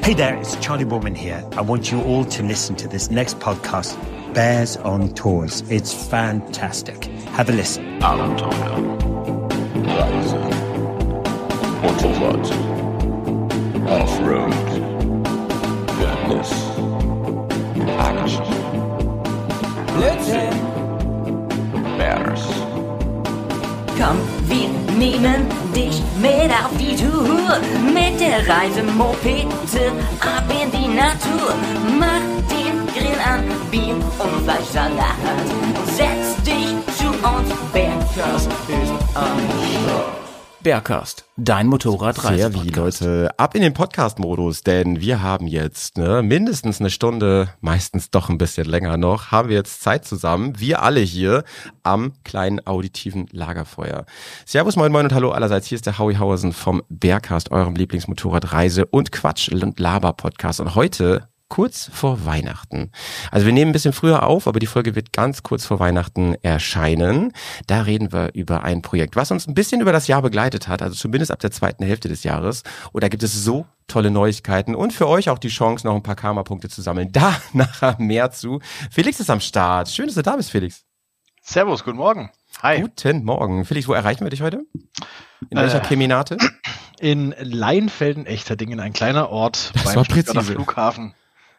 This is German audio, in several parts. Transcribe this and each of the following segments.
Hey there, it's Charlie Borman here. I want you all to listen to this next podcast, Bears on Tours. It's fantastic. Have a listen. Abenteuer, Reise, Motorrad, Offroad, Wildnis, Action, Blödsinn, Bears. Komm, wir nehmen dich mit auf die Tour. Mit der Reisemopete ab in die Natur. Mach den Grill an, Bier und Fleischsalat. Setz dich zu uns, Bergkast ist am Start. Bergkast, dein Motorradreise-Podcast. Sehr wie, Leute, ab in den Podcast-Modus, denn wir haben jetzt mindestens eine Stunde, meistens doch ein bisschen länger noch, haben wir jetzt Zeit zusammen, wir alle hier am kleinen auditiven Lagerfeuer. Servus, moin, moin und hallo allerseits, hier ist der Howie Hauersen vom Bergkast, eurem Lieblingsmotorradreise- und Quatsch- und Laber-Podcast und heute kurz vor Weihnachten. Also wir nehmen ein bisschen früher auf, aber die Folge wird ganz kurz vor Weihnachten erscheinen. Da reden wir über ein Projekt, was uns ein bisschen über das Jahr begleitet hat, also zumindest ab der zweiten Hälfte des Jahres. Und da gibt es so tolle Neuigkeiten und für euch auch die Chance, noch ein paar Karma-Punkte zu sammeln. Da nachher mehr zu. Felix ist am Start. Schön, dass du da bist, Felix. Servus, guten Morgen. Hi. Guten Morgen. Felix, wo erreichen wir dich heute? In welcher Keminate? In Leinfelden-Echterdingen, ein kleiner Ort Das beim war Stuttgarter präzise. Flughafen.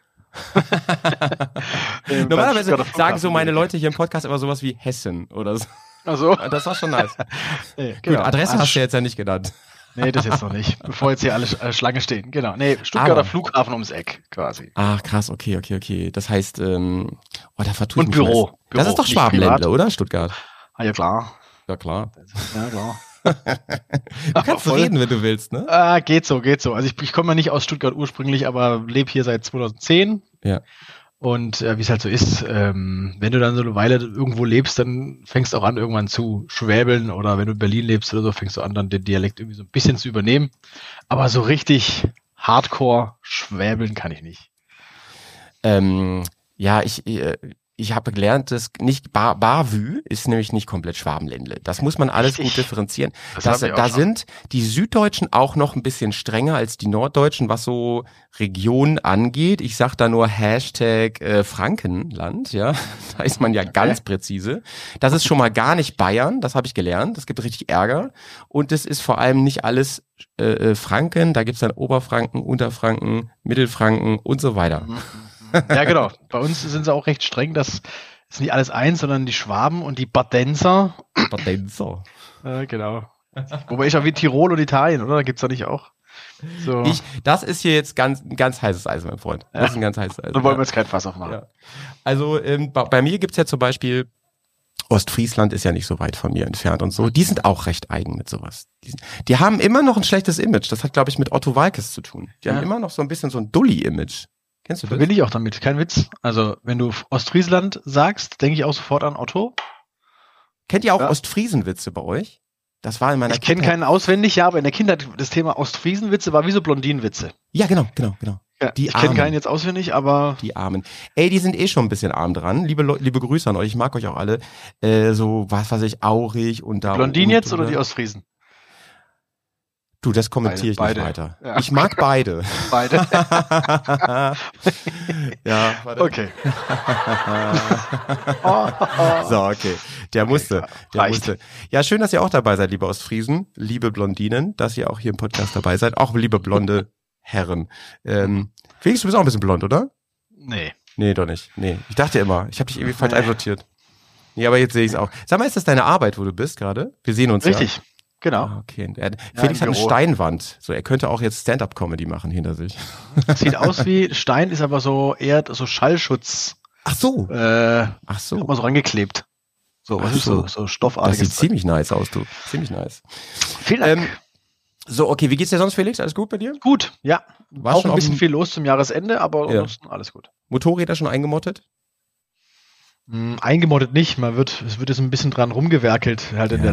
Normalerweise sagen so meine Leute hier im Podcast immer sowas wie Hessen oder so. Also, Das war schon nice. genau. Gut, Adresse hast du jetzt ja nicht genannt. Nee, das jetzt noch nicht, bevor jetzt hier alle Schlange stehen. Genau. Nee, Stuttgarter Aber- Flughafen ums Eck quasi. Ach, krass, okay. Das heißt, da vertue ich Und mich Büro. meist. Das ist doch nicht Schwabenländle, privat. oder? Stuttgart. Ah, ja klar. Ja, klar. Ja, klar. Du kannst voll. reden, wenn du willst, ne? Geht so. Also ich komme ja nicht aus Stuttgart ursprünglich, aber lebe hier seit 2010. Ja. Und wie es halt so ist, wenn du dann so eine Weile irgendwo lebst, dann fängst du auch an, irgendwann zu schwäbeln. Oder wenn du in Berlin lebst oder so, fängst du an, dann den Dialekt irgendwie so ein bisschen zu übernehmen. Aber so richtig hardcore schwäbeln kann ich nicht. Ja, ich habe gelernt, dass nicht Bavü ist nämlich nicht komplett Schwabenländle. Das muss man alles Richtig. gut differenzieren. Das hab ich auch Da schon. sind die Süddeutschen auch noch ein bisschen strenger als die Norddeutschen, was so Regionen angeht. Ich sag da nur Hashtag Frankenland, ja. Da ist man ja ganz präzise. Das ist schon mal gar nicht Bayern, das habe ich gelernt. Das gibt richtig Ärger. Und das ist vor allem nicht alles Franken. Da gibt's dann Oberfranken, Unterfranken, Mittelfranken und so weiter. Ja, genau. Bei uns sind sie auch recht streng. Das ist nicht alles eins, sondern die Schwaben und die Badenser. Badenser. Genau. Wobei ich auch wie Tirol und Italien, oder? Da gibt's da nicht auch. So. Das ist hier jetzt ein ganz heißes Eisen, mein Freund. Das ist ein ganz heißes Eisen. Da wollen wir jetzt kein Fass aufmachen. Ja. Also bei mir gibt's ja zum Beispiel, Ostfriesland ist ja nicht so weit von mir entfernt und so. Die sind auch recht eigen mit sowas. Die haben immer noch ein schlechtes Image. Das hat, glaube ich, mit Otto Walkes zu tun. Die haben immer noch so ein bisschen so ein Dulli-Image. Kennst du das? Will ich auch damit, kein Witz. Also, wenn du Ostfriesland sagst, denke ich auch sofort an Otto. Kennt ihr auch Ja. Ostfriesenwitze bei euch? Das war in meiner Ich kenne keinen auswendig, ja, aber in der Kindheit, das Thema Ostfriesenwitze war wie so Blondinenwitze. Ja, genau. Ja, Die ich kenne Armen. keinen jetzt auswendig, aber Die Armen. Ey, die sind eh schon ein bisschen arm dran. Liebe Grüße an euch. Ich mag euch auch alle. So, was weiß ich, Aurig und da. Blondin und, jetzt oder die Ostfriesen? Du, das kommentiere ich Beide. nicht weiter. Ja. Ich mag beide. Beide. Ja, warte. Okay. So, okay. Der musste. reicht. Ja, schön, dass ihr auch dabei seid, liebe Ostfriesen, liebe Blondinen, dass ihr auch hier im Podcast dabei seid. Auch liebe blonde Herren. Felix, du bist auch ein bisschen blond, oder? Nee. Nee, doch nicht. Nee. Ich dachte immer, ich habe dich irgendwie falsch einsortiert. Nee, aber jetzt sehe ich es auch. Sag mal, ist das deine Arbeit, wo du bist gerade? Wir sehen uns Richtig. ja. Genau. Ah, okay. Felix im hat eine Büro. Steinwand. So, er könnte auch jetzt Stand-up-Comedy machen hinter sich. Sieht aus wie Stein, ist aber so eher so Schallschutz. Ach so. Hat Ach so. man so rangeklebt. So, was Ach ist so. so Das stoffartiges. sieht ziemlich nice aus, du. Ziemlich nice. Vielen Dank. So, okay, wie geht's dir sonst, Felix? Alles gut bei dir? Gut, ja. War Auch schon ein bisschen auf dem- viel los zum Jahresende, aber Ja. ansonsten alles gut. Motorräder schon eingemottet? Eingemottet nicht, es wird jetzt ein bisschen dran rumgewerkelt, halt in Ja.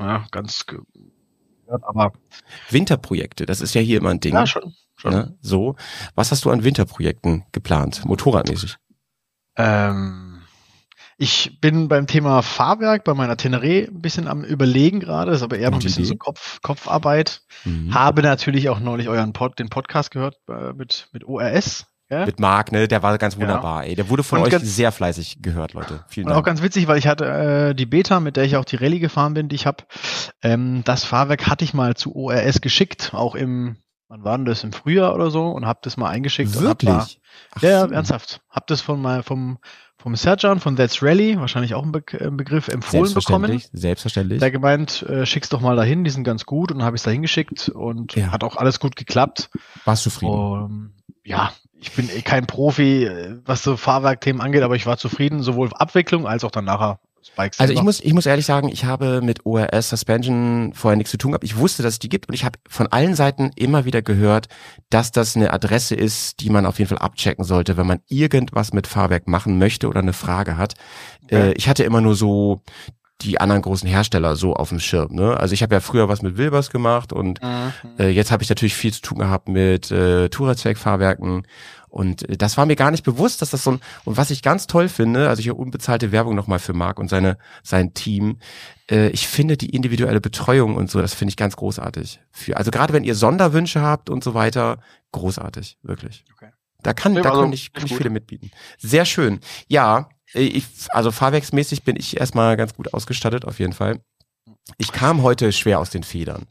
aber Winterprojekte, das ist ja hier immer ein Ding. ja, schon. Ne? So, was hast du an Winterprojekten geplant, motorradmäßig? Ich bin beim Thema Fahrwerk bei meiner Teneré ein bisschen am Überlegen gerade, ist aber eher noch ein bisschen so Kopfarbeit. Habe natürlich auch neulich den Podcast gehört mit ORS. Ja? Mit Marc, ne? Der war ganz wunderbar. Ey. Der wurde von euch sehr fleißig gehört, Leute. Vielen Dank. Und auch ganz witzig, weil ich hatte die Beta, mit der ich auch die Rallye gefahren bin, die ich habe. Das Fahrwerk hatte ich mal zu ORS geschickt, auch wann war denn das, im Frühjahr oder so, und habe das mal eingeschickt. Wirklich? Ja, ernsthaft. Hab das vom Serjan von That's Rally, wahrscheinlich auch ein Begriff, empfohlen bekommen. Selbstverständlich. Der gemeint, schick's doch mal dahin, die sind ganz gut, und dann habe ich es da hingeschickt und hat auch alles gut geklappt. Warst du zufrieden? Ja, ich bin kein Profi, was so Fahrwerkthemen angeht, aber ich war zufrieden, sowohl Abwicklung als auch dann nachher Spikes. Also ich muss ehrlich sagen, ich habe mit ORS Suspension vorher nichts zu tun gehabt. Ich wusste, dass es die gibt, und ich habe von allen Seiten immer wieder gehört, dass das eine Adresse ist, die man auf jeden Fall abchecken sollte, wenn man irgendwas mit Fahrwerk machen möchte oder eine Frage hat. Okay. Ich hatte immer nur so die anderen großen Hersteller so auf dem Schirm, ne? Also ich habe ja früher was mit Wilbers gemacht, und jetzt habe ich natürlich viel zu tun gehabt mit Touareg-Fahrwerken, und das war mir gar nicht bewusst, dass das und was ich ganz toll finde, also hier unbezahlte Werbung nochmal für Marc und sein Team, ich finde die individuelle Betreuung und so, das finde ich ganz großartig. Also gerade wenn ihr Sonderwünsche habt und so weiter, großartig, wirklich. Okay. Da kann ich viele mitbieten. Sehr schön. Ja, also fahrwerksmäßig bin ich erstmal ganz gut ausgestattet, auf jeden Fall. Ich kam heute schwer aus den Federn.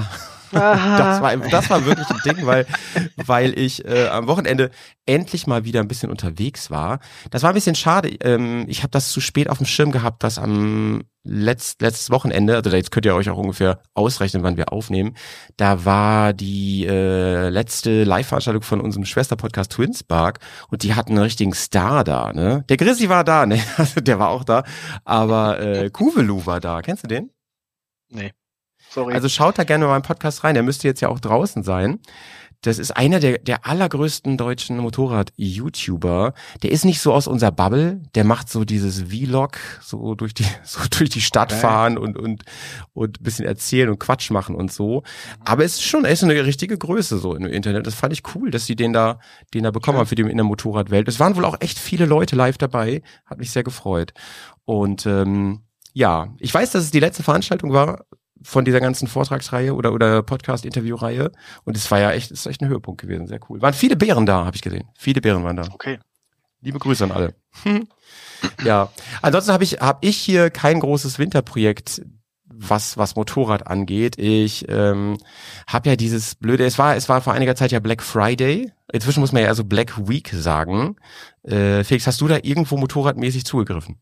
Das war wirklich ein Ding, weil ich am Wochenende endlich mal wieder ein bisschen unterwegs war. Das war ein bisschen schade. Ich habe das zu spät auf dem Schirm gehabt, dass am letztes Wochenende, also jetzt könnt ihr euch auch ungefähr ausrechnen, wann wir aufnehmen, da war die letzte Live-Veranstaltung von unserem Schwesterpodcast Twinspark, und die hatten einen richtigen Star da, ne? Der Grissi war da, ne? Also der war auch da, aber Kuvelu war da. Kennst du den? Nee. Sorry. Also schaut da gerne mal in meinen Podcast rein, der müsste jetzt ja auch draußen sein. Das ist einer der allergrößten deutschen Motorrad-YouTuber. Der ist nicht so aus unserer Bubble, der macht so dieses Vlog, so durch die Stadt fahren und ein bisschen erzählen und Quatsch machen und so. Aber er ist eine richtige Größe so im Internet. Das fand ich cool, dass sie den da bekommen haben für die in der Motorradwelt. Es waren wohl auch echt viele Leute live dabei, hat mich sehr gefreut. Und ja, ich weiß, dass es die letzte Veranstaltung war von dieser ganzen Vortragsreihe oder Podcast-Interview-Reihe, und es war ist echt ein Höhepunkt gewesen, sehr cool. Waren viele Bären da, habe ich gesehen. Viele Bären waren da. Okay. Liebe Grüße an alle. Ja, ansonsten hab ich hier kein großes Winterprojekt, was Motorrad angeht. Ich habe ja dieses blöde, es war vor einiger Zeit ja Black Friday. Inzwischen muss man ja also Black Week sagen. Felix, hast du da irgendwo motorradmäßig zugegriffen?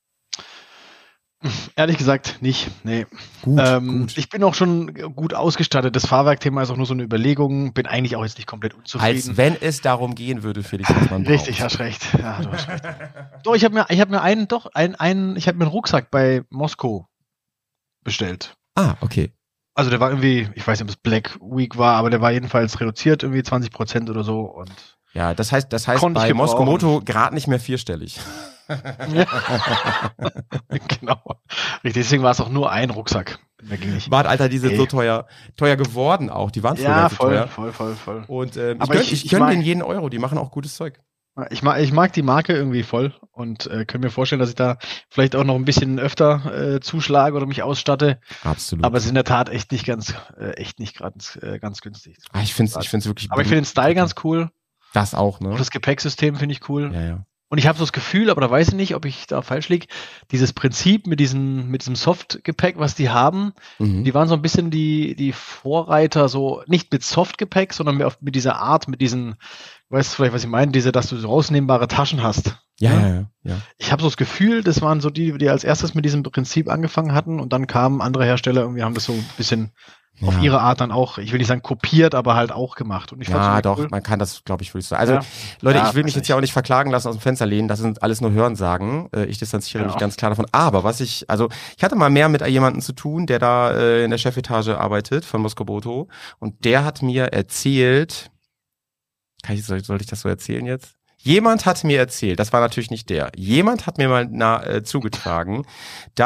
Ehrlich gesagt nicht, nee. Gut. Ich bin auch schon gut ausgestattet. Das Fahrwerkthema ist auch nur so eine Überlegung. Bin eigentlich auch jetzt nicht komplett unzufrieden. Als wenn es darum gehen würde, Felix, was man braucht. Richtig, hast recht. Ja, du hast recht. Doch, ich habe mir einen Rucksack bei Moskau bestellt. Ah, okay. Also der war irgendwie, ich weiß nicht, ob es Black Week war, aber der war jedenfalls reduziert, irgendwie 20% oder so. Und ja, das heißt bei Moskau Moto gerade nicht mehr vierstellig. Ja. Genau. Richtig, deswegen war es auch nur ein Rucksack. Mehr ging nicht. Mann, Alter, die sind so teuer geworden auch. Die waren früher so teuer. Voll. Und ich gönne denen jeden Euro, die machen auch gutes Zeug. Ich mag die Marke irgendwie voll und kann mir vorstellen, dass ich da vielleicht auch noch ein bisschen öfter zuschlage oder mich ausstatte. Absolut. Aber es ist in der Tat echt nicht ganz günstig. Ich finde es wirklich. Aber ich finde den Style ganz cool. Das auch, ne? Und das Gepäcksystem finde ich cool. Ja. Und ich habe so das Gefühl, aber da weiß ich nicht, ob ich da falsch liege, dieses Prinzip mit diesem Softgepäck, was die haben, die waren so ein bisschen die Vorreiter, so nicht mit Softgepäck, sondern mehr mit dieser Art, mit diesen, weißt du vielleicht, was ich meine, dass du so rausnehmbare Taschen hast. Ja. Ich habe so das Gefühl, das waren so die als erstes mit diesem Prinzip angefangen hatten, und dann kamen andere Hersteller, irgendwie haben das so ein bisschen auf ihre Art dann auch, ich will nicht sagen kopiert, aber halt auch gemacht. Und ich doch, cool. Man kann das, glaube ich, wirklich so. Also, Leute, ich will mich jetzt ja auch nicht verklagen lassen, aus dem Fenster lehnen, das sind alles nur Hörensagen. Ich distanziere mich ganz klar davon. Aber ich hatte mal mehr mit jemandem zu tun, der da in der Chefetage arbeitet von Moskau Moto, und der hat mir erzählt, soll ich das so erzählen jetzt? Jemand hat mir erzählt, das war natürlich nicht jemand hat mir mal zugetragen,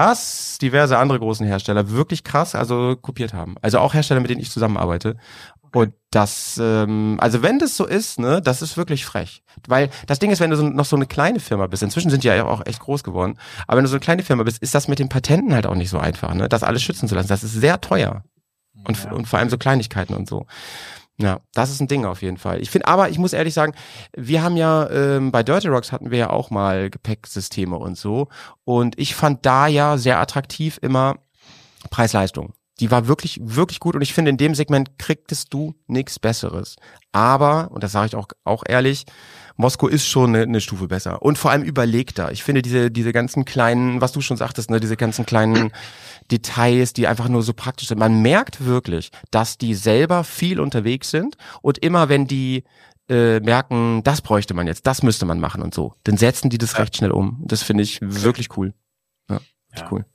dass diverse andere großen Hersteller wirklich krass kopiert haben. Also auch Hersteller, mit denen ich zusammenarbeite. Und das, also wenn das so ist, ne, das ist wirklich frech. Weil das Ding ist, wenn du noch so eine kleine Firma bist, inzwischen sind die ja auch echt groß geworden, aber wenn du so eine kleine Firma bist, ist das mit den Patenten halt auch nicht so einfach, ne, das alles schützen zu lassen. Das ist sehr teuer. Und vor allem so Kleinigkeiten und so. Ja, das ist ein Ding auf jeden Fall. Aber ich muss ehrlich sagen, wir haben ja, bei Dirty Rocks hatten wir ja auch mal Gepäcksysteme und so. Und ich fand da ja sehr attraktiv immer Preis-Leistung. Die war wirklich, wirklich gut und ich finde, in dem Segment kriegtest du nichts Besseres. Aber, und das sage ich auch ehrlich, Moskau ist schon eine Stufe besser und vor allem überlegter. Ich finde diese ganzen kleinen, was du schon sagtest, ne, diese ganzen kleinen Details, die einfach nur so praktisch sind. Man merkt wirklich, dass die selber viel unterwegs sind und immer wenn die merken, das bräuchte man jetzt, das müsste man machen und so, dann setzen die das recht schnell um. Das finde ich wirklich cool. Ja, echt cool.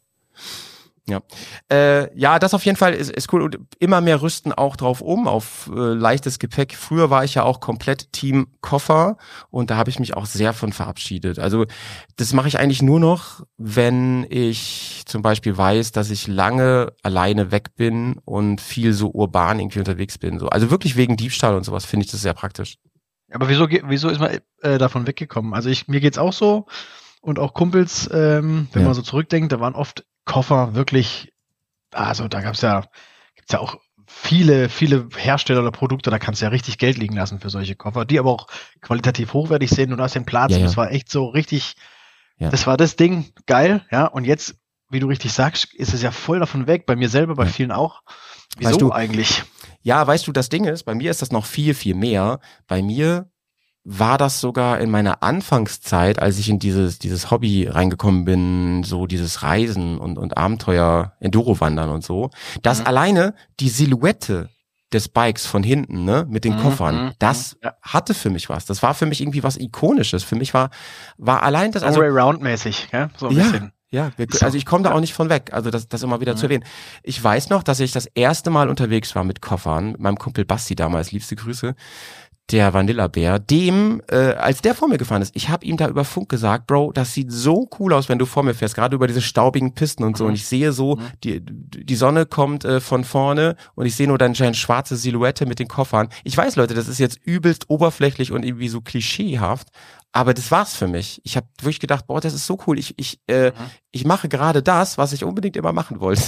Ja, das auf jeden Fall ist cool und immer mehr rüsten auch drauf auf leichtes Gepäck. Früher war ich ja auch komplett Team Koffer und da habe ich mich auch sehr von verabschiedet. Also das mache ich eigentlich nur noch, wenn ich zum Beispiel weiß, dass ich lange alleine weg bin und viel so urban irgendwie unterwegs bin. So. Also wirklich wegen Diebstahl und sowas finde ich das sehr praktisch. Aber wieso ist man davon weggekommen? Also mir geht's auch so und auch Kumpels, wenn man so zurückdenkt, da waren oft Koffer wirklich, also da gibt's ja auch viele Hersteller oder Produkte, da kannst du ja richtig Geld liegen lassen für solche Koffer, die aber auch qualitativ hochwertig sind und du hast den Platz und das war echt so richtig, das war das Ding, geil, ja, und jetzt, wie du richtig sagst, ist es ja voll davon weg, bei mir selber, bei vielen auch. Wieso weißt du, eigentlich? Ja, weißt du, das Ding ist, bei mir ist das noch viel, viel mehr. Bei mir war das sogar in meiner Anfangszeit, als ich in dieses Hobby reingekommen bin, so dieses Reisen und Abenteuer, Enduro-Wandern und so, dass alleine die Silhouette des Bikes von hinten, ne, mit den Koffern, das hatte für mich was. Das war für mich irgendwie was Ikonisches. Für mich war allein das, also Allround-mäßig, ja, so ein bisschen. Ja, also ich komme da auch nicht von weg, also das immer wieder zu erwähnen. Ich weiß noch, dass ich das erste Mal unterwegs war mit Koffern, mit meinem Kumpel Basti damals, liebste Grüße, der Vanillabär, als der vor mir gefahren ist, ich habe ihm da über Funk gesagt, Bro, das sieht so cool aus, wenn du vor mir fährst, gerade über diese staubigen Pisten und so. Und ich sehe so, die Sonne kommt von vorne und ich sehe nur deine schwarze Silhouette mit den Koffern. Ich weiß, Leute, das ist jetzt übelst oberflächlich und irgendwie so klischeehaft, aber das war's für mich. Ich habe wirklich gedacht, boah, das ist so cool. Ich mache gerade das, was ich unbedingt immer machen wollte.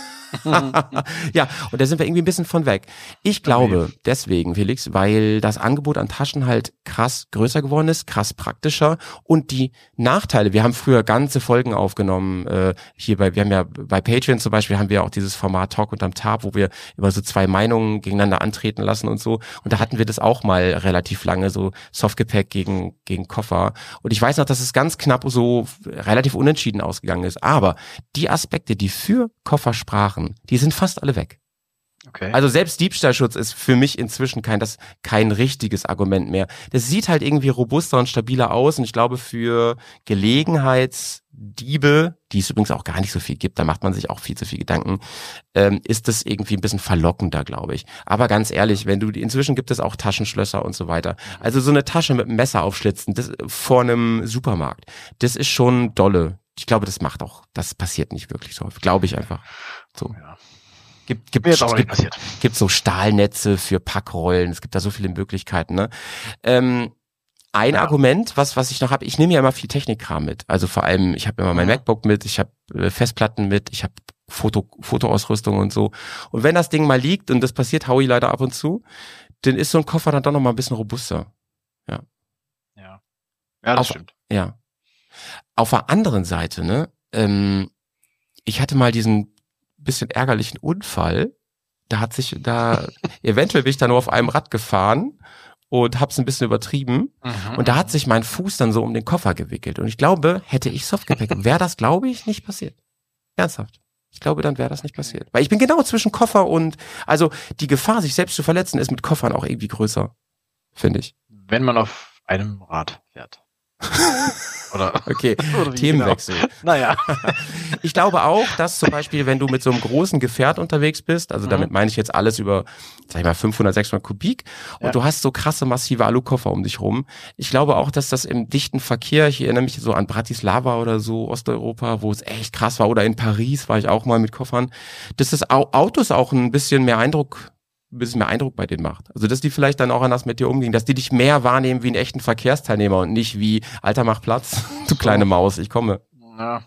Ja, und da sind wir irgendwie ein bisschen von weg. Ich glaube deswegen, Felix, weil das Angebot an Taschen halt krass größer geworden ist, krass praktischer und die Nachteile, wir haben früher ganze Folgen aufgenommen, wir haben ja bei Patreon zum Beispiel, haben wir auch dieses Format Talk unterm Tab, wo wir über so zwei Meinungen gegeneinander antreten lassen und so und da hatten wir das auch mal relativ lange, so Softgepäck gegen Koffer und ich weiß noch, dass es ganz knapp so relativ unentschieden ausgegangen ist, aber die Aspekte, die für Koffer sprachen, die sind fast alle weg. Okay. Also selbst Diebstahlschutz ist für mich inzwischen kein richtiges Argument mehr. Das sieht halt irgendwie robuster und stabiler aus und ich glaube für Gelegenheitsdiebe, die es übrigens auch gar nicht so viel gibt, da macht man sich auch viel zu viel Gedanken, ist das irgendwie ein bisschen verlockender, glaube ich. Aber ganz ehrlich, inzwischen gibt es auch Taschenschlösser und so weiter. Also so eine Tasche mit einem Messer aufschlitzen, das vor einem Supermarkt, das ist schon dolle. Ich glaube, das passiert nicht wirklich so häufig, glaube ich einfach. So. Ja. Gibt so Stahlnetze für Packrollen, es gibt da so viele Möglichkeiten, ne? Argument, was ich noch habe, ich nehme ja immer viel Technikkram mit. Also vor allem, ich habe immer mein MacBook mit, ich habe Festplatten mit, ich habe Fotoausrüstung und so. Und wenn das Ding mal liegt, und das passiert Howie leider ab und zu, dann ist so ein Koffer dann doch noch mal ein bisschen robuster. Ja. Ja, das stimmt. Ja. Auf der anderen Seite, ne, ich hatte mal diesen bisschen ärgerlichen Unfall. Eventuell bin ich da nur auf einem Rad gefahren und hab's ein bisschen übertrieben. Und da hat sich mein Fuß dann so um den Koffer gewickelt. Und ich glaube, hätte ich Softgepäck, wäre das, glaube ich, nicht passiert. Ernsthaft. Ich glaube, dann wäre das nicht passiert. Weil ich bin genau zwischen Koffer und, also die Gefahr, sich selbst zu verletzen, ist mit Koffern auch irgendwie größer, finde ich. Wenn man auf einem Rad fährt. Okay, Themenwechsel. Genau. Naja. Ich glaube auch, dass zum Beispiel, wenn du mit so einem großen Gefährt unterwegs bist, also damit meine ich jetzt alles über, sag ich mal, 500, 600 Kubik und du hast so krasse, massive Alukoffer um dich rum. Ich glaube auch, dass das im dichten Verkehr, ich erinnere mich so an Bratislava oder so, Osteuropa, wo es echt krass war, oder in Paris war ich auch mal mit Koffern, dass das Autos auch ein bisschen mehr Eindruck ein bisschen mehr Eindruck bei denen macht. Also, dass die vielleicht dann auch anders mit dir umgehen, dass die dich mehr wahrnehmen wie einen echten Verkehrsteilnehmer und nicht wie, Alter, mach Platz, du kleine Maus, ich komme. Ja.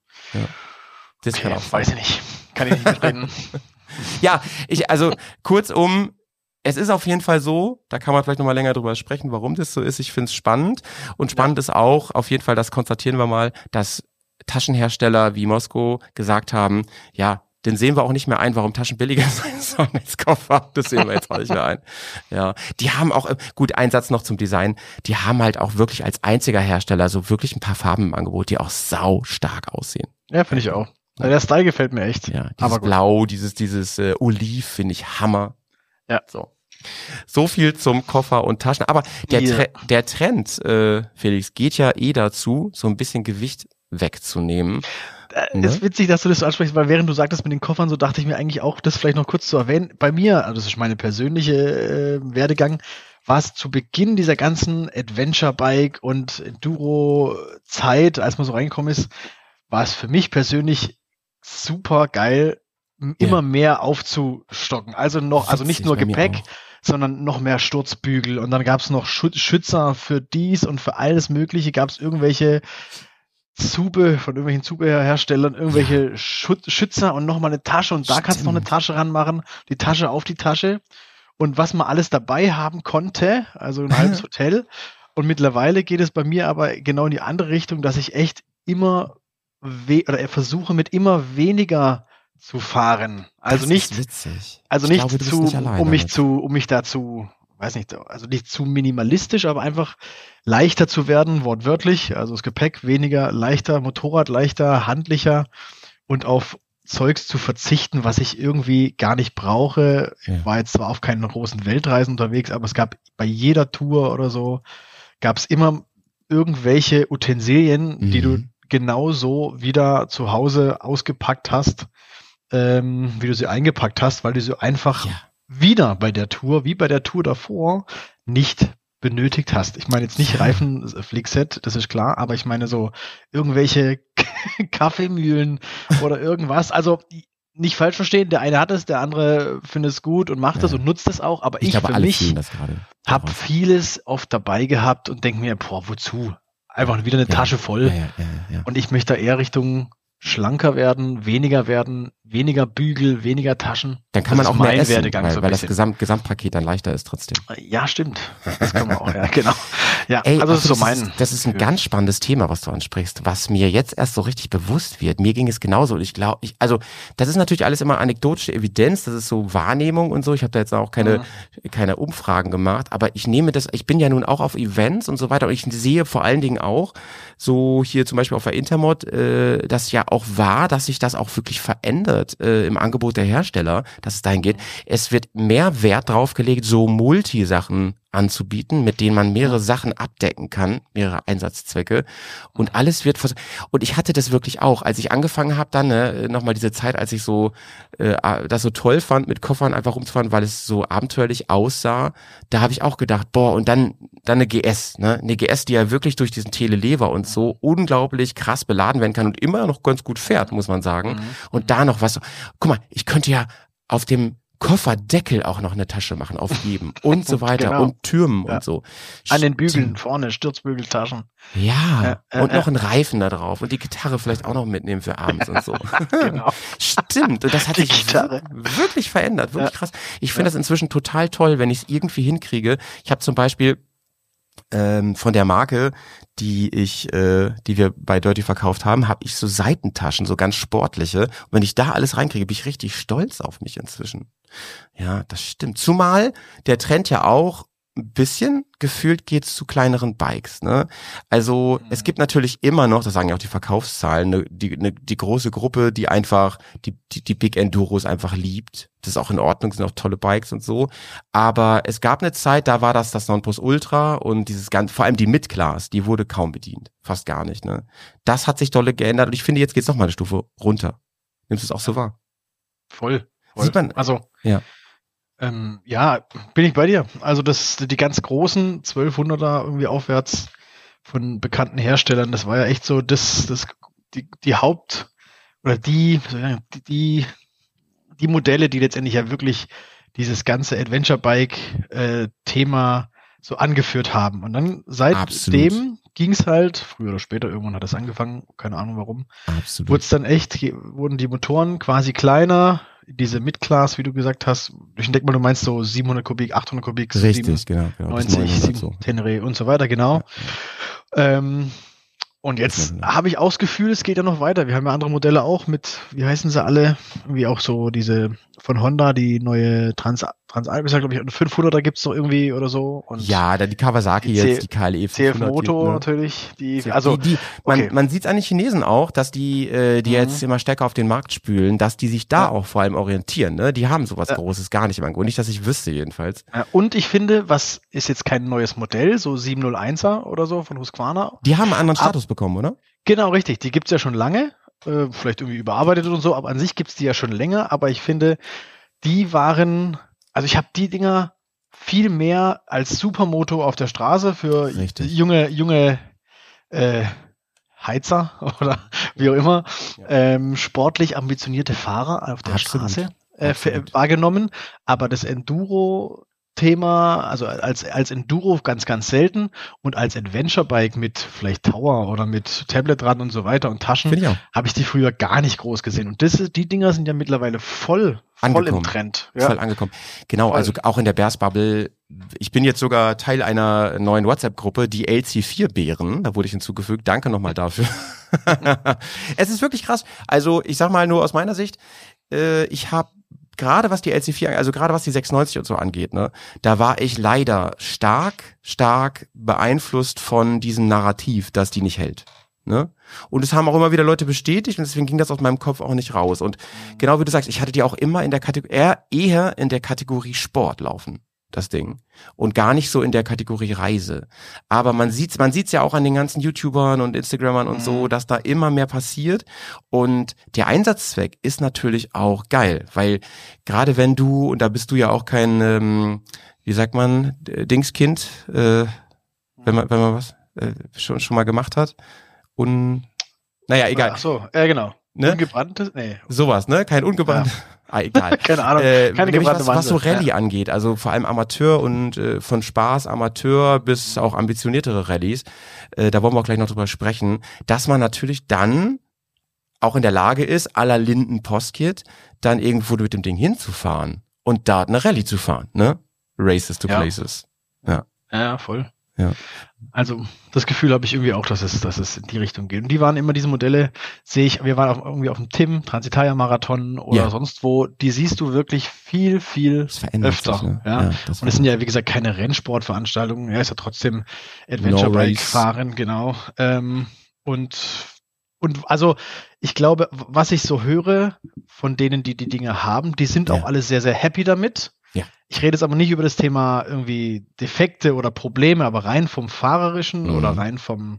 Das kann auch weiß ich nicht. Kann ich nicht mitreden. Ja, also kurzum, es ist auf jeden Fall so, da kann man vielleicht nochmal länger drüber sprechen, warum das so ist. Ich finde es spannend. Und spannend ist auch, auf jeden Fall, das konstatieren wir mal, dass Taschenhersteller wie Mosko gesagt haben, ja, den sehen wir auch nicht mehr ein, warum Taschen billiger sein sollen als Koffer. Das sehen wir jetzt auch nicht mehr ein. Ja, die haben auch, gut, ein Satz noch zum Design, die haben halt auch wirklich als einziger Hersteller so wirklich ein paar Farben im Angebot, die auch sau stark aussehen. Ja, finde ich auch. Der Style gefällt mir echt. Ja, dieses Blau, dieses Oliv finde ich Hammer. Ja. So viel zum Koffer und Taschen. Aber der Trend, Felix, geht ja dazu, so ein bisschen Gewicht wegzunehmen. Ist witzig, dass du das so ansprichst, weil während du sagtest mit den Koffern, so dachte ich mir eigentlich auch, das vielleicht noch kurz zu erwähnen. Bei mir, also das ist meine persönliche Werdegang, war es zu Beginn dieser ganzen Adventure-Bike und Enduro-Zeit, als man so reingekommen ist, war es für mich persönlich super geil, immer mehr aufzustocken. Also nicht nur Gepäck, sondern noch mehr Sturzbügel. Und dann gab es noch Schützer für dies und für alles Mögliche. Gab es irgendwelche von irgendwelchen Zubehörherstellern, irgendwelche Schützer und nochmal eine Tasche. Und da kannst du noch eine Tasche ranmachen, die Tasche auf die Tasche. Und was man alles dabei haben konnte, also ein halbes Hotel. Und mittlerweile geht es bei mir aber genau in die andere Richtung, dass ich echt versuche mit immer weniger zu fahren. Also das nicht, ist witzig. Also ich nicht glaube, zu, nicht um mich dazu, weiß nicht, also nicht zu minimalistisch, aber einfach leichter zu werden, wortwörtlich. Also das Gepäck weniger, leichter, Motorrad leichter, handlicher und auf Zeugs zu verzichten, was ich irgendwie gar nicht brauche. Ja. Ich war jetzt zwar auf keinen großen Weltreisen unterwegs, aber es gab bei jeder Tour oder so, gab es immer irgendwelche Utensilien, die du genauso wieder zu Hause ausgepackt hast, wie du sie eingepackt hast, weil du sie einfach wieder bei der Tour, wie bei der Tour davor, nicht benötigt hast. Ich meine jetzt nicht Reifenflickset, das ist klar, aber ich meine so irgendwelche Kaffeemühlen oder irgendwas. Also nicht falsch verstehen, der eine hat es, der andere findet es gut und macht es und nutzt es auch, aber ich glaube, für alle mich fühlen das gerade. habe vieles oft dabei gehabt und denke mir, wozu? Einfach wieder eine Tasche voll. Ja. Und ich möchte eher Richtung schlanker werden, weniger Bügel, weniger Taschen. Dann kann man auch mehr essen, Werdegang weil das Gesamtpaket dann leichter ist trotzdem. Ja, stimmt. Das kann man auch, ja, genau. Ja, Ey, also das ist so das ist ein ganz spannendes Thema, was du ansprichst, was mir jetzt erst so richtig bewusst wird. Mir ging es genauso. Und ich glaube, also das ist natürlich alles immer anekdotische Evidenz, das ist so Wahrnehmung und so. Ich habe da jetzt auch keine Umfragen gemacht, aber ich bin ja nun auch auf Events und so weiter und ich sehe vor allen Dingen auch, so hier zum Beispiel auf der Intermod, das ja auch war, dass sich das auch wirklich verändert im Angebot der Hersteller, dass es dahin geht. Es wird mehr Wert drauf gelegt, so Multisachen anzubieten, mit denen man mehrere Sachen abdecken kann, mehrere Einsatzzwecke und alles wird und ich hatte das wirklich auch, als ich angefangen habe dann nochmal diese Zeit, als ich so das so toll fand, mit Koffern einfach rumzufahren, weil es so abenteuerlich aussah, da habe ich auch gedacht, boah, und dann eine GS, eine GS, die ja wirklich durch diesen Telelever und so unglaublich krass beladen werden kann und immer noch ganz gut fährt, muss man sagen. Und da noch was, guck mal, ich könnte ja auf dem Kofferdeckel auch noch eine Tasche machen, auf jedem und so weiter Genau. und Türmen und so. An den Bügeln vorne, Sturzbügeltaschen. Ja, und noch ein Reifen da drauf und die Gitarre vielleicht auch noch mitnehmen für abends und so. Genau. Stimmt, und das hat sich wirklich verändert, wirklich krass. Ich finde das inzwischen total toll, wenn ich es irgendwie hinkriege. Ich habe zum Beispiel von der Marke, die wir bei Dirty verkauft haben, habe ich so Seitentaschen, so ganz sportliche. Und wenn ich da alles reinkriege, bin ich richtig stolz auf mich inzwischen. Ja, das stimmt. Zumal der Trend ja auch ein bisschen gefühlt geht's zu kleineren Bikes, ne? Also es gibt natürlich immer noch, das sagen ja auch die Verkaufszahlen, die große Gruppe, die einfach die Big Enduros einfach liebt. Das ist auch in Ordnung, sind auch tolle Bikes und so. Aber es gab eine Zeit, da war das Nonplusultra und vor allem die Mid-Class, die wurde kaum bedient. Fast gar nicht, ne? Das hat sich dolle geändert und ich finde, jetzt geht's noch mal eine Stufe runter. Nimmst du es auch so wahr? Voll. Sieht man, also, ja. Ja, bin ich bei dir. Also die ganz großen 1200er irgendwie aufwärts von bekannten Herstellern, das war ja echt so die Haupt- oder die Modelle, die letztendlich ja wirklich dieses ganze Adventure-Bike-Thema so angeführt haben. Und dann seitdem ging es halt, früher oder später, irgendwann hat es angefangen, keine Ahnung warum, wurden die Motoren quasi kleiner, diese Mid-Class, wie du gesagt hast. Ich denke mal, du meinst so 700 Kubik, 800 Kubik, Richtig, 7, genau. 90, 7, so. Tenere und so weiter, genau. Ja. Und jetzt habe ich auch das Gefühl, es geht ja noch weiter. Wir haben ja andere Modelle auch mit, wie heißen sie alle? Irgendwie auch so diese von Honda, die neue Transalp, ist ja, glaube ich, 500er gibt es noch irgendwie oder so. Und ja, da die Kawasaki jetzt, die KLE 500. CF Moto natürlich. Man sieht es an den Chinesen auch, dass die jetzt immer stärker auf den Markt spülen, dass die sich da auch vor allem orientieren. Ne? Die haben sowas Großes gar nicht im Angebot. Nicht, dass ich wüsste jedenfalls. Ja, und ich finde, was ist jetzt kein neues Modell, so 701er oder so von Husqvarna. Die haben einen anderen Status bekommen, oder? Genau, richtig. Die gibt's ja schon lange. Vielleicht irgendwie überarbeitet und so, aber an sich gibt's die ja schon länger. Aber ich finde, die waren, also ich habe die Dinger viel mehr als Supermoto auf der Straße für junge Heizer oder wie auch immer, sportlich ambitionierte Fahrer auf der Straße wahrgenommen. Aber das Enduro-Thema, also als Enduro ganz, ganz selten und als Adventure-Bike mit vielleicht Tower oder mit Tabletrad und so weiter und Taschen habe ich die früher gar nicht groß gesehen. Und die Dinger sind ja mittlerweile voll im Trend. Ja. Voll angekommen. Genau, also auch in der Bears-Bubble. Ich bin jetzt sogar Teil einer neuen WhatsApp-Gruppe, die LC4-Bären. Da wurde ich hinzugefügt. Danke nochmal dafür. Es ist wirklich krass. Also ich sag mal nur aus meiner Sicht, ich habe gerade was die LC4, also gerade was die 690 und so angeht, ne, da war ich leider stark beeinflusst von diesem Narrativ, dass die nicht hält. Ne? Und es haben auch immer wieder Leute bestätigt und deswegen ging das aus meinem Kopf auch nicht raus. Und genau wie du sagst, ich hatte die auch immer in der eher in der Kategorie Sport laufen, das Ding. Und gar nicht so in der Kategorie Reise. Aber man sieht's ja auch an den ganzen YouTubern und Instagrammern und so, dass da immer mehr passiert. Und der Einsatzzweck ist natürlich auch geil, weil gerade wenn du, und da bist du ja auch kein, wie sagt man, Dingskind, wenn man was schon mal gemacht hat. Naja, egal. Ach so, ja genau. Ne? Ungebranntes? Nee. Sowas, ne? Kein ungebranntes. Ja. Egal. Keine Ahnung. Keine gebrannte was so Rallye angeht, also vor allem Amateur und von Spaß Amateur bis auch ambitioniertere Rallyes, da wollen wir auch gleich noch drüber sprechen, dass man natürlich dann auch in der Lage ist, à la Linden Postkit, dann irgendwo mit dem Ding hinzufahren und da eine Rallye zu fahren, ne? Races to Places. Ja. Ja, voll. Ja. Also das Gefühl habe ich irgendwie auch, dass es in die Richtung geht. Und die waren immer diese Modelle, wir waren irgendwie auf dem Transitalia-Marathon oder sonst wo, die siehst du wirklich viel öfter. Sich, ne? Ja. Und es sind ja, wie gesagt, keine Rennsportveranstaltungen, ist ja trotzdem Adventure-Bike-Fahren, genau. Und also ich glaube, was ich so höre von denen, die Dinge haben, die sind auch alle sehr, sehr happy damit. Ja. Ich rede jetzt aber nicht über das Thema irgendwie Defekte oder Probleme, aber rein vom Fahrerischen oder rein vom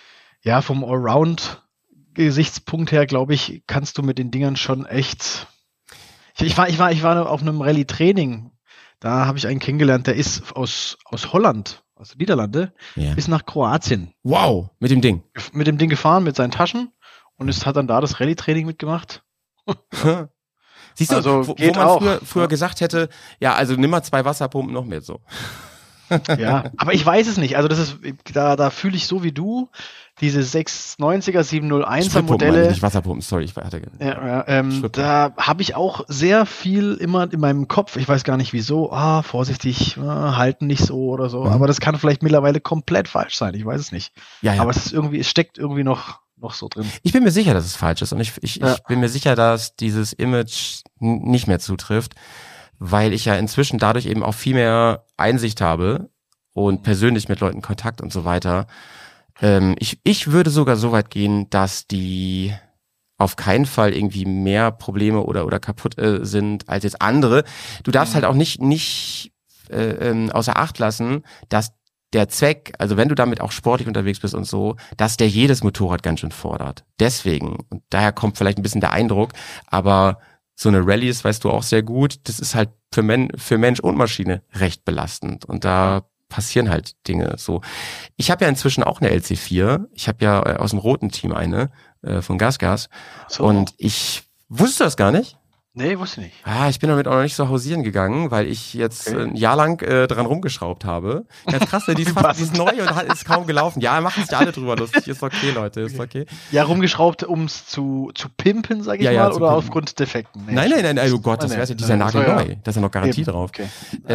Allround-Gesichtspunkt her, glaube ich, kannst du mit den Dingern schon echt. Ich war auf einem Rallye-Training, da habe ich einen kennengelernt, der ist aus Holland, aus den Niederlande, bis nach Kroatien. Wow, mit dem Ding. Mit dem Ding gefahren, mit seinen Taschen und hat dann da das Rallye-Training mitgemacht. Siehst du, also wo man früher gesagt hätte, ja, also nimm mal 2 Wasserpumpen noch mehr so. Ja, aber ich weiß es nicht. Also das ist, da fühle ich so wie du, diese 690er, 701er Modelle. Nicht Wasserpumpen, sorry, ich hatte da habe ich auch sehr viel immer in meinem Kopf. Ich weiß gar nicht wieso. Vorsichtig, halten nicht so oder so. Aber das kann vielleicht mittlerweile komplett falsch sein. Ich weiß es nicht. Ja. Aber es steckt irgendwie noch so drin. Ich bin mir sicher, dass es falsch ist und ich bin mir sicher, dass dieses Image nicht mehr zutrifft, weil ich ja inzwischen dadurch eben auch viel mehr Einsicht habe und persönlich mit Leuten Kontakt und so weiter. Ich würde sogar so weit gehen, dass die auf keinen Fall irgendwie mehr Probleme oder kaputt sind als jetzt andere. Du darfst halt auch nicht außer Acht lassen, dass der Zweck, also wenn du damit auch sportlich unterwegs bist und so, dass der jedes Motorrad ganz schön fordert. Deswegen, und daher kommt vielleicht ein bisschen der Eindruck, aber so eine Rallye, das weißt du auch sehr gut, das ist halt für Mensch und Maschine recht belastend und da passieren halt Dinge so. Ich habe ja inzwischen auch eine LC4, ich habe ja aus dem roten Team eine von GasGas und ich wusste das gar nicht. Nee, wusste ich nicht. Ich bin damit auch noch nicht so hausieren gegangen, weil ich jetzt ein Jahr lang dran rumgeschraubt habe. Ganz krass, die ist neu und ist kaum gelaufen. Ja, machen sich alle drüber lustig. Ist okay, Leute, ist okay. Ja, rumgeschraubt, um es zu pimpen, sag ich mal, oder pimpen. Aufgrund Defekten? Nee, nein, oh Gott, das wär's ja, die ist ja nagelneu. Da ist ja noch Garantie drauf. Okay.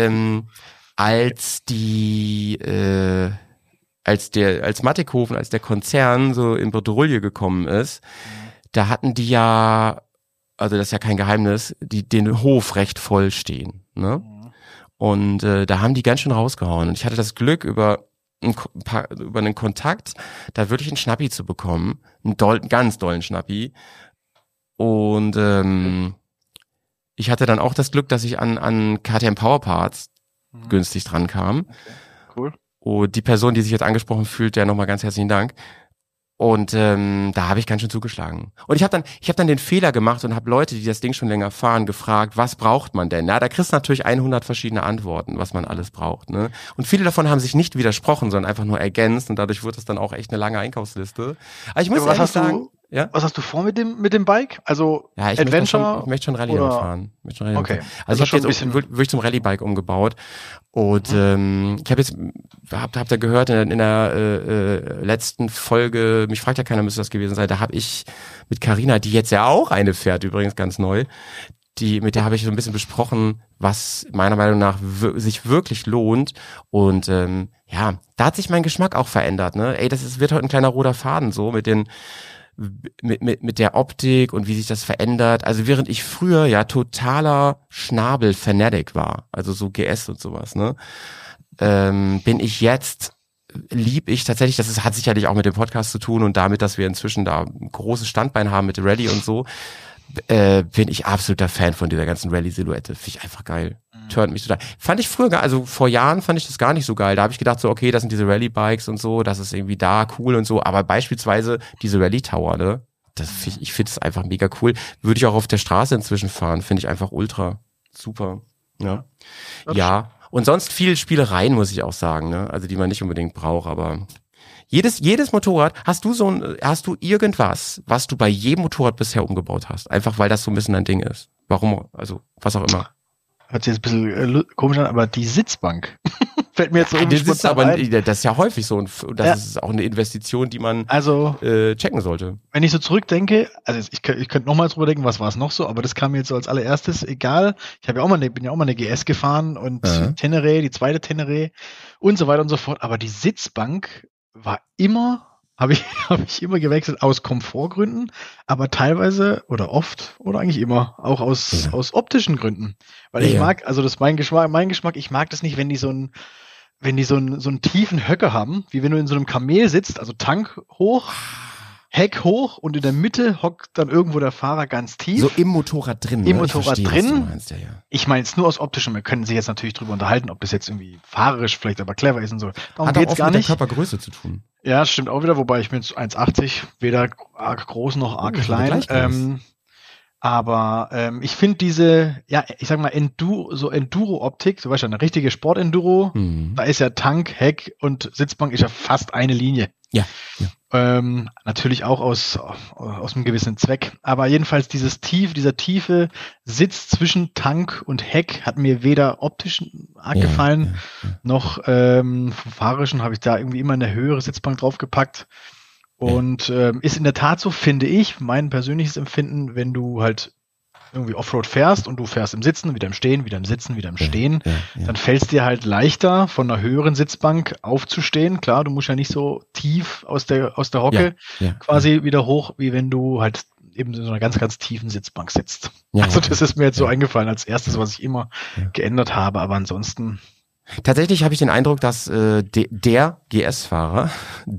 Als Mattighofen, als der Konzern so in Bredouille gekommen ist, da hatten die ja, also das ist ja kein Geheimnis, den Hof recht voll stehen, ne? Und da haben die ganz schön rausgehauen. Und ich hatte das Glück, über einen Kontakt da wirklich einen Schnappi zu bekommen, einen ganz dollen Schnappi. Und ich hatte dann auch das Glück, dass ich an KTM Power Parts günstig dran kam. Okay. Cool. Und die Person, die sich jetzt angesprochen fühlt, der nochmal ganz herzlichen Dank. Und da habe ich ganz schön zugeschlagen. Und ich habe dann den Fehler gemacht und habe Leute, die das Ding schon länger fahren, gefragt, was braucht man denn? Na, da kriegst du natürlich 100 verschiedene Antworten, was man alles braucht. Ne? Und viele davon haben sich nicht widersprochen, sondern einfach nur ergänzt. Und dadurch wird es dann auch echt eine lange Einkaufsliste. Aber ich muss ehrlich sagen... Ja? Was hast du vor mit dem Bike? Also ja, ich Adventure? möchte schon Rallye fahren. Okay. Also ich habe jetzt wirklich zum Rallye-Bike umgebaut. Und ich habe jetzt, habt ihr gehört, in der letzten Folge, mich fragt ja keiner, müsste das gewesen sein, da habe ich mit Carina, die jetzt ja auch eine fährt, übrigens ganz neu, mit der habe ich so ein bisschen besprochen, was meiner Meinung nach sich wirklich lohnt. Und da hat sich mein Geschmack auch verändert. Ne? Wird heute ein kleiner roter Faden so mit der Optik und wie sich das verändert. Also während ich früher ja totaler Schnabel-Fanatic war, also so GS und sowas, ne, lieb ich tatsächlich, hat sicherlich auch mit dem Podcast zu tun und damit, dass wir inzwischen da ein großes Standbein haben mit der Rallye und so, bin ich absoluter Fan von dieser ganzen Rallye-Silhouette. Finde ich einfach geil. Turnt mich total. Fand ich früher, also vor Jahren fand ich das gar nicht so geil. Da habe ich gedacht so, okay, das sind diese Rallye-Bikes und so, das ist irgendwie da cool und so. Aber beispielsweise diese Rallye-Tower, ne? Ich finde es einfach mega cool. Würde ich auch auf der Straße inzwischen fahren. Finde ich einfach ultra super. Ja. Ja. Und sonst viel Spielereien, muss ich auch sagen, ne? Also die man nicht unbedingt braucht, aber jedes Motorrad, hast du irgendwas, was du bei jedem Motorrad bisher umgebaut hast? Einfach weil das so ein bisschen ein Ding ist. Warum? Also, was auch immer. Hört sich jetzt ein bisschen komisch an, aber die Sitzbank fällt mir jetzt so das ist ja häufig so und das ist auch eine Investition, die man checken sollte. Wenn ich so zurückdenke, also ich könnte nochmal drüber denken, was war es noch so, aber das kam mir jetzt so als allererstes, egal. Ich bin ja auch mal eine GS gefahren und Tenere, die zweite Tenere und so weiter und so fort, aber die Sitzbank war immer, habe ich immer gewechselt aus Komfortgründen, aber teilweise oder oft oder eigentlich immer auch aus optischen Gründen. Weil ich mag, also das ist mein Geschmack, ich mag das nicht, wenn die so einen tiefen Höcker haben, wie wenn du in so einem Kamel sitzt, also Tank hoch, Heck hoch und in der Mitte hockt dann irgendwo der Fahrer ganz tief. So im Motorrad drin. Im Motorrad drin. Meinst, ja. Ich meine jetzt nur aus optischem. Wir können sich jetzt natürlich drüber unterhalten, ob das jetzt irgendwie fahrerisch vielleicht aber clever ist und so. Darum geht's gar nicht. Hat auch mit der Körpergröße zu tun. Ja, das stimmt auch wieder, wobei ich bin jetzt 1,80, weder arg groß noch arg klein. Aber ich finde diese, ich sag mal, Enduro-Optik, du weißt ja, eine richtige Sport-Enduro, da ist ja Tank, Heck und Sitzbank ist ja fast eine Linie. Ja. Natürlich auch aus einem gewissen Zweck. Aber jedenfalls dieser tiefe Sitz zwischen Tank und Heck hat mir weder optisch arg gefallen, noch vom Fahrerischen habe ich da irgendwie immer eine höhere Sitzbank draufgepackt. Und ist in der Tat so, finde ich, mein persönliches Empfinden, wenn du halt irgendwie Offroad fährst und du fährst im Sitzen, wieder im Stehen, wieder im Sitzen, wieder im Stehen, dann fällt es dir halt leichter, von einer höheren Sitzbank aufzustehen. Klar, du musst ja nicht so tief aus der Hocke quasi wieder hoch, wie wenn du halt eben in so einer ganz, ganz tiefen Sitzbank sitzt. Das ist mir jetzt so eingefallen als erstes, was ich immer geändert habe, aber ansonsten... Tatsächlich habe ich den Eindruck, dass der GS-Fahrer,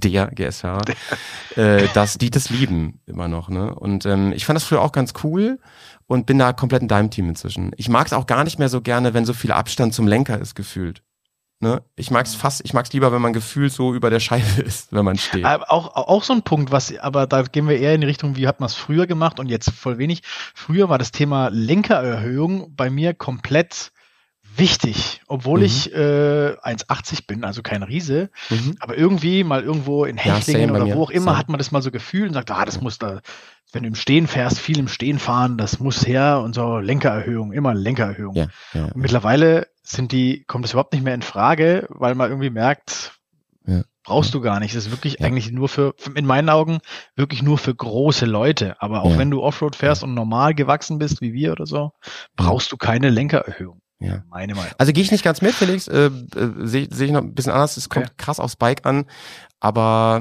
dass die das lieben immer noch, ne? Und ich fand das früher auch ganz cool und bin da komplett in deinem Team inzwischen. Ich mag es auch gar nicht mehr so gerne, wenn so viel Abstand zum Lenker ist gefühlt. Ne? Ich mag's lieber, wenn man gefühlt so über der Scheibe ist, wenn man steht. Aber auch so ein Punkt, aber da gehen wir eher in die Richtung, wie hat man es früher gemacht und jetzt voll wenig. Früher war das Thema Lenkererhöhung bei mir komplett wichtig, obwohl ich 1,80 bin, also kein Riese, aber irgendwie mal irgendwo in Hechlingen oder wo auch immer hat man das mal so gefühlt und sagt, das muss da, wenn du im Stehen fährst, viel im Stehen fahren, das muss her und so Lenkererhöhung, immer Lenkererhöhung. Ja. Und mittlerweile kommt das überhaupt nicht mehr in Frage, weil man irgendwie merkt, brauchst du gar nicht. Das ist wirklich eigentlich nur in meinen Augen, wirklich nur für große Leute. Aber auch wenn du Offroad fährst und normal gewachsen bist, wie wir oder so, brauchst du keine Lenkererhöhung. Ja. Meine Meinung. Also gehe ich nicht ganz mit, Felix, sehe ich noch ein bisschen anders. Es kommt krass aufs Bike an, aber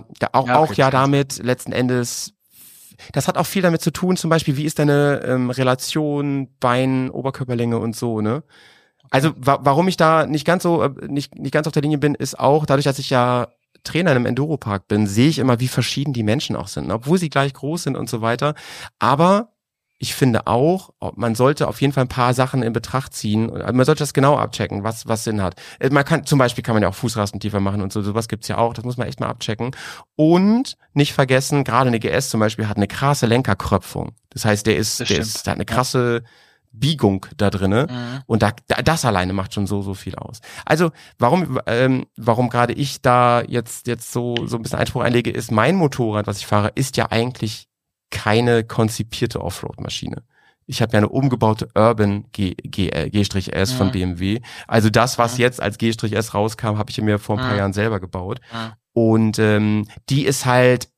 damit letzten Endes, das hat auch viel damit zu tun, zum Beispiel, wie ist deine Relation Bein, Oberkörperlänge und so, ne? Also warum ich da nicht ganz auf der Linie bin, ist auch dadurch, dass ich ja Trainer in einem Enduropark bin, sehe ich immer, wie verschieden die Menschen auch sind, obwohl sie gleich groß sind und so weiter. Aber ich finde auch, man sollte auf jeden Fall ein paar Sachen in Betracht ziehen. Man sollte das genau abchecken, was Sinn hat. Zum Beispiel kann man ja auch Fußrasten tiefer machen und sowas gibt's ja auch. Das muss man echt mal abchecken. Und nicht vergessen, gerade eine GS zum Beispiel hat eine krasse Lenkerkröpfung. Das heißt, der hat eine krasse Biegung da drinne und das alleine macht schon so viel aus. Also warum gerade ich da jetzt so ein bisschen Einspruch einlege, ist mein Motorrad, was ich fahre, ist ja eigentlich keine konzipierte Offroad-Maschine. Ich habe ja eine umgebaute Urban G-S von BMW. Also das, was jetzt als G-S rauskam, habe ich mir vor ein paar Jahren selber gebaut. Und die ist halt,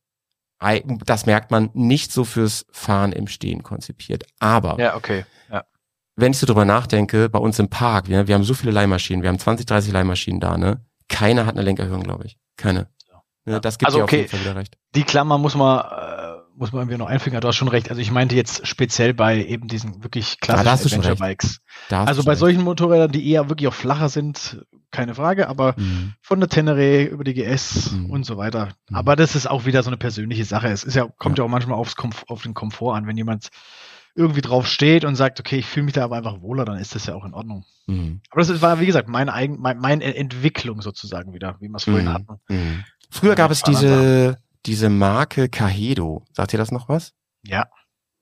das merkt man, nicht so fürs Fahren im Stehen konzipiert. Aber wenn ich so drüber nachdenke, bei uns im Park, wir haben so viele Leihmaschinen, wir haben 20, 30 Leihmaschinen da, ne? Keine hat eine Lenkerhöhung, glaube ich. Keine. Ja. Das gibt dir auf jeden Fall wieder recht. Die Klammer muss man irgendwie noch einfügen, du hast schon recht. Also ich meinte jetzt speziell bei eben diesen wirklich klassischen Adventure-Bikes. Also bei solchen Motorrädern, die eher wirklich auch flacher sind, keine Frage, aber von der Tenere über die GS und so weiter. Aber das ist auch wieder so eine persönliche Sache. Es ist kommt ja auch manchmal auf den Komfort an. Wenn jemand irgendwie drauf steht und sagt, okay, ich fühle mich da aber einfach wohler, dann ist das ja auch in Ordnung. Aber das war, wie gesagt, meine Entwicklung sozusagen wieder, wie wir es vorhin hatten. Früher gab es diese Marke Kahedo. Sagt ihr das noch was? Ja.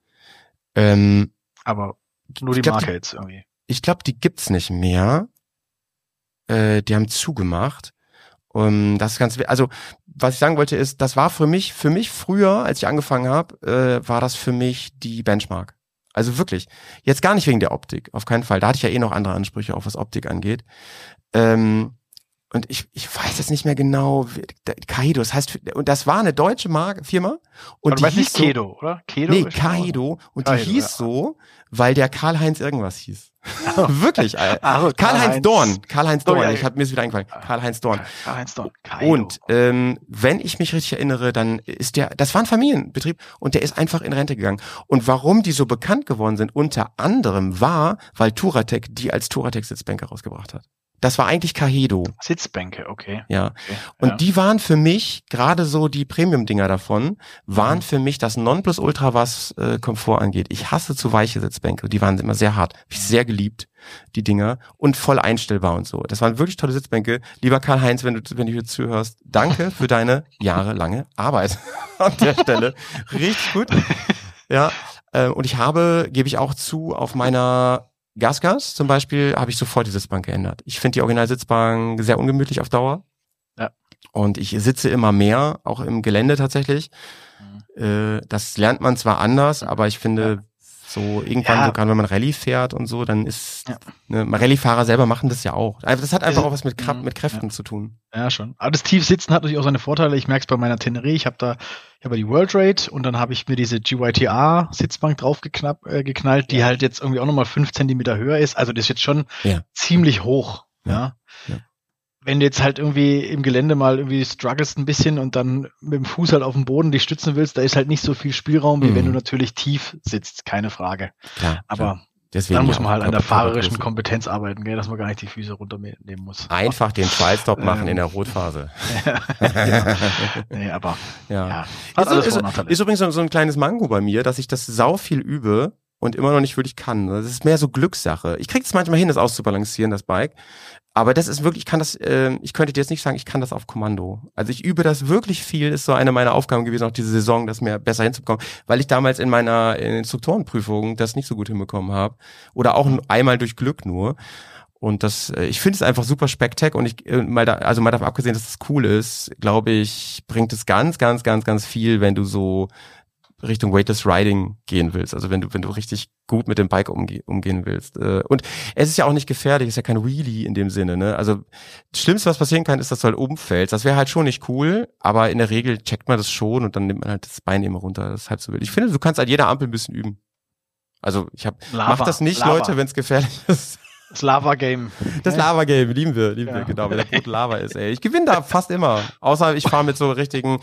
Aber nur die Marke jetzt irgendwie. Ich glaube, die gibt's nicht mehr. Die haben zugemacht. Das ist ganz, also was ich sagen wollte ist, das war für mich früher, als ich angefangen habe, war das für mich die Benchmark. Also wirklich. Jetzt gar nicht wegen der Optik, auf keinen Fall. Da hatte ich ja noch andere Ansprüche, auch was Optik angeht. Und ich weiß jetzt nicht mehr genau, Kahedo, das heißt, und das war eine deutsche Firma. Und die hieß Kedo, oder? Kedo? Nee, Kahedo. Und Kahedo, die hieß so, weil der Karl-Heinz irgendwas hieß. Wirklich. Karl-Heinz Dorn. Karl-Heinz Dorn. Mir ist wieder eingefallen. Karl-Heinz Dorn. Karl-Heinz Dorn. Kahedo. Und wenn ich mich richtig erinnere, dann ist das war ein Familienbetrieb und der ist einfach in Rente gegangen. Und warum die so bekannt geworden sind, unter anderem war, weil Touratech die als Touratech-Sitzbänke rausgebracht hat. Das war eigentlich Kahedo. Sitzbänke, okay. Ja. Und die waren für mich, gerade so die Premium-Dinger davon, waren für mich das Nonplusultra, was Komfort angeht. Ich hasse zu weiche Sitzbänke. Die waren immer sehr hart. Hab ich sehr geliebt, die Dinger. Und voll einstellbar und so. Das waren wirklich tolle Sitzbänke. Lieber Karl-Heinz, wenn du hier zuhörst, danke für deine jahrelange Arbeit an der Stelle. Richtig gut. Ja. Und gebe ich auch zu, auf meiner Gasgas zum Beispiel habe ich sofort die Sitzbank geändert. Ich finde die Originalsitzbank sehr ungemütlich auf Dauer. Ja. Und ich sitze immer mehr, auch im Gelände tatsächlich. Das lernt man zwar anders, aber ich finde, so irgendwann, so gerade wenn man Rallye fährt und so, dann ist, Rallye-Fahrer selber machen das ja auch. Also das hat einfach auch was mit Kräften zu tun. Ja, schon. Aber das Tiefsitzen hat natürlich auch seine Vorteile. Ich merke es bei meiner Tenere. Ich habe die World Rate und dann habe ich mir diese GYTA-Sitzbank drauf geknallt, die halt jetzt irgendwie auch nochmal 5 Zentimeter höher ist. Also das ist jetzt schon ziemlich hoch. Ja. Wenn du jetzt halt irgendwie im Gelände mal irgendwie strugglest ein bisschen und dann mit dem Fuß halt auf dem Boden dich stützen willst, da ist halt nicht so viel Spielraum, wie wenn du natürlich tief sitzt, keine Frage. Klar, aber dann muss man halt an der fahrerischen Kompetenz arbeiten, gell, dass man gar nicht die Füße runternehmen muss. Einfach den Trial-Stop machen in der Rotphase. Nee, aber ist übrigens so ein kleines Manko bei mir, dass ich das sau viel übe und immer noch nicht wirklich kann. Das ist mehr so Glückssache. Ich kriege es manchmal hin, das auszubalancieren, das Bike. Aber das ist wirklich, ich könnte dir jetzt nicht sagen, ich kann das auf Kommando. Also ich übe das wirklich viel, ist so eine meiner Aufgaben gewesen, auch diese Saison, das mir besser hinzubekommen, weil ich damals in meiner Instruktorenprüfung das nicht so gut hinbekommen habe. Oder auch einmal durch Glück nur. Und das, ich finde es einfach super spektakulär und mal davon abgesehen, dass das cool ist, glaube ich, bringt es ganz, ganz, ganz, ganz viel, wenn du so Richtung Weightless Riding gehen willst. Also wenn du richtig gut mit dem Bike umgehen willst. Und es ist ja auch nicht gefährlich, es ist ja kein Wheelie in dem Sinne, ne? Also das Schlimmste, was passieren kann, ist, dass du halt umfällst. Das wäre halt schon nicht cool, aber in der Regel checkt man das schon und dann nimmt man halt das Bein immer runter. Das ist halb so wild. Ich finde, du kannst an jeder Ampel ein bisschen üben. Also mach das nicht, Lava. Leute, wenn es gefährlich ist. Das Lava-Game. Das Lava-Game, lieben wir, genau, weil der Boot Lava ist, ey. Ich gewinne da fast immer. Außer ich fahre mit so richtigen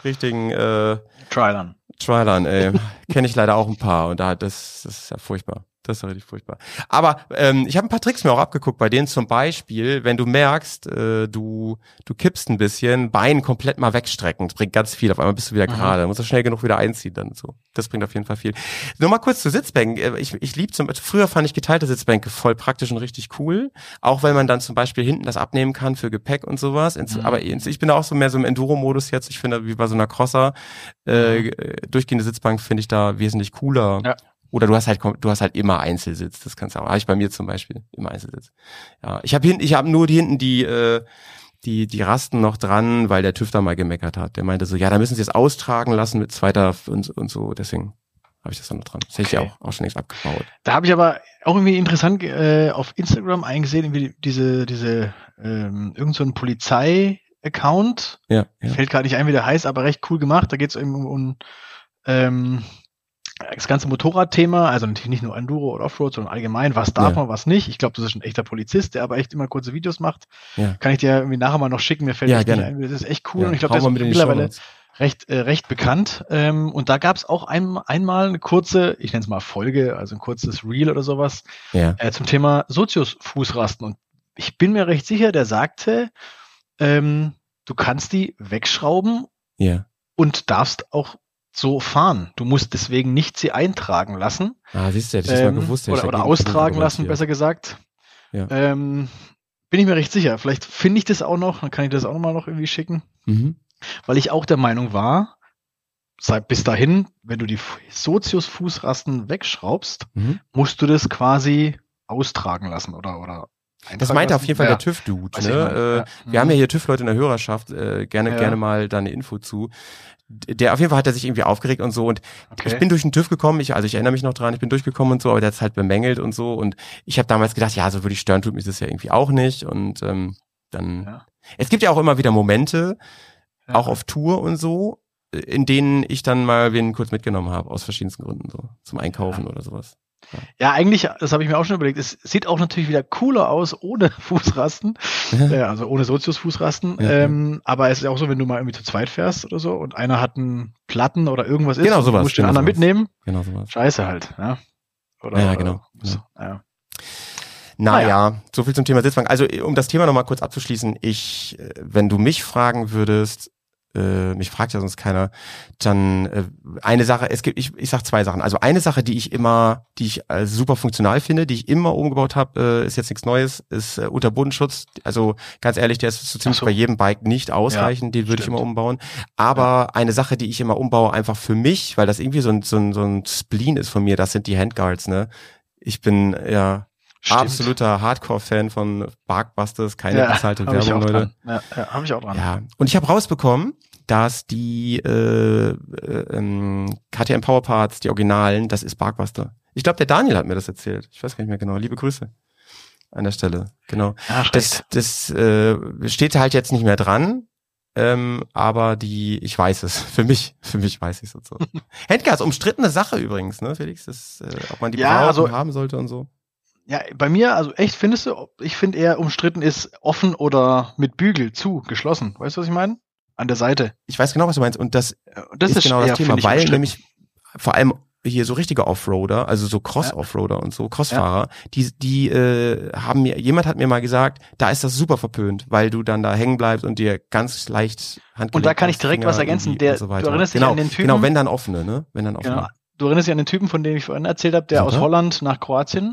Trailern, ey. Kenne ich leider auch ein paar und das ist ja furchtbar. Das ist ja richtig furchtbar. Aber ich habe ein paar Tricks mir auch abgeguckt, bei denen zum Beispiel, wenn du merkst, du kippst ein bisschen, Bein komplett mal wegstrecken. Das bringt ganz viel. Auf einmal bist du wieder gerade. Musst du schnell genug wieder einziehen dann so. Das bringt auf jeden Fall viel. Nur mal kurz zu Sitzbänken. Ich liebe früher fand ich geteilte Sitzbänke voll praktisch und richtig cool. Auch weil man dann zum Beispiel hinten das abnehmen kann für Gepäck und sowas. Aber ich bin da auch so mehr so im Enduro-Modus jetzt. Ich finde, wie bei so einer Crosser, durchgehende Sitzbank finde ich da wesentlich cooler. Ja. Oder du hast halt immer Einzelsitz. Das kannst du auch. Habe ich bei mir zum Beispiel immer Einzelsitz. Ja, ich habe nur hinten die Rasten noch dran, weil der TÜV da mal gemeckert hat. Der meinte so, ja, da müssen sie es austragen lassen mit zweiter und so. Deswegen habe ich das dann noch dran. Das hätte ich auch schon längst abgebaut. Da habe ich aber auch irgendwie interessant auf Instagram eingesehen, irgendwie diese irgend so ein Polizei-Account. Ja. Fällt gerade nicht ein, wie der heißt, aber recht cool gemacht. Da geht es um das ganze Motorradthema, also natürlich nicht nur Enduro oder Offroad, sondern allgemein, was darf man, was nicht. Ich glaube, das ist ein echter Polizist, der aber echt immer kurze Videos macht. Ja. Kann ich dir irgendwie nachher mal noch schicken, mir fällt echt nicht ein. Das ist echt cool und ich glaube, der ist mittlerweile recht bekannt. Und da gab es auch einmal eine kurze, ich nenne es mal Folge, also ein kurzes Reel oder sowas, zum Thema Sozius-Fußrasten. Und ich bin mir recht sicher, der sagte, du kannst die wegschrauben und darfst auch so fahren. Du musst deswegen nicht sie eintragen lassen. Siehst du, hätte ich das mal gewusst. Oder austragen lassen, besser gesagt. Ja. Bin ich mir recht sicher. Vielleicht finde ich das auch noch, dann kann ich das auch noch irgendwie schicken. Weil ich auch der Meinung war, bis dahin, wenn du die Sozius-Fußrasten wegschraubst, musst du das quasi austragen lassen oder das meinte auf jeden Fall der TÜV-Dude. Ne? Wir haben ja hier TÜV-Leute in der Hörerschaft, gerne mal da eine Info zu. Der auf jeden Fall hat er sich irgendwie aufgeregt und so und ich bin durch den TÜV gekommen, ich erinnere mich noch dran, ich bin durchgekommen und so, aber der hat es halt bemängelt und so und ich habe damals gedacht, ja, so würde ich stören, tut mich das ja irgendwie auch nicht und es gibt ja auch immer wieder Momente, auch auf Tour und so, in denen ich dann mal wen kurz mitgenommen habe, aus verschiedensten Gründen, so zum Einkaufen oder sowas. Ja, eigentlich, das habe ich mir auch schon überlegt, es sieht auch natürlich wieder cooler aus ohne Fußrasten, also ohne Sozius-Fußrasten, aber es ist auch so, wenn du mal irgendwie zu zweit fährst oder so und einer hat einen Platten oder irgendwas ist, genau sowas, musst du den anderen mitnehmen, genau sowas. Scheiße halt, ja. Genau. Naja, so viel zum Thema Sitzbank. Also um das Thema nochmal kurz abzuschließen, wenn du mich fragen würdest, mich fragt ja sonst keiner, dann eine Sache, ich sag zwei Sachen. Also eine Sache, die ich super funktional finde, die ich immer umgebaut habe, ist jetzt nichts Neues, ist Unterbodenschutz. Also ganz ehrlich, der ist so ziemlich bei jedem Bike nicht ausreichend, den würde ich immer umbauen. Aber eine Sache, die ich immer umbaue, einfach für mich, weil das irgendwie so ein Spleen ist von mir, das sind die Handguards, ne? Ich bin absoluter Hardcore-Fan von Barkbusters, keine bezahlte Werbung, Leute. Ja, habe ich auch dran. Ja, und ich habe rausbekommen, dass die KTM Power Parts, die Originalen, das ist Barkbuster. Ich glaube, der Daniel hat mir das erzählt. Ich weiß gar nicht mehr genau. Liebe Grüße an der Stelle. Genau. Ja, das steht halt jetzt nicht mehr dran. Aber ich weiß es. Für mich weiß ich es so. Handguards, umstrittene Sache übrigens, ne, Felix? Ob man die brauchen, haben sollte und so. Ja, bei mir, also echt, ich finde eher umstritten ist offen oder mit Bügel geschlossen. Weißt du, was ich meine? An der Seite. Ich weiß genau, was du meinst. Und das ist genau das Thema, weil nämlich vor allem hier so richtige Offroader, also so Cross-Offroader und so, Crossfahrer, jemand hat mir mal gesagt, da ist das super verpönt, weil du dann da hängen bleibst und dir ganz leicht Handgelenk. Und da kann ich direkt was ergänzen, du erinnerst dich an den Typen. Genau, wenn dann offene, ne? Genau. Du erinnerst dich an den Typen, von dem ich vorhin erzählt habe, der aus Holland nach Kroatien.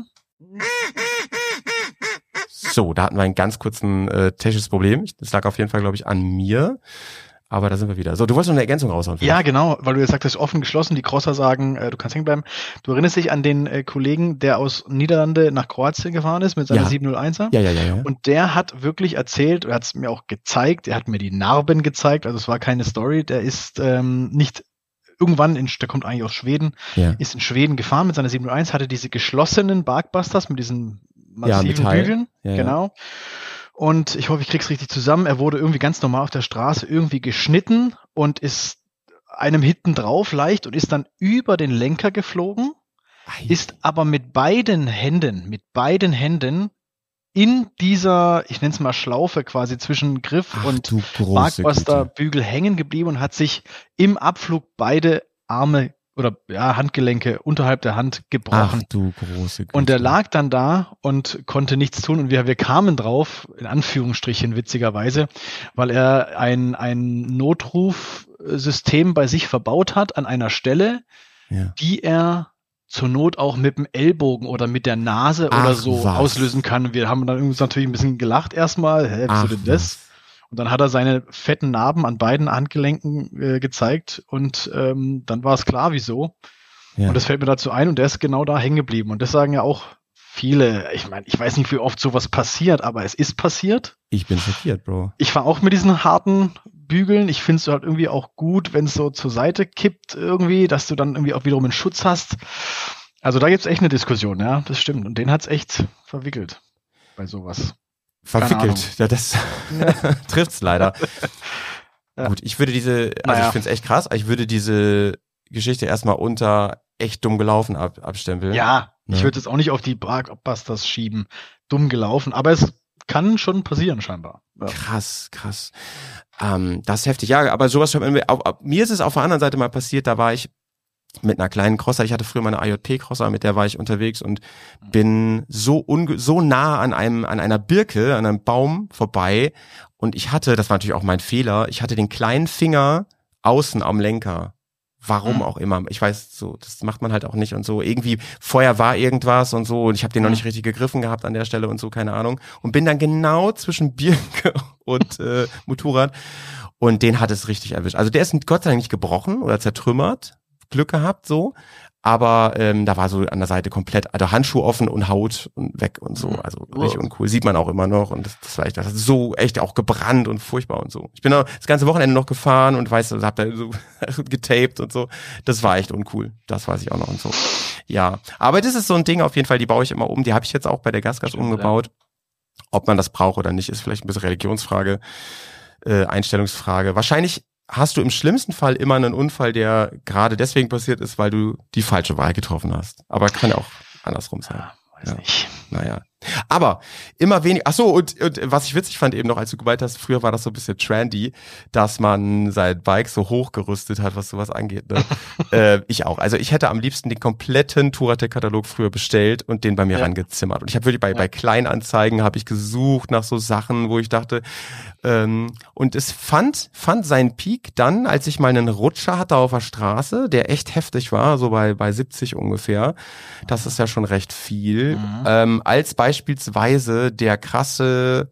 So, da hatten wir einen ganz kurzen technisches Problem. Das lag auf jeden Fall, glaube ich, an mir. Aber da sind wir wieder. So, du wolltest noch eine Ergänzung raushauen. Ja, genau, weil du jetzt sagtest, offen, geschlossen, die Crosser sagen, du kannst hängen bleiben. Du erinnerst dich an den Kollegen, der aus Niederlande nach Kroatien gefahren ist mit seiner 701er? Ja. Und der hat wirklich erzählt, er hat es mir auch gezeigt, er hat mir die Narben gezeigt, also es war keine Story, der ist nicht irgendwann, der kommt eigentlich aus Schweden, ist in Schweden gefahren mit seiner 701, hatte diese geschlossenen Barkbusters mit diesen massiven Bügeln, genau. Und ich hoffe, ich krieg's richtig zusammen. Er wurde irgendwie ganz normal auf der Straße irgendwie geschnitten und ist einem hinten drauf leicht und ist dann über den Lenker geflogen, ist aber mit beiden Händen in dieser, ich nenne es mal Schlaufe quasi zwischen Griff und Barkbuster-Bügel hängen geblieben und hat sich im Abflug beide Arme oder Handgelenke unterhalb der Hand gebrochen. Ach du große Güte. Und er lag dann da und konnte nichts tun und wir kamen drauf, in Anführungsstrichen witzigerweise, weil er ein Notrufsystem bei sich verbaut hat an einer Stelle, die er zur Not auch mit dem Ellbogen oder mit der Nase oder so auslösen kann. Wir haben dann irgendwie natürlich ein bisschen gelacht erstmal. Wieso denn das? Und dann hat er seine fetten Narben an beiden Handgelenken gezeigt und dann war es klar, wieso. Ja. Und das fällt mir dazu ein und der ist genau da hängen geblieben. Und das sagen ja auch viele. Ich meine, ich weiß nicht, wie oft sowas passiert, aber es ist passiert. Ich bin schockiert, Bro. Ich fahre auch mit diesen harten Bügeln. Ich finde es halt irgendwie auch gut, wenn es so zur Seite kippt irgendwie, dass du dann irgendwie auch wiederum einen Schutz hast. Also da gibt's echt eine Diskussion, ja, das stimmt. Und den hat's echt verwickelt bei sowas. Verwickelt, ja, das trifft's leider. Gut, ich würde ich finde es echt krass, ich würde diese Geschichte erstmal unter echt dumm gelaufen abstempeln. Ja, ich würde es auch nicht auf die Barkbusters schieben, dumm gelaufen, aber es kann schon passieren scheinbar. Ja. Krass. Das ist heftig, ja, aber sowas schon, mir ist es auf der anderen Seite mal passiert, da war ich mit einer kleinen Crosser, ich hatte früher mal eine AJP-Crosser, mit der war ich unterwegs und bin so nah an einer Birke, an einem Baum vorbei und das war natürlich auch mein Fehler, ich hatte den kleinen Finger außen am Lenker. Warum auch immer. Ich weiß, so, das macht man halt auch nicht und so. Irgendwie, vorher war irgendwas und so und ich habe den noch nicht richtig gegriffen gehabt an der Stelle und so, keine Ahnung. Und bin dann genau zwischen Birke und Motorrad und den hat es richtig erwischt. Also der ist Gott sei Dank nicht gebrochen oder zertrümmert. Glück gehabt, so. Aber da war so an der Seite komplett, also Handschuh offen und Haut und weg und so. Also richtig uncool. Sieht man auch immer noch. Und das war echt, das ist so echt auch gebrannt und furchtbar und so. Ich bin auch das ganze Wochenende noch gefahren und hab da so getaped und so. Das war echt uncool. Das weiß ich auch noch und so. Ja. Aber das ist so ein Ding auf jeden Fall, die baue ich immer um. Die habe ich jetzt auch bei der Gasgas umgebaut. Ob man das braucht oder nicht, ist vielleicht ein bisschen Religionsfrage, Einstellungsfrage. Wahrscheinlich hast du im schlimmsten Fall immer einen Unfall, der gerade deswegen passiert ist, weil du die falsche Wahl getroffen hast. Aber kann ja auch andersrum sein. Weiß nicht. Naja. Aber immer weniger. Ach so, und was ich witzig fand eben noch, als du gemeint hast, früher war das so ein bisschen trendy, dass man sein Bike so hochgerüstet hat, was sowas angeht. Ne? Ich auch. Also ich hätte am liebsten den kompletten Touratec-Katalog früher bestellt und den bei mir rangezimmert. Und ich habe wirklich bei Kleinanzeigen habe ich gesucht nach so Sachen, wo ich dachte, und es fand seinen Peak dann, als ich mal einen Rutscher hatte auf der Straße, der echt heftig war, so bei 70 ungefähr. Das ist ja schon recht viel. Als beispielsweise der krasse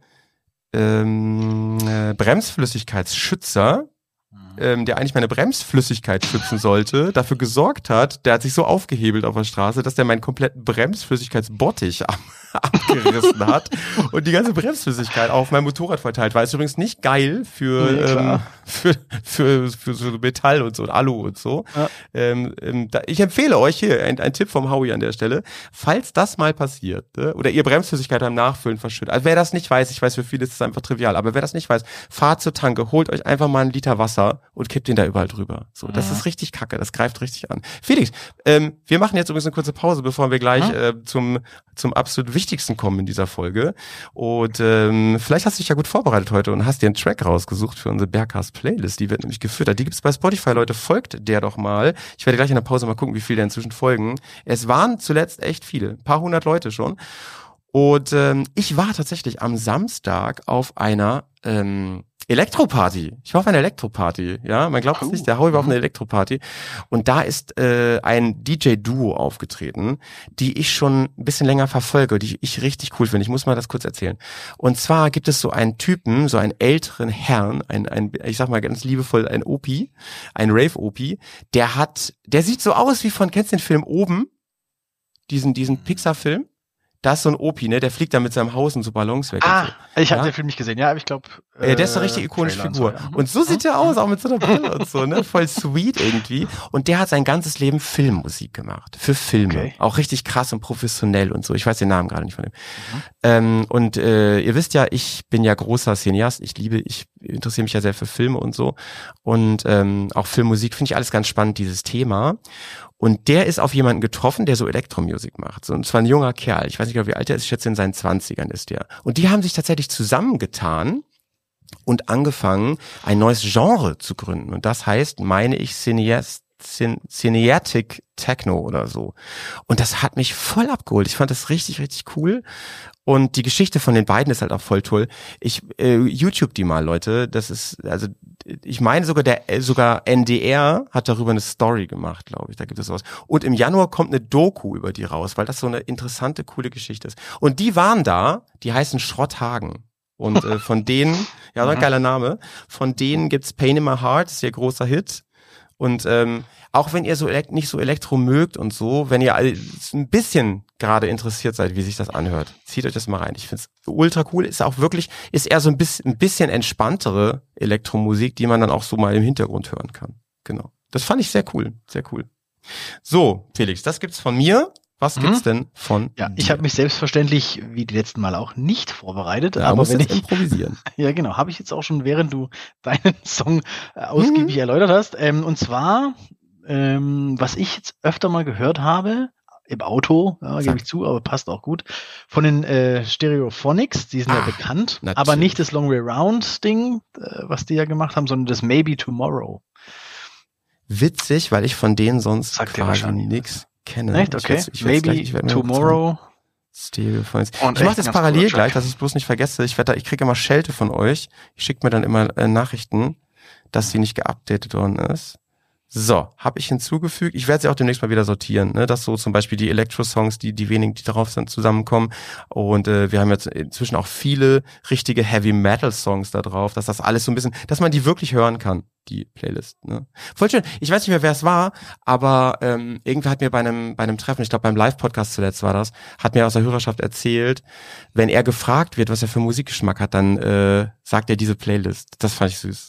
Bremsflüssigkeitsschützer, der eigentlich meine Bremsflüssigkeit schützen sollte, dafür gesorgt hat, der hat sich so aufgehebelt auf der Straße, dass der meinen kompletten Bremsflüssigkeitsbottich abgerissen hat und die ganze Bremsflüssigkeit auf meinem Motorrad verteilt war. Ist übrigens nicht geil für so Metall und so und Alu und so. Ja. Ich empfehle euch hier ein Tipp vom Howie an der Stelle, falls das mal passiert, oder ihr Bremsflüssigkeit beim Nachfüllen verschüttet. Also wer das nicht weiß, ich weiß, für viele ist es einfach trivial, aber wer das nicht weiß, fahrt zur Tanke, holt euch einfach mal einen Liter Wasser und kippt den da überall drüber. So, das ist richtig kacke, das greift richtig an. Felix, wir machen jetzt übrigens eine kurze Pause, bevor wir gleich zum absolut wichtigsten kommen in dieser Folge. Und vielleicht hast du dich ja gut vorbereitet heute und hast dir einen Track rausgesucht für unsere Bergcast-Playlist. Die wird nämlich gefüttert. Die gibt's bei Spotify, Leute. Folgt der doch mal. Ich werde gleich in der Pause mal gucken, wie viele der inzwischen folgen. Es waren zuletzt echt viele. Ein paar hundert Leute schon. Und ich war tatsächlich am Samstag auf einer Elektroparty. Ich war auf einer Elektroparty, ja, man glaubt es nicht, der Howie war auf einer Elektroparty und da ist ein DJ-Duo aufgetreten, die ich schon ein bisschen länger verfolge, die ich richtig cool finde. Ich muss mal das kurz erzählen. Und zwar gibt es so einen Typen, so einen älteren Herrn, ich sag mal ganz liebevoll, ein Opi, ein Rave-Opi, der sieht so aus wie kennst du den Film Oben? Diesen Pixar-Film? Da ist so ein Opi, ne? Der fliegt da mit seinem Haus und so Ballons weg. Ah, und so. ich habe den Film nicht gesehen, ja, aber ich glaube. Der ist eine richtig ikonische Figur. Und so sieht er aus, auch mit so einer Brille und so, ne? Voll sweet irgendwie. Und der hat sein ganzes Leben Filmmusik gemacht. Für Filme. Okay. Auch richtig krass und professionell und so. Ich weiß den Namen gerade nicht von dem. Und ihr wisst ja, ich bin ja großer Cineast. Ich interessiere mich ja sehr für Filme und so. Und auch Filmmusik finde ich alles ganz spannend, dieses Thema. Und der ist auf jemanden getroffen, der so Elektromusik macht. Und zwar ein junger Kerl. Ich weiß nicht, wie alt er ist. Ich schätze, in seinen 20ern ist der. Und die haben sich tatsächlich zusammengetan und angefangen, ein neues Genre zu gründen. Und das heißt, meine ich, Cineatic Techno oder so. Und das hat mich voll abgeholt. Ich fand das richtig, richtig cool. Und die Geschichte von den beiden ist halt auch voll toll. YouTube die mal, Leute. Das ist, also ich meine sogar NDR hat darüber eine Story gemacht, glaube ich. Da gibt es sowas. Und im Januar kommt eine Doku über die raus, weil das so eine interessante, coole Geschichte ist. Und die waren da, die heißen Schrotthagen. Und von denen, ja, so ein geiler Name, von denen gibt's Pain in My Heart, das ist ihr großer Hit. Und auch wenn ihr nicht so Elektro mögt und so, wenn ihr ein bisschen gerade interessiert seid, wie sich das anhört, zieht euch das mal rein. Ich find's ultra cool. Ist eher so ein bisschen entspanntere Elektromusik, die man dann auch so mal im Hintergrund hören kann. Genau. Das fand ich sehr cool. Sehr cool. So, Felix, das gibt's von mir. Was gibt's denn von dir? Ich habe mich selbstverständlich, wie die letzten Mal auch, nicht vorbereitet. Ja, aber wenn ich improvisieren. Ja, genau. Habe ich jetzt auch schon, während du deinen Song ausgiebig erläutert hast. Und zwar, was ich jetzt öfter mal gehört habe, im Auto, ja, gebe ich zu, aber passt auch gut, von den Stereophonics, die sind ja bekannt, natürlich. Aber nicht das Long Way Round Ding, was die ja gemacht haben, sondern das Maybe Tomorrow. Witzig, weil ich von denen sonst quasi nix kenne. Echt? Okay. Maybe Tomorrow. Stereophonics. Ich mache das parallel gleich, dass ich es bloß nicht vergesse. Ich kriege immer Schelte von euch. Ich schicke mir dann immer Nachrichten, dass sie nicht geupdatet worden ist. So, habe ich hinzugefügt. Ich werde sie auch demnächst mal wieder sortieren, ne? Dass so zum Beispiel die Elektro-Songs, die wenigen, die darauf sind, zusammenkommen. Und wir haben jetzt inzwischen auch viele richtige Heavy-Metal-Songs da drauf, dass das alles so ein bisschen, dass man die wirklich hören kann, die Playlist. Ne? Voll schön. Ich weiß nicht mehr, wer es war, aber irgendwer hat mir bei einem Treffen, ich glaube beim Live-Podcast zuletzt war das, hat mir aus der Hörerschaft erzählt, wenn er gefragt wird, was er für Musikgeschmack hat, dann sagt er diese Playlist. Das fand ich süß.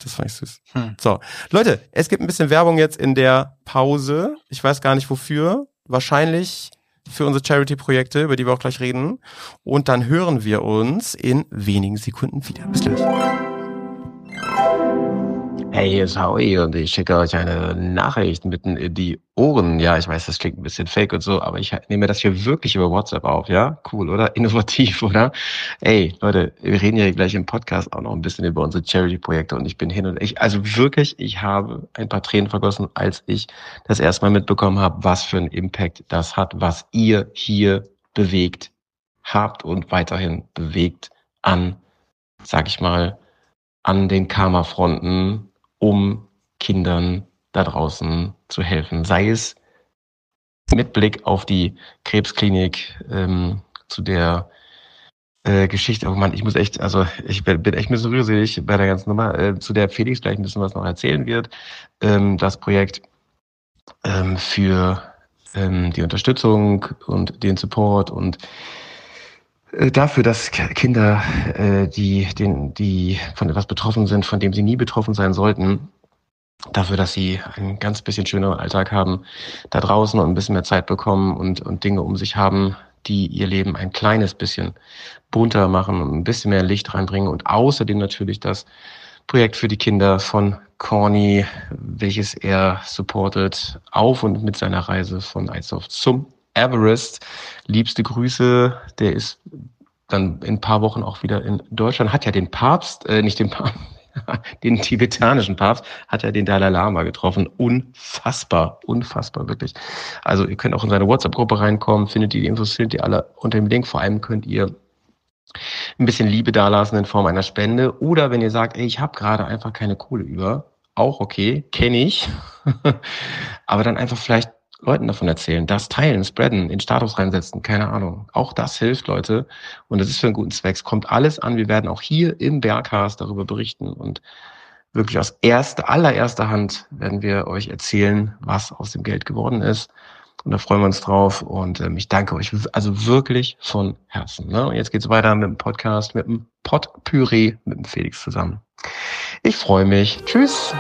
So, Leute, es gibt ein bisschen Werbung jetzt in der Pause. Ich weiß gar nicht wofür. Wahrscheinlich für unsere Charity-Projekte, über die wir auch gleich reden. Und dann hören wir uns in wenigen Sekunden wieder. Bis gleich. Hey, hier ist Howie und ich schicke euch eine Nachricht mitten in die Ohren. Ja, ich weiß, das klingt ein bisschen fake und so, aber ich nehme das hier wirklich über WhatsApp auf, ja? Cool, oder? Innovativ, oder? Ey, Leute, wir reden ja gleich im Podcast auch noch ein bisschen über unsere Charity-Projekte und ich bin hin und also wirklich, ich habe ein paar Tränen vergossen, als ich das erste Mal mitbekommen habe, was für einen Impact das hat, was ihr hier bewegt habt und weiterhin bewegt an, sag ich mal, an den Karma-Fronten, um Kindern da draußen zu helfen. Sei es mit Blick auf die Krebsklinik, zu der Geschichte, oh Mann, ich bin echt ein bisschen rührselig bei der ganzen Nummer, zu der Felix gleich ein bisschen was noch erzählen wird. Das Projekt für die Unterstützung und den Support und dafür, dass Kinder, die von etwas betroffen sind, von dem sie nie betroffen sein sollten, dafür, dass sie einen ganz bisschen schöneren Alltag haben da draußen und ein bisschen mehr Zeit bekommen und Dinge um sich haben, die ihr Leben ein kleines bisschen bunter machen und ein bisschen mehr Licht reinbringen. Und außerdem natürlich das Projekt für die Kinder von Corny, welches er supportet auf und mit seiner Reise von Eidsdorf zum Everest. Liebste Grüße, der ist dann in ein paar Wochen auch wieder in Deutschland, hat ja den Papst, nicht den Papst, den tibetanischen Papst, hat er den Dalai Lama getroffen. Unfassbar, wirklich. Also ihr könnt auch in seine WhatsApp-Gruppe reinkommen, findet die Infos, findet ihr alle unter dem Link. Vor allem könnt ihr ein bisschen Liebe dalassen in Form einer Spende. Oder wenn ihr sagt, ey, ich habe gerade einfach keine Kohle über, auch okay, kenne ich. Aber dann einfach vielleicht Leuten davon erzählen, das teilen, spreaden, in Status reinsetzen, keine Ahnung. Auch das hilft, Leute. Und das ist für einen guten Zweck. Es kommt alles an. Wir werden auch hier im Bergcast darüber berichten und wirklich aus allererster Hand werden wir euch erzählen, was aus dem Geld geworden ist. Und da freuen wir uns drauf. Und ich danke euch also wirklich von Herzen. Ne? Und jetzt geht's weiter mit dem Podcast, mit dem Potpüree, mit dem Felix zusammen. Ich freue mich. Tschüss.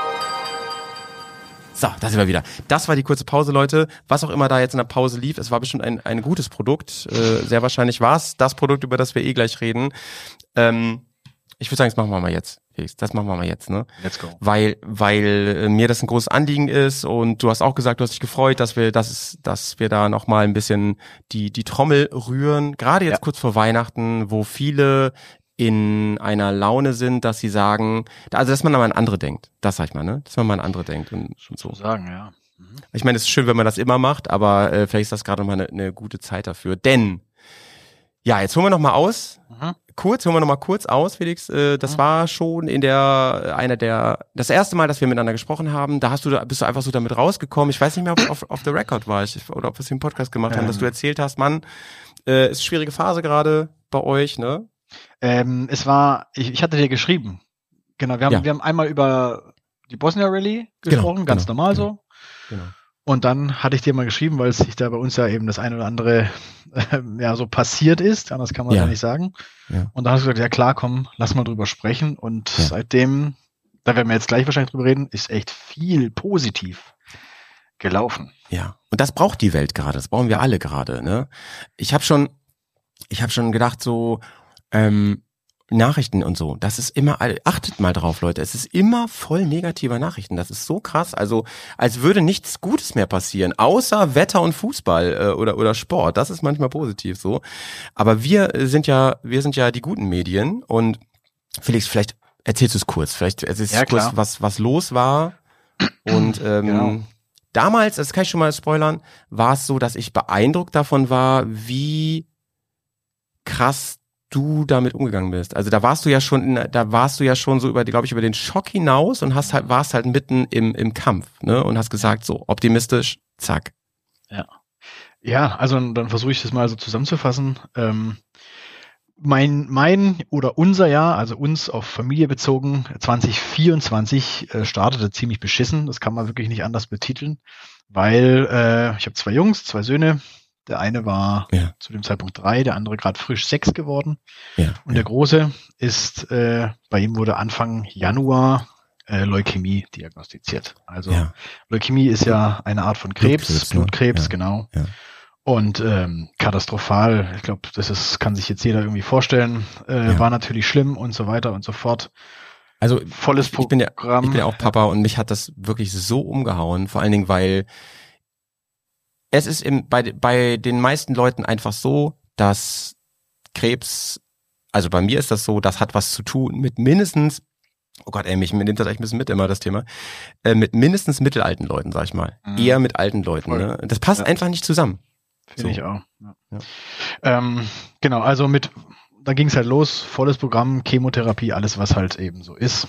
So, da sind wir wieder. Das war die kurze Pause, Leute. Was auch immer da jetzt in der Pause lief, es war bestimmt ein gutes Produkt. Sehr wahrscheinlich war es das Produkt, über das wir gleich reden. Ich würde sagen, das machen wir mal jetzt. Felix, das machen wir mal jetzt, ne? Let's go. Weil mir das ein großes Anliegen ist und du hast auch gesagt, du hast dich gefreut, dass wir da nochmal ein bisschen die Trommel rühren. Gerade jetzt kurz vor Weihnachten, wo viele in einer Laune sind, dass sie sagen, also dass man an andere denkt. Das sag ich mal, ne? Dass man mal an andere denkt und so. Sagen, ja. Ich meine, es ist schön, wenn man das immer macht, aber vielleicht ist das gerade nochmal eine gute Zeit dafür. Denn, ja, jetzt holen wir nochmal aus. Holen wir nochmal kurz aus, Felix. Das war schon das erste Mal, dass wir miteinander gesprochen haben. Bist du einfach so damit rausgekommen. Ich weiß nicht mehr, ob auf the record war oder ob wir es im Podcast gemacht haben, dass du erzählt hast, Mann, ist eine schwierige Phase gerade bei euch, ne? Ich hatte dir geschrieben. Genau, wir haben einmal über die Bosnia Rallye gesprochen, ganz normal so. Genau. Und dann hatte ich dir mal geschrieben, weil es sich da bei uns ja eben das eine oder andere so passiert ist, anders kann man ja nicht sagen. Ja. Und dann hast du gesagt, ja klar, komm, lass mal drüber sprechen. Und seitdem, da werden wir jetzt gleich wahrscheinlich drüber reden, ist echt viel positiv gelaufen. Ja, und das braucht die Welt gerade, das brauchen wir alle gerade, ne? Ich habe schon gedacht, so Nachrichten und so, das ist immer, achtet mal drauf, Leute, es ist immer voll negativer Nachrichten, das ist so krass, also als würde nichts Gutes mehr passieren, außer Wetter und Fußball oder Sport, das ist manchmal positiv so, aber wir sind ja die guten Medien und Felix, vielleicht erzählst du es kurz, was los war und genau. Damals, das kann ich schon mal spoilern, war es so, dass ich beeindruckt davon war, wie krass du damit umgegangen bist. Also da warst du ja schon so über den Schock hinaus und warst halt mitten im Kampf, ne? Und hast gesagt, so optimistisch, zack. Ja, also dann versuche ich das mal so zusammenzufassen. Mein oder unser Jahr, also uns auf Familie bezogen, 2024 startete ziemlich beschissen. Das kann man wirklich nicht anders betiteln, weil ich habe 2 Jungs, 2 Söhne. Der eine war zu dem Zeitpunkt 3, der andere gerade frisch 6 geworden. Ja, und der Große ist, bei ihm wurde Anfang Januar Leukämie diagnostiziert. Also Leukämie ist ja eine Art von Blutkrebs, genau. Ja. Und katastrophal, ich glaube, kann sich jetzt jeder irgendwie vorstellen, war natürlich schlimm und so weiter und so fort. Also volles Programm. Ich bin ja auch Papa und mich hat das wirklich so umgehauen, vor allen Dingen, weil es ist bei den meisten Leuten einfach so, dass Krebs, also bei mir ist das so, das hat was zu tun mit mindestens, oh Gott, mich nimmt das echt ein bisschen mit immer, das Thema, mit mindestens mittelalten Leuten, sag ich mal. Eher mit alten Leuten. Ne? Das passt einfach nicht zusammen. Finde ich auch. Ja. Genau, also da ging es halt los, volles Programm, Chemotherapie, alles, was halt eben so ist.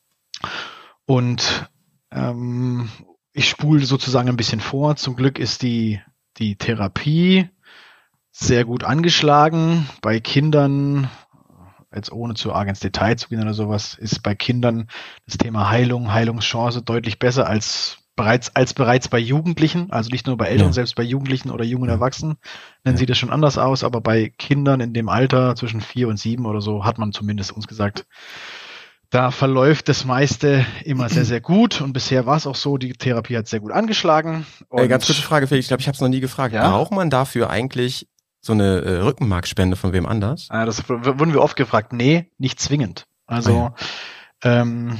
Und ich spule sozusagen ein bisschen vor. Zum Glück ist die Therapie sehr gut angeschlagen. Bei Kindern, jetzt ohne zu arg ins Detail zu gehen oder sowas, ist bei Kindern das Thema Heilungschance deutlich besser als bereits bei Jugendlichen. Also nicht nur bei Eltern, selbst bei Jugendlichen oder jungen Erwachsenen sieht es schon anders aus. Aber bei Kindern in dem Alter zwischen 4 und 7 oder so hat man zumindest uns gesagt, da verläuft das meiste immer sehr, sehr gut und bisher war es auch so, die Therapie hat sehr gut angeschlagen. Ganz kurze Frage, Felix, ich glaube, ich habe es noch nie gefragt. Ja? Braucht man dafür eigentlich so eine Rückenmarkspende von wem anders? Das wurden wir oft gefragt. Nee, nicht zwingend. Also ich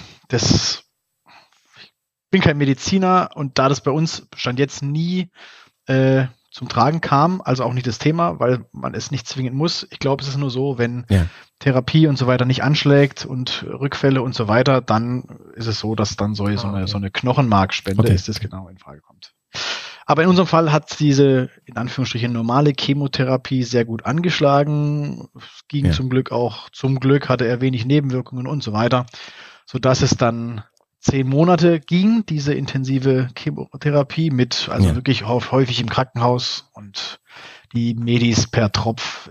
bin kein Mediziner und da das bei uns Stand jetzt nie zum Tragen kam, also auch nicht das Thema, weil man es nicht zwingend muss. Ich glaube, es ist nur so, wenn Therapie und so weiter nicht anschlägt und Rückfälle und so weiter, dann ist es so, dass dann so eine Knochenmarkspende ist, das genau in Frage kommt. Aber in unserem Fall hat diese, in Anführungsstrichen, normale Chemotherapie sehr gut angeschlagen. Es ging zum Glück hatte er wenig Nebenwirkungen und so weiter, sodass es dann 10 Monate ging, diese intensive Chemotherapie mit, wirklich häufig im Krankenhaus und die Medis per Tropf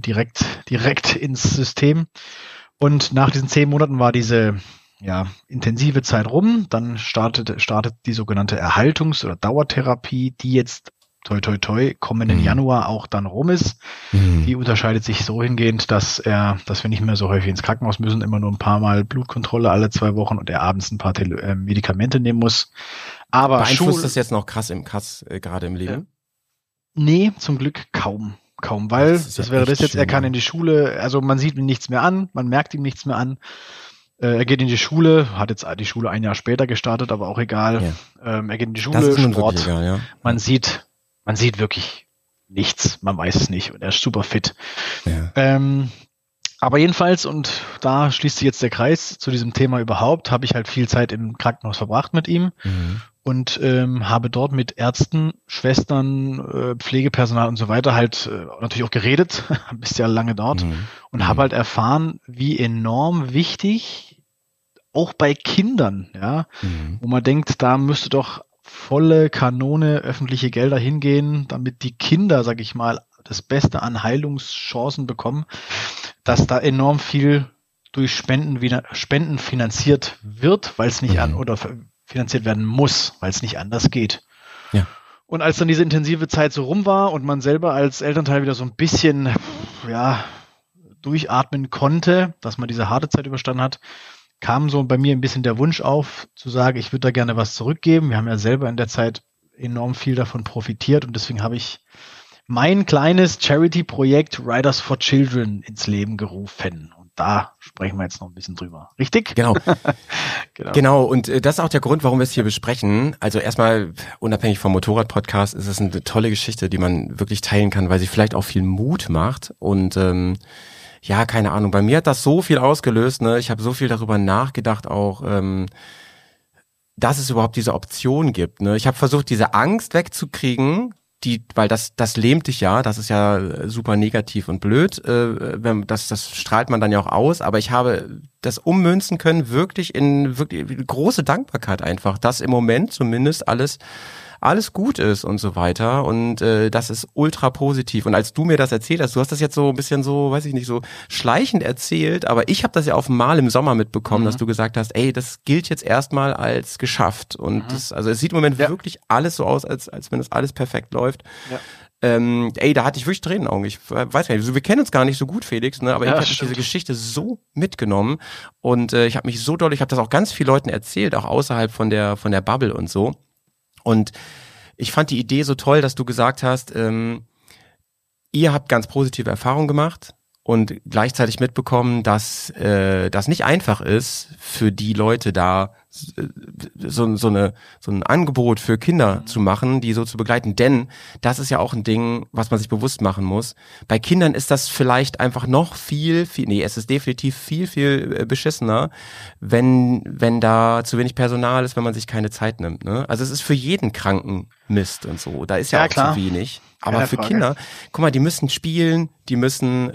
direkt ins System. Und nach diesen 10 Monaten war diese intensive Zeit rum. Dann startet die sogenannte Erhaltungs- oder Dauertherapie, die jetzt toi toi toi kommenden Januar auch dann rum ist. Die unterscheidet sich so hingehend, dass wir nicht mehr so häufig ins Krankenhaus müssen, immer nur ein paar Mal Blutkontrolle alle 2 Wochen und er abends ein paar Medikamente nehmen muss. Aber beeinflusst das jetzt noch krass gerade im Leben? Nee, zum Glück kaum, weil das wäre das jetzt, er kann in die Schule, also man sieht ihm nichts mehr an, man merkt ihm nichts mehr an. Er geht in die Schule, hat jetzt die Schule ein Jahr später gestartet, aber auch egal. Er geht in die Schule, Sport. Egal, Man sieht wirklich nichts, man weiß es nicht und er ist super fit. Ja. Aber jedenfalls, und da schließt sich jetzt der Kreis zu diesem Thema überhaupt, habe ich halt viel Zeit im Krankenhaus verbracht mit ihm und habe dort mit Ärzten, Schwestern, Pflegepersonal und so weiter halt natürlich auch geredet, bist ja lange dort und habe halt erfahren, wie enorm wichtig, auch bei Kindern, wo man denkt, da müsste doch volle Kanone öffentliche Gelder hingehen, damit die Kinder, sag ich mal, das Beste an Heilungschancen bekommen, dass da enorm viel durch Spenden finanziert wird, weil es nicht oder finanziert werden muss, weil es nicht anders geht. Ja. Und als dann diese intensive Zeit so rum war und man selber als Elternteil wieder so ein bisschen durchatmen konnte, dass man diese harte Zeit überstanden hat, kam so bei mir ein bisschen der Wunsch auf, zu sagen, ich würde da gerne was zurückgeben. Wir haben ja selber in der Zeit enorm viel davon profitiert und deswegen habe ich mein kleines Charity-Projekt Riders for Children ins Leben gerufen. Und da sprechen wir jetzt noch ein bisschen drüber. Richtig? Genau. Genau. Und das ist auch der Grund, warum wir es hier besprechen. Also erstmal, unabhängig vom Motorrad-Podcast, ist es eine tolle Geschichte, die man wirklich teilen kann, weil sie vielleicht auch viel Mut macht. Und keine Ahnung, bei mir hat das so viel ausgelöst. Ne? Ich habe so viel darüber nachgedacht auch, dass es überhaupt diese Option gibt. Ne? Ich habe versucht, diese Angst wegzukriegen, weil das lähmt dich ja, das ist ja super negativ und blöd, das strahlt man dann ja auch aus, aber ich habe das ummünzen können wirklich in wirklich große Dankbarkeit einfach, dass im Moment zumindest alles gut ist und so weiter und das ist ultra positiv. Und als du mir das erzählt hast, du hast das jetzt so ein bisschen so, weiß ich nicht, so schleichend erzählt, aber ich habe das ja auf einmal im Sommer mitbekommen, dass du gesagt hast, ey, das gilt jetzt erstmal als geschafft. Und also es sieht im Moment wirklich alles so aus, als wenn das alles perfekt läuft. Ja. Da hatte ich wirklich Tränen in den Augen. Ich weiß gar nicht, wir kennen uns gar nicht so gut, Felix, ne? Aber ich habe diese Geschichte so mitgenommen und ich habe das auch ganz vielen Leuten erzählt, auch außerhalb von der Bubble und so. Und ich fand die Idee so toll, dass du gesagt hast, ihr habt ganz positive Erfahrungen gemacht und gleichzeitig mitbekommen, dass das nicht einfach ist, für die Leute da so ein Angebot für Kinder zu machen, die so zu begleiten. Denn das ist ja auch ein Ding, was man sich bewusst machen muss. Bei Kindern ist das vielleicht einfach noch es ist definitiv viel beschissener, wenn da zu wenig Personal ist, wenn man sich keine Zeit nimmt. Ne? Also es ist für jeden Kranken Mist und so. Da ist ja auch klar. Zu wenig. Aber keine für Frage. Kinder, guck mal, die müssen spielen, die müssen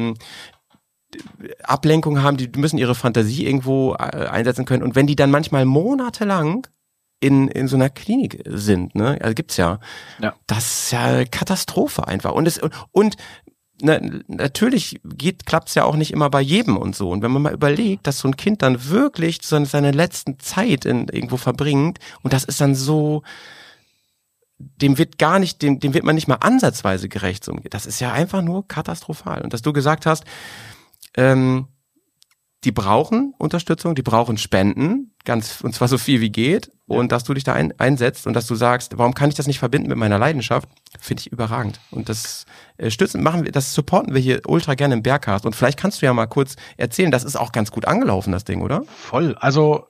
Ablenkung haben, die müssen ihre Fantasie irgendwo einsetzen können. Und wenn die dann manchmal monatelang in so einer Klinik sind, ne, also gibt's ja, das ist ja Katastrophe einfach. Und natürlich klappt's ja auch nicht immer bei jedem und so. Und wenn man mal überlegt, dass so ein Kind dann wirklich seine letzten Zeit irgendwo verbringt und das ist dann so, dem wird man nicht mal ansatzweise gerecht. Das ist ja einfach nur katastrophal. Und dass du gesagt hast, die brauchen Unterstützung, die brauchen Spenden, und zwar so viel wie geht, und dass du dich da einsetzt und dass du sagst, warum kann ich das nicht verbinden mit meiner Leidenschaft, finde ich überragend. Und das das supporten wir hier ultra gerne im Bergcast. Und vielleicht kannst du ja mal kurz erzählen, das ist auch ganz gut angelaufen, das Ding, oder? Voll. Also,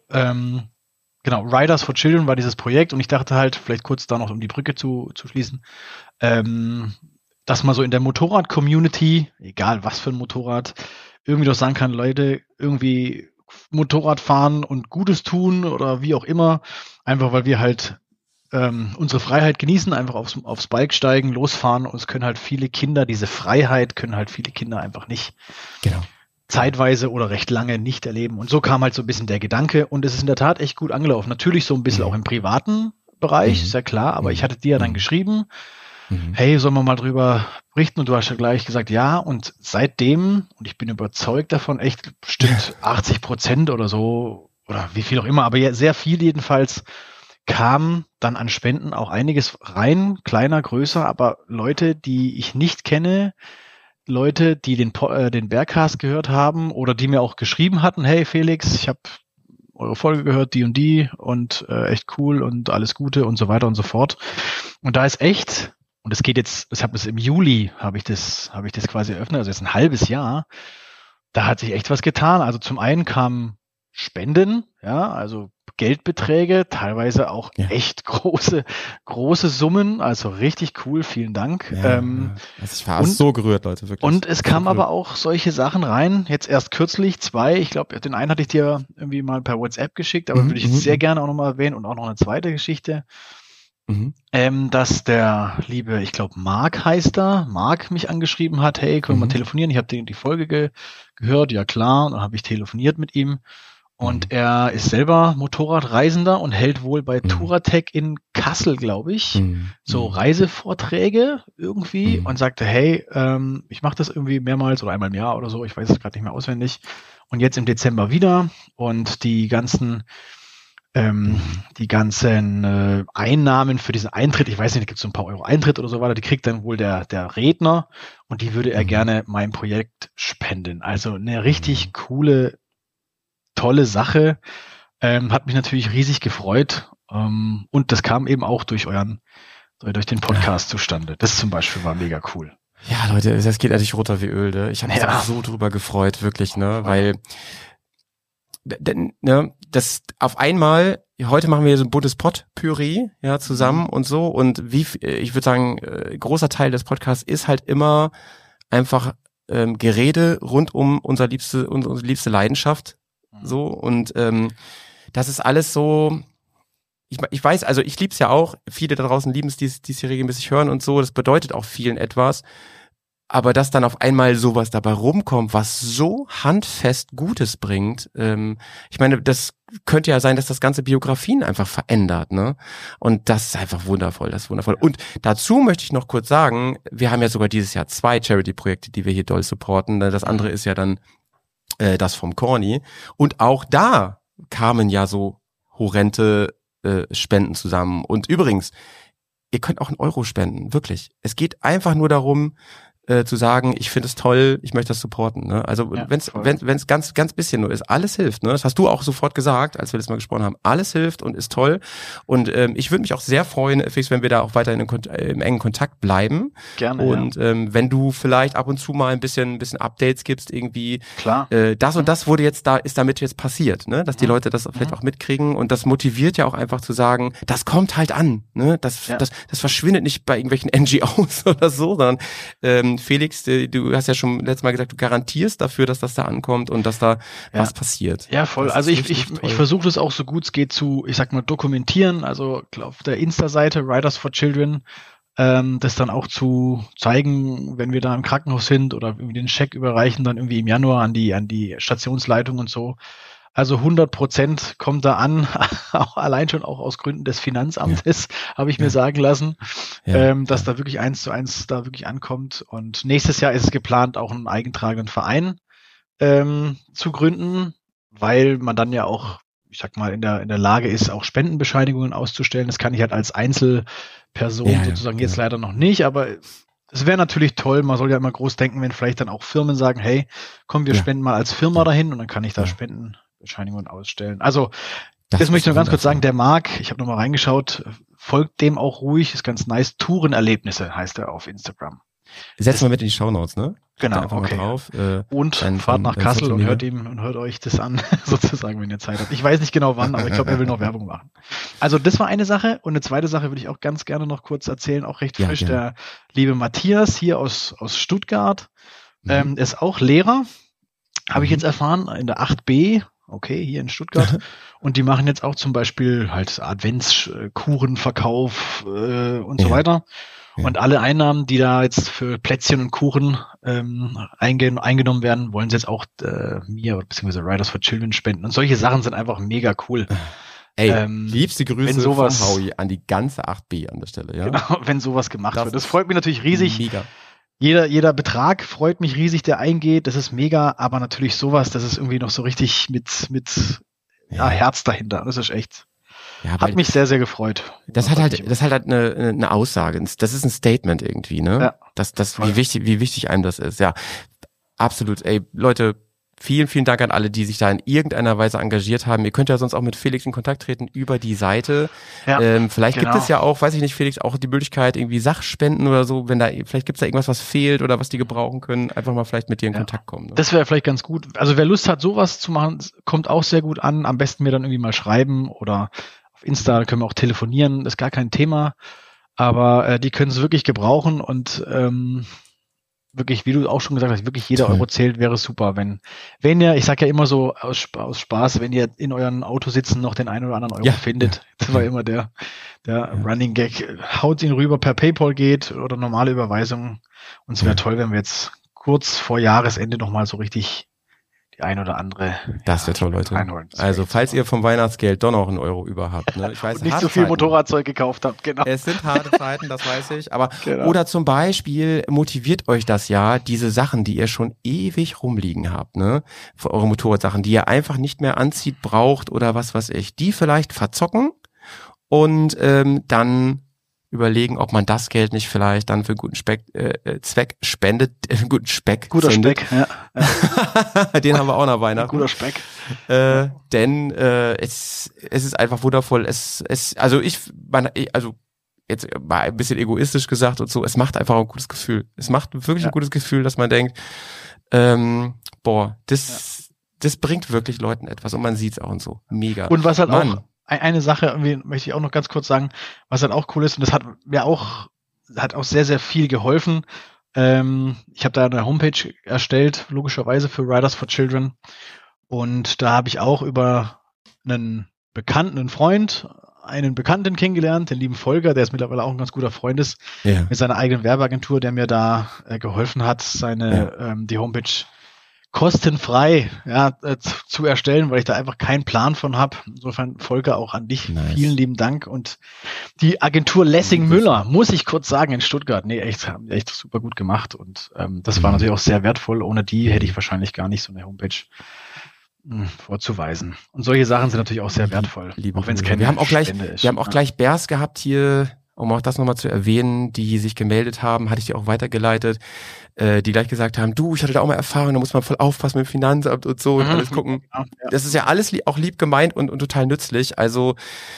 genau, Riders for Children war dieses Projekt und ich dachte halt, vielleicht kurz da noch, um die Brücke zu schließen, dass man so in der Motorrad-Community, egal was für ein Motorrad, irgendwie doch sagen kann, Leute, irgendwie Motorrad fahren und Gutes tun oder wie auch immer, einfach weil wir halt unsere Freiheit genießen, einfach aufs Bike steigen, losfahren, und es können halt viele Kinder, diese Freiheit können halt viele Kinder einfach nicht zeitweise oder recht lange nicht erleben. Und so kam halt so ein bisschen der Gedanke, und es ist in der Tat echt gut angelaufen. Natürlich so ein bisschen auch im privaten Bereich, ist ja klar, aber ich hatte dir ja dann geschrieben, hey, sollen wir mal drüber berichten? Und du hast ja gleich gesagt, ja, und seitdem, und ich bin überzeugt davon, echt bestimmt 80% oder so, oder wie viel auch immer, aber ja, sehr viel jedenfalls, kam dann an Spenden auch einiges rein, kleiner, größer, aber Leute, die ich nicht kenne, Leute, die den Bergcast gehört haben oder die mir auch geschrieben hatten, hey Felix, ich habe eure Folge gehört, die und echt cool und alles Gute und so weiter und so fort. Und da ist echt, und es geht jetzt, ich habe das im Juli, habe ich das quasi eröffnet, also jetzt ein halbes Jahr, da hat sich echt was getan. Also zum einen kamen Spenden, ja, also Geldbeträge, teilweise auch echt große Summen, also richtig cool, vielen Dank. Also ich war so gerührt, Leute, wirklich. Und es kamen aber auch solche Sachen rein, jetzt erst kürzlich 2, ich glaube, den einen hatte ich dir irgendwie mal per WhatsApp geschickt, aber würde ich sehr gerne auch nochmal erwähnen, und auch noch eine zweite Geschichte, dass der liebe, ich glaube Marc heißt er, Marc mich angeschrieben hat, hey, können wir mal telefonieren, ich habe die Folge gehört, ja klar, und dann habe ich telefoniert mit ihm. Und er ist selber Motorradreisender und hält wohl bei Touratec in Kassel, glaube ich, so Reisevorträge irgendwie und sagte, hey, ich mache das irgendwie mehrmals oder einmal im Jahr oder so, ich weiß es gerade nicht mehr auswendig. Und jetzt im Dezember wieder, und die ganzen Einnahmen für diesen Eintritt, ich weiß nicht, da gibt es so ein paar Euro Eintritt oder so weiter, die kriegt dann wohl der Redner, und die würde er gerne meinem Projekt spenden. Also eine richtig tolle Sache, hat mich natürlich riesig gefreut, und das kam eben auch durch den Podcast zustande. Das zum Beispiel war mega cool. Ja, Leute, das geht eigentlich runter wie Öl, ne? Ich habe mich auch so drüber gefreut, wirklich, ne, weil das auf einmal, heute machen wir so ein buntes Potpourri, ja, zusammen und so, und ich würde sagen, großer Teil des Podcasts ist halt immer einfach Gerede rund um unsere liebste Leidenschaft. So, und das ist alles so, ich weiß, also ich lieb's ja auch, viele da draußen lieben es, die es regelmäßig hören und so, das bedeutet auch vielen etwas, aber dass dann auf einmal sowas dabei rumkommt, was so handfest Gutes bringt, ich meine, das könnte ja sein, dass das ganze Biografien einfach verändert, ne? Und das ist einfach wundervoll, das ist wundervoll. Und dazu möchte ich noch kurz sagen, wir haben ja sogar dieses Jahr 2 Charity-Projekte, die wir hier doll supporten, das andere ist ja dann das vom Corny. Und auch da kamen ja so horrende Spenden zusammen. Und übrigens, ihr könnt auch 1 Euro spenden, wirklich. Es geht einfach nur darum, zu sagen, ich finde es toll, ich möchte das supporten. Ne? Also ja, wenn's ganz bisschen nur ist, alles hilft. Ne? Das hast du auch sofort gesagt, als wir das mal gesprochen haben. Alles hilft und ist toll. Und ich würde mich auch sehr freuen, Felix, wenn wir da auch weiterhin im engen Kontakt bleiben. Gerne. Und wenn du vielleicht ab und zu mal ein bisschen Updates gibst, irgendwie. Klar. Das und das ist damit jetzt passiert, ne? Dass die Leute das vielleicht auch mitkriegen. Und das motiviert ja auch einfach zu sagen, das kommt halt an. Ne? Das verschwindet nicht bei irgendwelchen NGOs oder so, sondern Felix, du hast ja schon letztes Mal gesagt, du garantierst dafür, dass das da ankommt und dass da was passiert. Ja, voll. Also ich versuche das auch so gut es geht zu, ich sag mal, dokumentieren. Also auf der Insta-Seite Riders for Children, das dann auch zu zeigen, wenn wir da im Krankenhaus sind oder irgendwie den Scheck überreichen, dann irgendwie im Januar an die Stationsleitung und so. Also 100% kommt da an, auch allein schon auch aus Gründen des Finanzamtes, habe ich mir sagen lassen, dass da wirklich 1:1 da wirklich ankommt. Und nächstes Jahr ist es geplant, auch einen eingetragenen Verein zu gründen, weil man dann ja auch, ich sag mal, in der Lage ist, auch Spendenbescheinigungen auszustellen. Das kann ich halt als Einzelperson sozusagen jetzt leider noch nicht, aber es wäre natürlich toll, man soll ja immer groß denken, wenn vielleicht dann auch Firmen sagen, hey, komm, wir spenden mal als Firma dahin, und dann kann ich da Spendenbescheinigungen ausstellen. Also, das möchte ich noch ganz kurz sagen, der Marc, ich habe nochmal reingeschaut, folgt dem auch ruhig, ist ganz nice. Tourenerlebnisse heißt er auf Instagram. Setzen wir mit in die Shownotes, ne? Genau, einfach okay. mal drauf. Und fahrt nach Kassel und hört euch das an, sozusagen, wenn ihr Zeit habt. Ich weiß nicht genau wann, aber ich glaube, er will noch Werbung machen. Also das war eine Sache. Und eine zweite Sache würde ich auch ganz gerne noch kurz erzählen, auch recht frisch. Gerne. Der liebe Matthias hier aus Stuttgart ist auch Lehrer, habe ich jetzt erfahren, in der 8b, okay, hier in Stuttgart. Und die machen jetzt auch zum Beispiel halt Adventskuchenverkauf und so weiter. Ja. Und alle Einnahmen, die da jetzt für Plätzchen und Kuchen eingenommen werden, wollen sie jetzt auch mir bzw. Riders for Children spenden. Und solche Sachen sind einfach mega cool. Ey, liebste Grüße von sowas, Howie an die ganze 8B an der Stelle. Ja? Genau, wenn sowas gemacht wird. Das freut mich natürlich riesig. Mega. Jeder Betrag freut mich riesig, der eingeht. Das ist mega. Aber natürlich sowas, das ist irgendwie noch so richtig mit Herz dahinter. Das ist echt... Ja, hat mich sehr, sehr gefreut. Das hat halt eine Aussage. Das ist ein Statement irgendwie, ne? Ja. Wie wichtig einem das ist. Ja, absolut. Ey, Leute, vielen, vielen Dank an alle, die sich da in irgendeiner Weise engagiert haben. Ihr könnt ja sonst auch mit Felix in Kontakt treten über die Seite. Ja, vielleicht gibt es ja auch, weiß ich nicht, Felix, auch die Möglichkeit, irgendwie Sachspenden oder so, vielleicht gibt es da irgendwas, was fehlt oder was die gebrauchen können, einfach mal vielleicht mit dir in Kontakt kommen. Ne? Das wäre vielleicht ganz gut. Also wer Lust hat, sowas zu machen, kommt auch sehr gut an. Am besten mir dann irgendwie mal schreiben oder auf Insta können wir auch telefonieren, ist gar kein Thema. Aber die können es wirklich gebrauchen und wirklich, wie du auch schon gesagt hast, wirklich jeder Euro zählt, wäre super. Wenn ihr, ich sag ja immer so aus Spaß, wenn ihr in euren Auto sitzen noch den einen oder anderen Euro findet, das war immer der Running Gag, haut ihn rüber per PayPal geht oder normale Überweisungen. Und es wäre toll, wenn wir jetzt kurz vor Jahresende nochmal so richtig die ein oder andere. Das wäre toll, Leute. Also, falls ihr vom Weihnachtsgeld doch noch einen Euro über habt, ne? Ich weiß, und nicht so viel Motorradzeug gekauft habt, genau. Es sind harte Zeiten, das weiß ich. Aber, oder zum Beispiel motiviert euch das ja, diese Sachen, die ihr schon ewig rumliegen habt, ne? Für eure Motorradsachen, die ihr einfach nicht mehr anzieht, braucht oder was weiß ich, die vielleicht verzocken und dann überlegen, ob man das Geld nicht vielleicht dann für einen guten Zweck spendet, guten Speck. Guter sendet. Speck, ja. Den haben wir auch nach Weihnachten. Guter Speck. Denn es ist einfach wundervoll. Also jetzt mal ein bisschen egoistisch gesagt und so, es macht einfach ein gutes Gefühl. Es macht wirklich ein gutes Gefühl, dass man denkt, das bringt wirklich Leuten etwas und man sieht es auch und so. Mega. Und was halt auch eine Sache, irgendwie möchte ich auch noch ganz kurz sagen, was halt auch cool ist, und das hat mir auch sehr, sehr viel geholfen. Ich habe da eine Homepage erstellt, logischerweise für Riders for Children. Und da habe ich auch über einen Freund, einen Bekannten kennengelernt, den lieben Volker, der ist mittlerweile auch ein ganz guter Freund ist, mit seiner eigenen Werbeagentur, der mir da geholfen hat, die Homepage kostenfrei zu erstellen, weil ich da einfach keinen Plan von habe. Insofern, Volker, auch an dich. Nice. Vielen lieben Dank. Und die Agentur Lessing-Müller, muss ich kurz sagen, in Stuttgart, haben echt super gut gemacht. Und das war natürlich auch sehr wertvoll. Ohne die hätte ich wahrscheinlich gar nicht so eine Homepage vorzuweisen. Und solche Sachen sind natürlich auch sehr wertvoll. Auch wenn es keine Spende ist. Wir haben auch gleich Bärs gehabt hier, um auch das nochmal zu erwähnen, die sich gemeldet haben, hatte ich die auch weitergeleitet, die gleich gesagt haben, ich hatte da auch mal Erfahrung, da muss man voll aufpassen mit dem Finanzamt und so und alles gucken. Ja. Das ist ja alles auch lieb gemeint und total nützlich. Also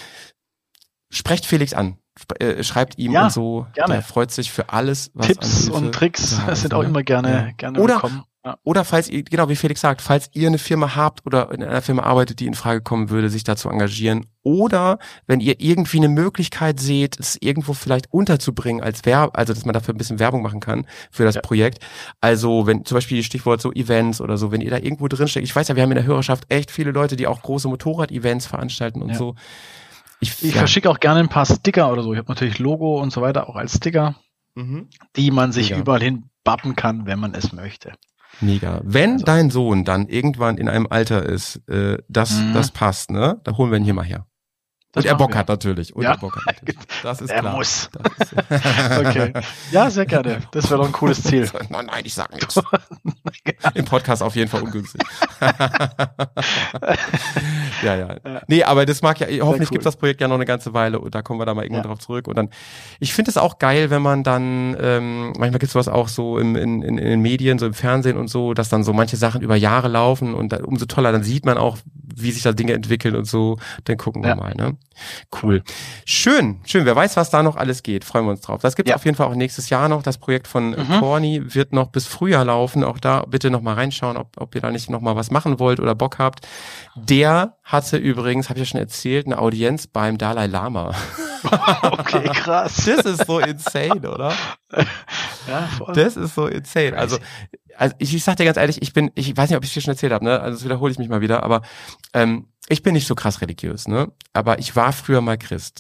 sprecht Felix an, schreibt ihm und so. Gerne. Der freut sich für alles, was Tipps und Tricks sind auch immer gerne willkommen. Oder falls ihr, genau wie Felix sagt, falls ihr eine Firma habt oder in einer Firma arbeitet, die in Frage kommen würde, sich da zu engagieren. Oder wenn ihr irgendwie eine Möglichkeit seht, es irgendwo vielleicht unterzubringen als also dass man dafür ein bisschen Werbung machen kann für das Projekt. Also wenn zum Beispiel Stichwort so Events oder so, wenn ihr da irgendwo drinsteckt. Ich weiß ja, wir haben in der Hörerschaft echt viele Leute, die auch große Motorrad-Events veranstalten und so. Ich verschicke auch gerne ein paar Sticker oder so. Ich habe natürlich Logo und so weiter auch als Sticker, die man sich überall hin bappen kann, wenn man es möchte. Mega. Wenn dein Sohn dann irgendwann in einem Alter ist, das passt, ne? Dann holen wir ihn hier mal her. Und er Bock hat natürlich. Das ist klar. Er muss. Okay. Ja, sehr gerne. Das wäre doch ein cooles Ziel. Nein, ich sag nichts. Im Podcast auf jeden Fall ungünstig. Ja. Nee, aber das mag ja, hoffentlich gibt das Projekt ja noch eine ganze Weile und da kommen wir da mal irgendwann drauf zurück. Und dann, ich finde es auch geil, wenn man dann, manchmal gibt es sowas auch so in den Medien, so im Fernsehen und so, dass dann so manche Sachen über Jahre laufen und dann, umso toller, dann sieht man auch, wie sich da Dinge entwickeln und so, dann gucken wir mal, ne? Cool. Schön. Wer weiß, was da noch alles geht. Freuen wir uns drauf. Das gibt's auf jeden Fall auch nächstes Jahr noch. Das Projekt von Corny wird noch bis Frühjahr laufen. Auch da bitte noch mal reinschauen, ob ihr da nicht noch mal was machen wollt oder Bock habt. Der hatte übrigens, habe ich ja schon erzählt, eine Audienz beim Dalai Lama. Okay, krass. Das ist so insane, oder? Ja, voll. Das ist so insane. Also ich sag dir ganz ehrlich, ich weiß nicht, ob ich es dir schon erzählt habe, ne? Also das wiederhole ich mich mal wieder, aber ich bin nicht so krass religiös, ne? Aber ich war früher mal Christ.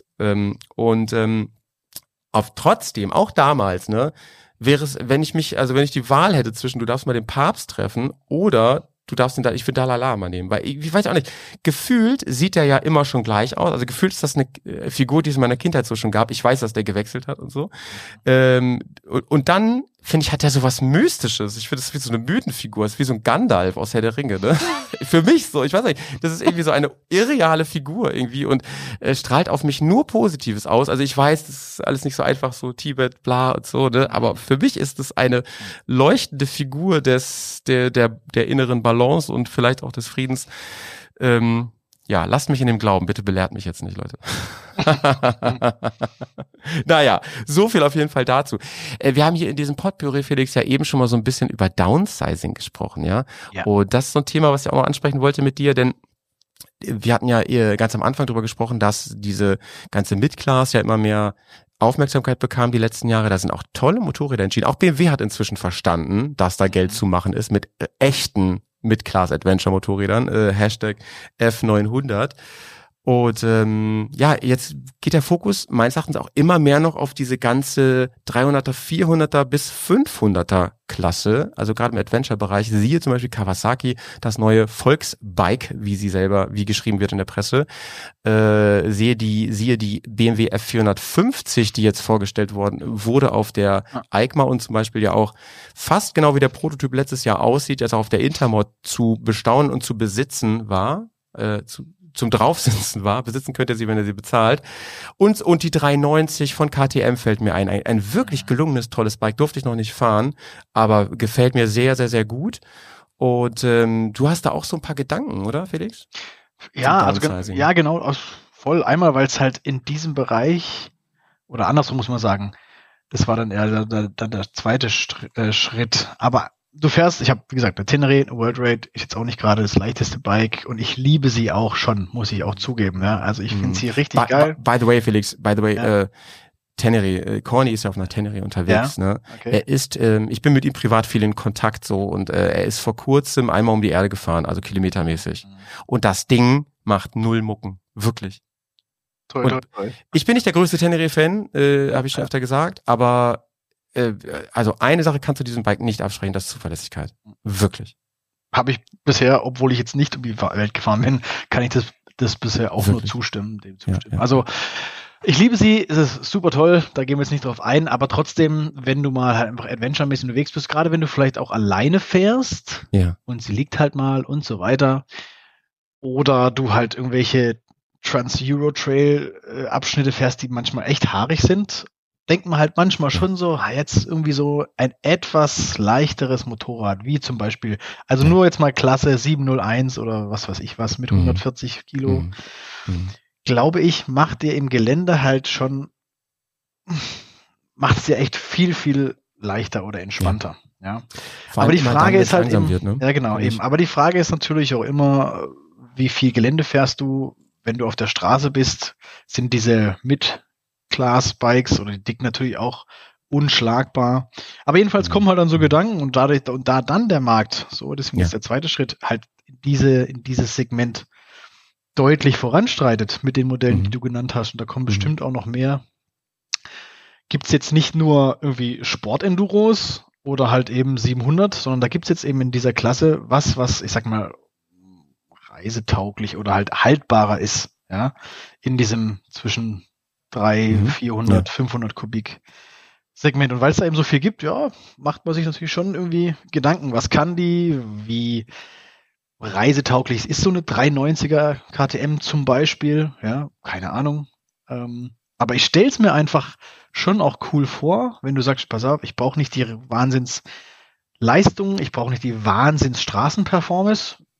Trotzdem, auch damals, ne, wäre es, wenn ich die Wahl hätte zwischen, du darfst mal den Papst treffen oder ich würde Dalai Lama nehmen, weil ich weiß auch nicht, gefühlt sieht der ja immer schon gleich aus, also gefühlt ist das eine Figur, die es in meiner Kindheit so schon gab, ich weiß, dass der gewechselt hat und so, und dann, finde ich, hat er sowas Mystisches, ich finde, das ist wie so eine Mythenfigur, ist wie so ein Gandalf aus Herr der Ringe, ne, für mich so, ich weiß nicht, das ist irgendwie so eine irreale Figur irgendwie und strahlt auf mich nur Positives aus, also ich weiß, das ist alles nicht so einfach, so Tibet, bla und so, ne, aber für mich ist es eine leuchtende Figur der inneren Balance und vielleicht auch des Friedens. Ja, lasst mich in dem Glauben, bitte belehrt mich jetzt nicht, Leute. Naja, so viel auf jeden Fall dazu. Wir haben hier in diesem Potpourri, Felix, ja eben schon mal so ein bisschen über Downsizing gesprochen, ja? Und das ist so ein Thema, was ich auch mal ansprechen wollte mit dir, denn wir hatten ja ganz am Anfang drüber gesprochen, dass diese ganze Mid-Class ja immer mehr Aufmerksamkeit bekam die letzten Jahre. Da sind auch tolle Motorräder entschieden. Auch BMW hat inzwischen verstanden, dass da Geld zu machen ist mit echten Mid-Class-Adventure-Motorrädern, Hashtag F900. Und jetzt geht der Fokus meines Erachtens auch immer mehr noch auf diese ganze 300er, 400er bis 500er Klasse. Also gerade im Adventure-Bereich, siehe zum Beispiel Kawasaki, das neue Volksbike, wie geschrieben wird in der Presse. Siehe die BMW F450, die jetzt vorgestellt wurde auf der EICMA und zum Beispiel ja auch fast genau wie der Prototyp letztes Jahr aussieht, das auch auf der Intermod zu bestaunen und zu besitzen war, zum Draufsitzen war. Besitzen könnt ihr sie, wenn ihr sie bezahlt. Und die 390 von KTM fällt mir ein. Ein wirklich gelungenes, tolles Bike. Durfte ich noch nicht fahren, aber gefällt mir sehr, sehr, sehr gut. Und du hast da auch so ein paar Gedanken, oder, Felix? Ja, genau. Voll. Einmal, weil es halt in diesem Bereich, oder andersrum muss man sagen, das war dann eher der zweite Schritt. Aber du fährst, ich habe, wie gesagt, eine Tenere, eine World Raid, ist jetzt auch nicht gerade das leichteste Bike und ich liebe sie auch schon, muss ich auch zugeben. Ja? Also ich finde sie richtig geil. By the way, Felix, Tenere, Corny ist ja auf einer Tenere unterwegs. Ne? Okay. Er ist, ich bin mit ihm privat viel in Kontakt so und er ist vor kurzem einmal um die Erde gefahren, also kilometermäßig. Und das Ding macht 0 Mucken, wirklich. Toll. Ich bin nicht der größte Tenere-Fan, habe ich schon öfter gesagt, aber also eine Sache kannst du diesem Bike nicht absprechen, das ist Zuverlässigkeit. Wirklich. Habe ich bisher, obwohl ich jetzt nicht um die Welt gefahren bin, kann ich das bisher auch Wirklich? Nur zustimmen. Ja. Also ich liebe sie, es ist super toll, da gehen wir jetzt nicht drauf ein, aber trotzdem, wenn du mal halt einfach adventure-mäßig unterwegs bist, gerade wenn du vielleicht auch alleine fährst und sie liegt halt mal und so weiter, oder du halt irgendwelche Trans-Euro-Trail-Abschnitte fährst, die manchmal echt haarig sind, denkt man halt manchmal schon so, jetzt irgendwie so ein etwas leichteres Motorrad, wie zum Beispiel, also nur jetzt mal Klasse 701 oder was weiß ich was mit 140 Kilo, glaube ich, macht dir im Gelände halt schon, macht es dir echt viel, viel leichter oder entspannter. Ja. Aber die Frage ist halt eben, ne? Ja genau, eben. Aber die Frage ist natürlich auch immer, wie viel Gelände fährst du, wenn du auf der Straße bist, sind diese Mid-Class-Bikes oder die dick natürlich auch unschlagbar. Aber jedenfalls kommen halt dann so Gedanken und da dann der Markt, so deswegen ist der zweite Schritt, halt in dieses Segment deutlich voranstreitet mit den Modellen, die du genannt hast. Und da kommen bestimmt auch noch mehr. Gibt's jetzt nicht nur irgendwie Sportenduros oder halt eben 700, sondern da gibt's jetzt eben in dieser Klasse was, ich sag mal, reisetauglich oder halt haltbarer ist, ja, in diesem zwischen 300, 400, 500 Kubik Segment. Und weil es da eben so viel gibt, ja, macht man sich natürlich schon irgendwie Gedanken. Was kann die? Wie reisetauglich ist so eine 390er KTM zum Beispiel? Ja, keine Ahnung. Aber ich stell's mir einfach schon auch cool vor, wenn du sagst, pass auf, ich brauche nicht die Wahnsinnsleistung, ich brauche nicht die Wahnsinnsstraßenperformance,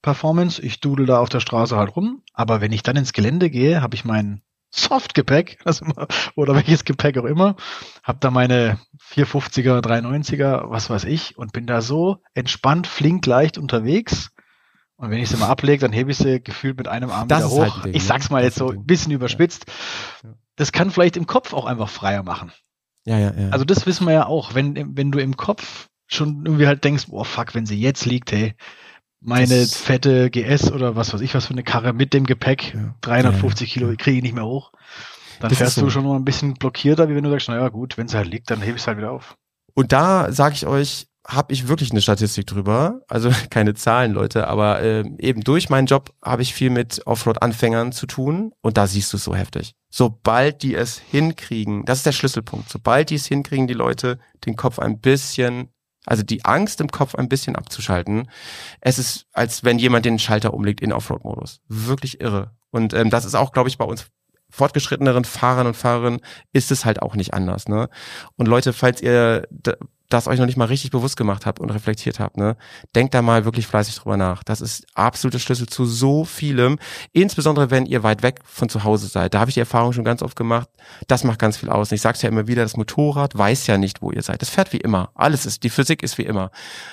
Performance. Ich dudel da auf der Straße halt rum. Aber wenn ich dann ins Gelände gehe, habe ich mein Softgepäck, oder welches Gepäck auch immer, habe da meine 450er, 390er, was weiß ich, und bin da so entspannt, flink, leicht unterwegs. Und wenn ich sie mal ablege, dann hebe ich sie gefühlt mit einem Arm wieder hoch. Halt ein Ding, ich sag's mal jetzt so ein bisschen überspitzt. Ja. Das kann vielleicht im Kopf auch einfach freier machen. Ja. Also das wissen wir ja auch, wenn du im Kopf schon irgendwie halt denkst, boah, fuck, wenn sie jetzt liegt, hey, meine fette GS oder was weiß ich, was für eine Karre mit dem Gepäck, 350 Kilo, kriege ich nicht mehr hoch. Dann das fährst du schon mal ein bisschen blockierter, wie wenn du sagst, naja gut, wenn es halt liegt, dann hebe ich es halt wieder auf. Und da sage ich euch, habe ich wirklich eine Statistik drüber, also keine Zahlen, Leute, aber eben durch meinen Job habe ich viel mit Offroad-Anfängern zu tun und da siehst du es so heftig. Sobald die es hinkriegen, das ist der Schlüsselpunkt, sobald die es hinkriegen, die Leute den Kopf ein bisschen, also die Angst im Kopf ein bisschen abzuschalten, es ist, als wenn jemand den Schalter umlegt in Offroad-Modus. Wirklich irre. Und das ist auch, glaube ich, bei uns fortgeschritteneren Fahrern und Fahrerinnen ist es halt auch nicht anders, ne? Und Leute, falls ihr das euch noch nicht mal richtig bewusst gemacht habt und reflektiert habt, ne, denkt da mal wirklich fleißig drüber nach. Das ist absoluter Schlüssel zu so vielem, insbesondere wenn ihr weit weg von zu Hause seid. Da habe ich die Erfahrung schon ganz oft gemacht. Das macht ganz viel aus. Und ich sag's ja immer wieder, das Motorrad weiß ja nicht, wo ihr seid. Das fährt wie immer. Die Physik ist wie immer.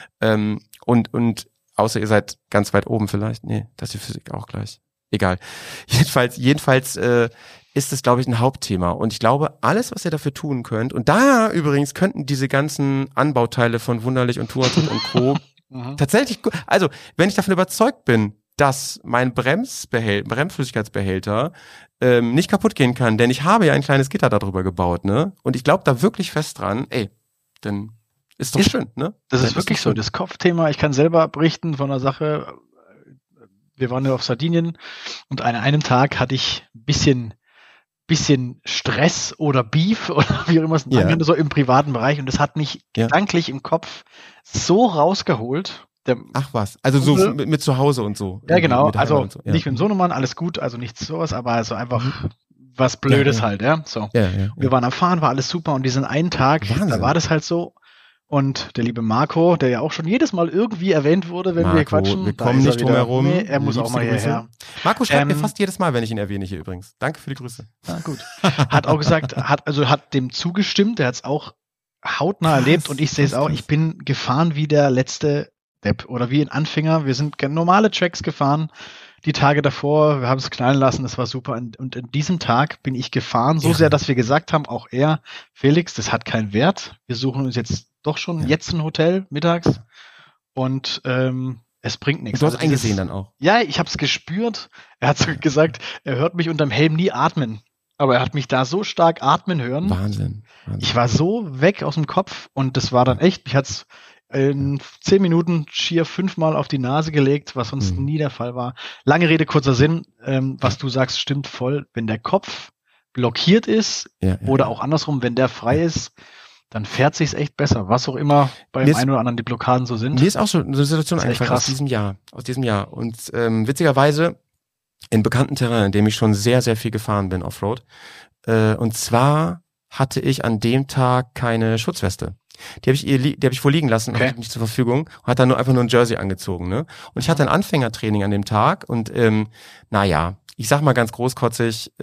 Und außer ihr seid ganz weit oben vielleicht. Nee, das ist die Physik auch gleich. Egal. Jedenfalls ist es, glaube ich, ein Hauptthema. Und ich glaube, alles, was ihr dafür tun könnt, und da übrigens könnten diese ganzen Anbauteile von Wunderlich und Touratec und Co. tatsächlich, also wenn ich davon überzeugt bin, dass mein Bremsflüssigkeitsbehälter nicht kaputt gehen kann, denn ich habe ja ein kleines Gitter darüber gebaut, ne? Und ich glaube da wirklich fest dran, dann ist doch schön, ne? Das ist wirklich so, das Kopfthema. Ich kann selber berichten von einer Sache. Wir waren ja auf Sardinien und an einem Tag hatte ich ein bisschen Stress oder Beef oder wie auch immer es nennen könnte, so im privaten Bereich. Und das hat mich gedanklich im Kopf so rausgeholt. Ach was, also so mit zu Hause und so. Ja, genau. Also so. Nicht mit dem Sohnemann, alles gut, also nichts sowas, aber also einfach was Blödes halt, ja. So. Ja. Wir waren am Fahren, war alles super und diesen einen Tag, da war das halt so. Und der liebe Marco, der ja auch schon jedes Mal irgendwie erwähnt wurde, wenn wir quatschen. Wir kommen nicht drum herum. Nee, er muss auch mal hierher. Marco schreibt mir fast jedes Mal, wenn ich ihn erwähne hier übrigens. Danke für die Grüße. Na gut. Hat auch gesagt, hat dem zugestimmt, der hat es auch hautnah erlebt und ich sehe es auch. Ich bin gefahren wie der letzte Depp oder wie ein Anfänger. Wir sind normale Tracks gefahren. Die Tage davor, wir haben es knallen lassen, das war super. Und in diesem Tag bin ich gefahren, so sehr, dass wir gesagt haben, auch er, Felix, das hat keinen Wert. Wir suchen uns jetzt doch schon jetzt ein Hotel mittags und es bringt nichts. Du hast eingesehen dann auch? Ja, ich habe es gespürt. Er hat so gesagt, er hört mich unterm Helm nie atmen. Aber er hat mich da so stark atmen hören. Wahnsinn. Ich war so weg aus dem Kopf und das war dann echt, mich hat's in 10 Minuten schier 5-mal auf die Nase gelegt, was sonst nie der Fall war. Lange Rede, kurzer Sinn. Was du sagst, stimmt voll. Wenn der Kopf blockiert ist oder auch andersrum, wenn der frei ist, dann fährt sich's echt besser. Was auch immer beim einen oder anderen die Blockaden so sind. Mir ist auch schon eine Situation eingefallen aus diesem Jahr. Und witzigerweise in bekannten Terrain, in dem ich schon sehr, sehr viel gefahren bin, Offroad. Und zwar hatte ich an dem Tag keine Schutzweste. Die habe ich wohl liegen lassen, hatte ich nicht zur Verfügung und hat dann einfach nur ein Jersey angezogen, ne? Und ich hatte ein Anfängertraining an dem Tag und ich sag mal ganz großkotzig,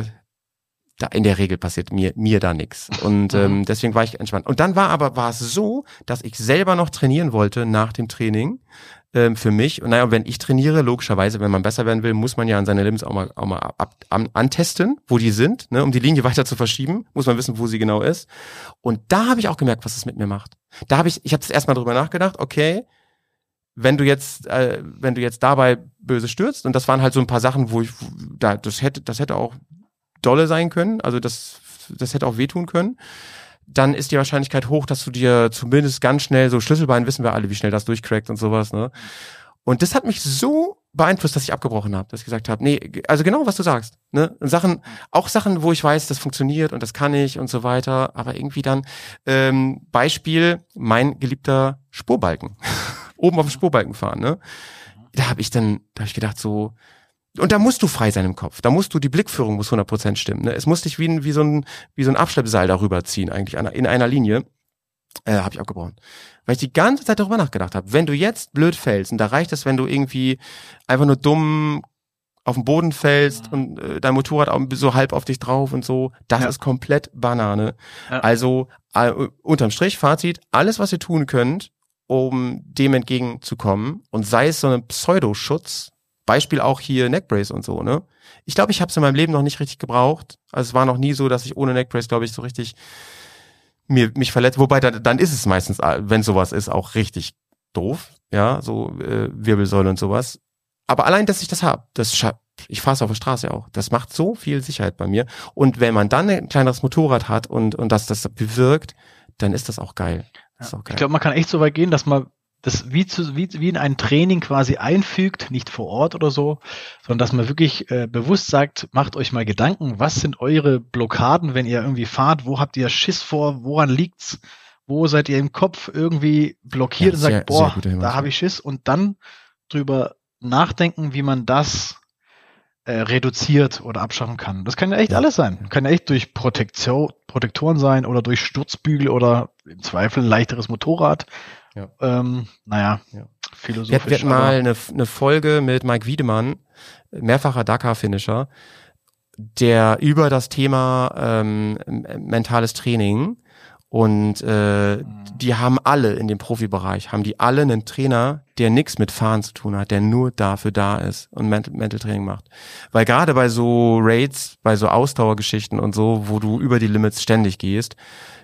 da in der Regel passiert mir da nichts. Und deswegen war ich entspannt. Und dann war es so, dass ich selber noch trainieren wollte nach dem Training für mich. Und wenn ich trainiere, logischerweise, wenn man besser werden will, muss man ja an seine Limits auch mal antesten, wo die sind, ne, um die Linie weiter zu verschieben, muss man wissen, wo sie genau ist. Und da habe ich auch gemerkt, was es mit mir macht. Ich habe das erstmal drüber nachgedacht, okay, wenn du jetzt dabei böse stürzt, und das waren halt so ein paar Sachen, das hätte auch dolle sein können, also das hätte auch wehtun können, dann ist die Wahrscheinlichkeit hoch, dass du dir zumindest ganz schnell, so Schlüsselbein wissen wir alle, wie schnell das durchcrackt und sowas, ne? Und das hat mich so beeinflusst, dass ich abgebrochen habe, dass ich gesagt habe, nee, also genau, was du sagst, ne? Sachen, wo ich weiß, das funktioniert und das kann ich und so weiter, aber irgendwie dann, Beispiel, mein geliebter Spurbalken. Oben auf dem Spurbalken fahren, ne? Da habe ich gedacht so, und da musst du frei sein im Kopf. Da musst du, die Blickführung muss 100% stimmen. Ne? Es muss dich wie so ein Abschleppseil darüber ziehen, eigentlich in einer Linie. Habe ich abgebrochen. Weil ich die ganze Zeit darüber nachgedacht habe. Wenn du jetzt blöd fällst, und da reicht es, wenn du irgendwie einfach nur dumm auf den Boden fällst und dein Motorrad auch so halb auf dich drauf und so, das ist komplett Banane. Ja. Also unterm Strich, Fazit, alles, was ihr tun könnt, um dem entgegenzukommen, und sei es so ein Pseudoschutz, Beispiel auch hier Neckbrace und so, ne? Ich glaube, ich habe es in meinem Leben noch nicht richtig gebraucht. Also es war noch nie so, dass ich ohne Neckbrace, glaube ich, so richtig mich verletzt. Wobei, dann ist es meistens, wenn sowas ist, auch richtig doof. Ja, so Wirbelsäule und sowas. Aber allein, dass ich das habe, ich fahre es auf der Straße auch, das macht so viel Sicherheit bei mir. Und wenn man dann ein kleineres Motorrad hat und das bewirkt, dann ist das auch geil. Das ist auch geil. Ich glaube, man kann echt so weit gehen, dass man das wie in ein Training quasi einfügt, nicht vor Ort oder so, sondern dass man wirklich bewusst sagt, macht euch mal Gedanken, was sind eure Blockaden, wenn ihr irgendwie fahrt, wo habt ihr Schiss vor, woran liegt's, wo seid ihr im Kopf irgendwie blockiert und sagt, boah, da habe ich Schiss, und dann drüber nachdenken, wie man das reduziert oder abschaffen kann. Das kann ja echt alles sein. Kann ja echt durch Protektoren sein oder durch Sturzbügel oder im Zweifel ein leichteres Motorrad. Ja. Philosophisch. Wir hatten mal eine Folge mit Mike Wiedemann, mehrfacher Dakar-Finisher, der über das Thema mentales Training, und die haben alle in dem Profibereich, haben die alle einen Trainer, der nichts mit Fahren zu tun hat, der nur dafür da ist und Mental Training macht. Weil gerade bei so Raids, bei so Ausdauergeschichten und so, wo du über die Limits ständig gehst,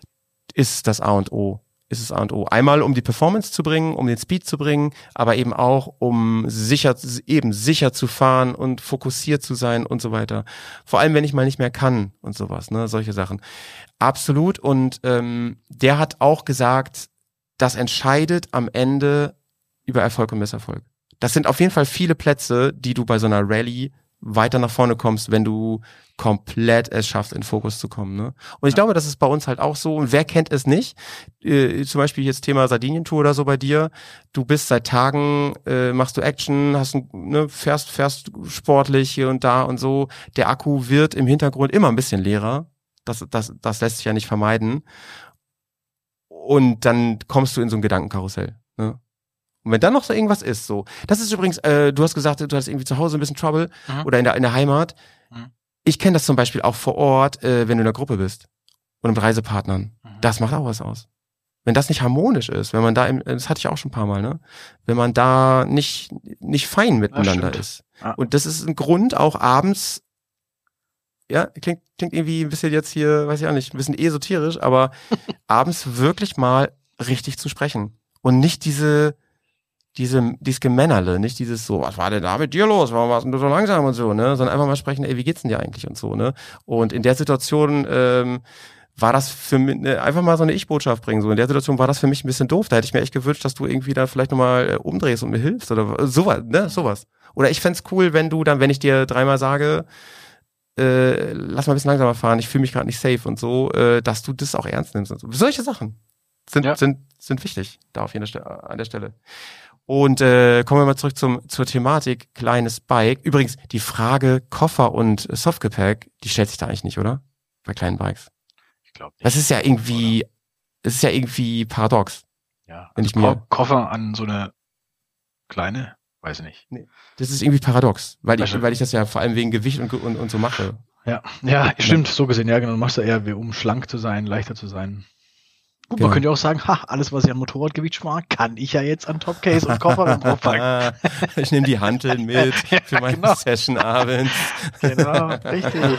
ist das A und O. Einmal, um die Performance zu bringen, um den Speed zu bringen, aber eben auch, um sicher zu fahren und fokussiert zu sein und so weiter. Vor allem, wenn ich mal nicht mehr kann und sowas, ne, solche Sachen. Absolut. Und der hat auch gesagt, das entscheidet am Ende über Erfolg und Misserfolg. Das sind auf jeden Fall viele Plätze, die du bei so einer Rallye weiter nach vorne kommst, wenn du komplett es schaffst, in Fokus zu kommen. Ne? Und ich glaube, das ist bei uns halt auch so. Und wer kennt es nicht? Zum Beispiel jetzt Thema Sardinien-Tour oder so bei dir. Du bist seit Tagen, machst du Action, fährst sportlich hier und da und so. Der Akku wird im Hintergrund immer ein bisschen leerer. Das lässt sich ja nicht vermeiden. Und dann kommst du in so ein Gedankenkarussell. Ne? Und wenn dann noch so irgendwas ist, so. Das ist übrigens, du hast gesagt, du hast irgendwie zu Hause ein bisschen Trouble oder in der Heimat. Ich kenne das zum Beispiel auch vor Ort, wenn du in der Gruppe bist und mit Reisepartnern. Das macht auch was aus. Wenn das nicht harmonisch ist, wenn man da, das hatte ich auch schon ein paar Mal, ne? Wenn man da nicht fein miteinander ist. Ja. Und das ist ein Grund, auch abends, ja, klingt irgendwie ein bisschen jetzt hier, weiß ich auch nicht, ein bisschen esoterisch, aber abends wirklich mal richtig zu sprechen. Und nicht dieses Gemännerle, nicht dieses so, was war denn da mit dir los, warum warst du so langsam und so, ne, sondern einfach mal sprechen, ey, wie geht's denn dir eigentlich und so, ne, und in der Situation, war das für mich, einfach mal so eine Ich-Botschaft bringen, so, in der Situation war das für mich ein bisschen doof, da hätte ich mir echt gewünscht, dass du irgendwie da vielleicht nochmal umdrehst und mir hilfst oder sowas, ne, sowas. Oder ich fänd's cool, wenn du dann, wenn ich dir dreimal sage, lass mal ein bisschen langsamer fahren, ich fühle mich gerade nicht safe und so, dass du das auch ernst nimmst und so. Solche Sachen sind wichtig, da auf an der Stelle. Und kommen wir mal zurück zur Thematik kleines Bike. Übrigens, die Frage Koffer und Softgepäck, die stellt sich da eigentlich nicht, oder? Bei kleinen Bikes. Ich glaube nicht. Das ist ja irgendwie paradox. Ja, wenn ich mir Koffer an so eine kleine, weiß ich nicht. Nee, das ist irgendwie paradox, weil ich das ja vor allem wegen Gewicht und so mache. Ja, stimmt, so gesehen, ja, genau. Du machst ja eher, um schlank zu sein, leichter zu sein. Gut, genau. Man könnte ja auch sagen, alles, was ich an Motorradgewicht spare, kann ich ja jetzt an Topcase und Koffer mit draufpacken. Ich nehme die Hanteln mit für meine Session abends. Genau, richtig.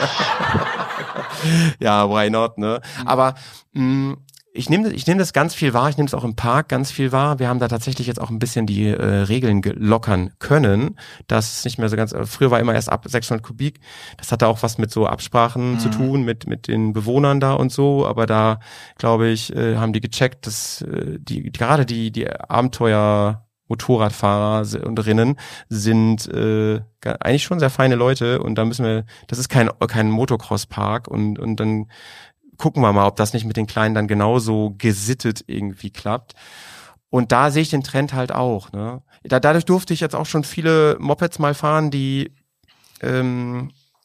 Ja, why not, ne? Aber ich nehme das ganz viel wahr, ich nehme es auch im Park ganz viel wahr. Wir haben da tatsächlich jetzt auch ein bisschen die Regeln lockern können. Das ist nicht mehr so ganz, früher war immer erst ab 600 Kubik. Das hatte auch was mit so Absprachen zu tun, mit den Bewohnern da und so. Aber da, glaube ich, haben die gecheckt, dass gerade die Abenteuer-Motorradfahrer und Rinnen sind eigentlich schon sehr feine Leute. Und da das ist kein Motocross-Park und dann gucken wir mal, ob das nicht mit den Kleinen dann genauso gesittet irgendwie klappt. Und da sehe ich den Trend halt auch. Ne? Dadurch durfte ich jetzt auch schon viele Mopeds mal fahren, die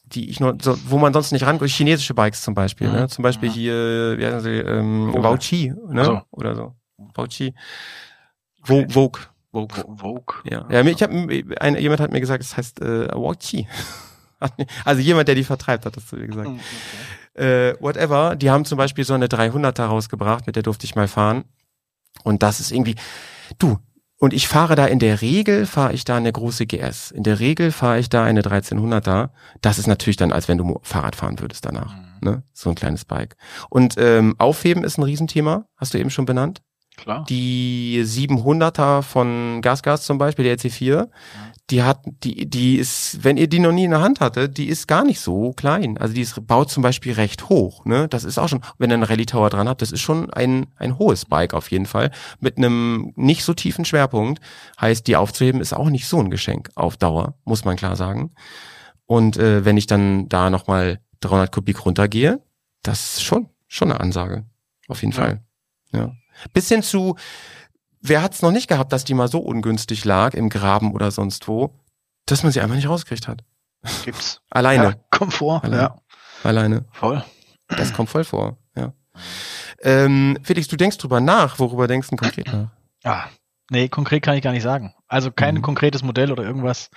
die ich nur, so, wo man sonst nicht rankommt, chinesische Bikes zum Beispiel, ne? Zum Beispiel hier, wie heißen sie, Wauqi, ne? So. Oder so. Wauqi. Vogue. Ja. Jemand hat mir gesagt, es heißt Wauqi. Also jemand, der die vertreibt, hat das zu mir gesagt. Whatever, die haben zum Beispiel so eine 300er rausgebracht, mit der durfte ich mal fahren. Und das ist irgendwie, und ich fahre da eine große GS. In der Regel fahre ich da eine 1300er. Das ist natürlich dann, als wenn du Fahrrad fahren würdest danach. Ne? So ein kleines Bike. Und Aufheben ist ein Riesenthema, hast du eben schon benannt. Klar. Die 700er von GasGas zum Beispiel, der EC4, die ist, wenn ihr die noch nie in der Hand hatte, die ist gar nicht so klein. Also baut zum Beispiel recht hoch, ne? Das ist auch schon, wenn ihr einen Rally Tower dran habt, das ist schon ein hohes Bike auf jeden Fall. Mit einem nicht so tiefen Schwerpunkt. Heißt, die aufzuheben ist auch nicht so ein Geschenk auf Dauer, muss man klar sagen. Und wenn ich dann da nochmal 300 Kubik runtergehe, das ist schon eine Ansage. Auf jeden Fall. Ja. Bis hin zu, wer hat's noch nicht gehabt, dass die mal so ungünstig lag im Graben oder sonst wo, dass man sie einfach nicht rausgekriegt hat. Gibt's. Alleine. Ja, kommt vor. Alleine. Voll. Das kommt voll vor, ja. Felix, du denkst drüber nach. Worüber denkst du konkret nach? Nee, konkret kann ich gar nicht sagen. Also kein konkretes Modell oder irgendwas.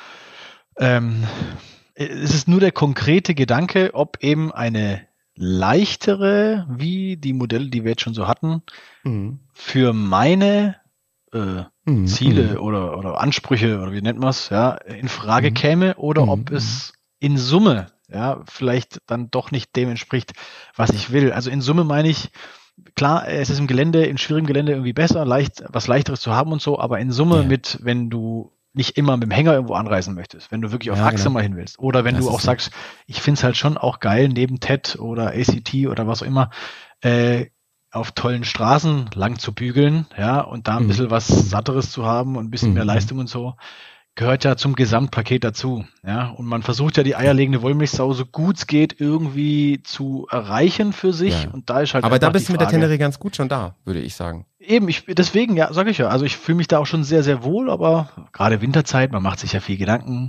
Es ist nur der konkrete Gedanke, ob eben eine leichtere, wie die Modelle, die wir jetzt schon so hatten, für meine Ziele oder Ansprüche oder wie nennt man es, ja, in Frage käme oder ob es in Summe vielleicht dann doch nicht dem entspricht, was ich will. Also in Summe meine ich, klar, es ist im Gelände, in schwierigem Gelände irgendwie besser, was Leichteres zu haben und so, aber in Summe wenn du nicht immer mit dem Hänger irgendwo anreisen möchtest, wenn du wirklich auf Achse mal hin willst. Oder wenn du auch sagst, ich find's halt schon auch geil, neben TED oder ACT oder was auch immer, auf tollen Straßen lang zu bügeln, und da ein bisschen was Satteres zu haben und ein bisschen mehr Leistung und so, gehört ja zum Gesamtpaket dazu, und man versucht ja die eierlegende Wollmilchsau so gut es geht irgendwie zu erreichen für sich und da ist halt aber da bist du mit der Tenere ganz gut schon da, würde ich sagen. Eben, deswegen, sage ich ja, also ich fühle mich da auch schon sehr, sehr wohl, aber gerade Winterzeit, man macht sich ja viel Gedanken,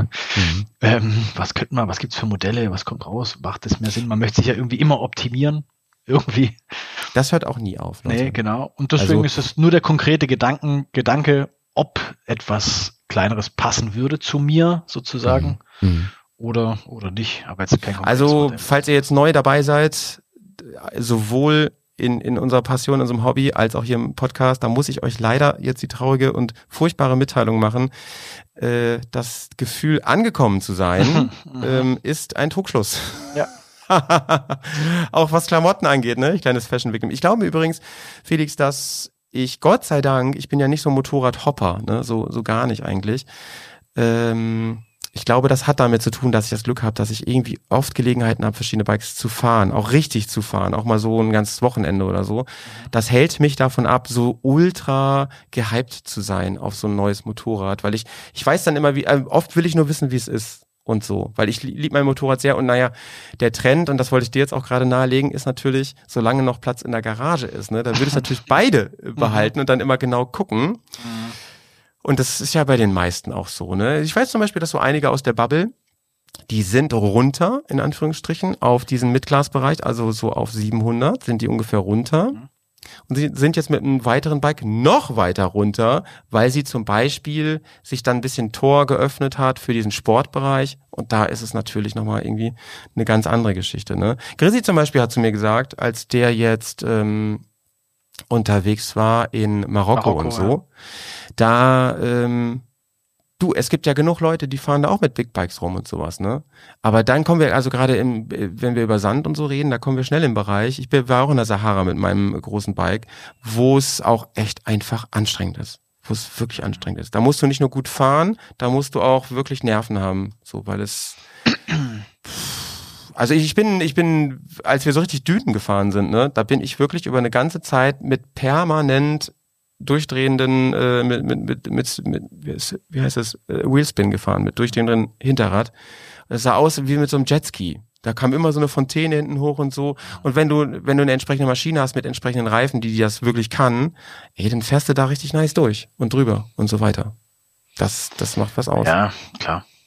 was gibt's für Modelle, was kommt raus, macht es mehr Sinn, man möchte sich ja irgendwie immer optimieren, irgendwie. Das hört auch nie auf. Leute. Nee, genau, und deswegen ist es nur der konkrete Gedanke, ob etwas Kleineres passen würde zu mir sozusagen oder nicht, aber jetzt kein konkretes Modell. Falls ihr jetzt neu dabei seid, sowohl in unserer Passion, in unserem Hobby, als auch hier im Podcast, da muss ich euch leider jetzt die traurige und furchtbare Mitteilung machen. Das Gefühl, angekommen zu sein, ist ein Trugschluss. Ja. Auch was Klamotten angeht, ne? Kleines Fashion-Victim. Ich glaube übrigens, Felix, dass ich, Gott sei Dank, ich bin ja nicht so ein Motorradhopper, ne? So gar nicht eigentlich. Ich glaube, das hat damit zu tun, dass ich das Glück habe, dass ich irgendwie oft Gelegenheiten habe, verschiedene Bikes zu fahren, auch richtig zu fahren, auch mal so ein ganzes Wochenende oder so. Das hält mich davon ab, so ultra gehypt zu sein auf so ein neues Motorrad, weil ich weiß dann immer, oft will ich nur wissen, wie es ist und so, weil ich liebe mein Motorrad sehr und der Trend, und das wollte ich dir jetzt auch gerade nahelegen, ist natürlich, solange noch Platz in der Garage ist, ne, da würde ich natürlich beide behalten und dann immer genau gucken. Und das ist ja bei den meisten auch so, ne? Ich weiß zum Beispiel, dass so einige aus der Bubble, die sind runter, in Anführungsstrichen, auf diesen Mid-Class-Bereich, also so auf 700 sind die ungefähr runter. Und sie sind jetzt mit einem weiteren Bike noch weiter runter, weil sie zum Beispiel sich dann ein bisschen Tor geöffnet hat für diesen Sportbereich. Und da ist es natürlich nochmal irgendwie eine ganz andere Geschichte, ne? Grisi zum Beispiel hat zu mir gesagt, als der jetzt unterwegs war in Marokko und so, da, es gibt ja genug Leute, die fahren da auch mit Big Bikes rum und sowas, ne? Aber dann kommen wir, also gerade wenn wir über Sand und so reden, da kommen wir schnell im Bereich. Ich war auch in der Sahara mit meinem großen Bike, wo es auch echt einfach anstrengend ist. Wo es wirklich anstrengend ist. Da musst du nicht nur gut fahren, da musst du auch wirklich Nerven haben, so, weil es, also ich bin, als wir so richtig Dünen gefahren sind, ne, da bin ich wirklich über eine ganze Zeit mit permanent durchdrehenden, wie heißt das, Wheelspin gefahren, mit durchdrehendem Hinterrad. Das sah aus wie mit so einem Jetski. Da kam immer so eine Fontäne hinten hoch und so. Und wenn du eine entsprechende Maschine hast mit entsprechenden Reifen, die das wirklich kann, dann fährst du da richtig nice durch und drüber und so weiter. Das macht was aus. Ja, klar.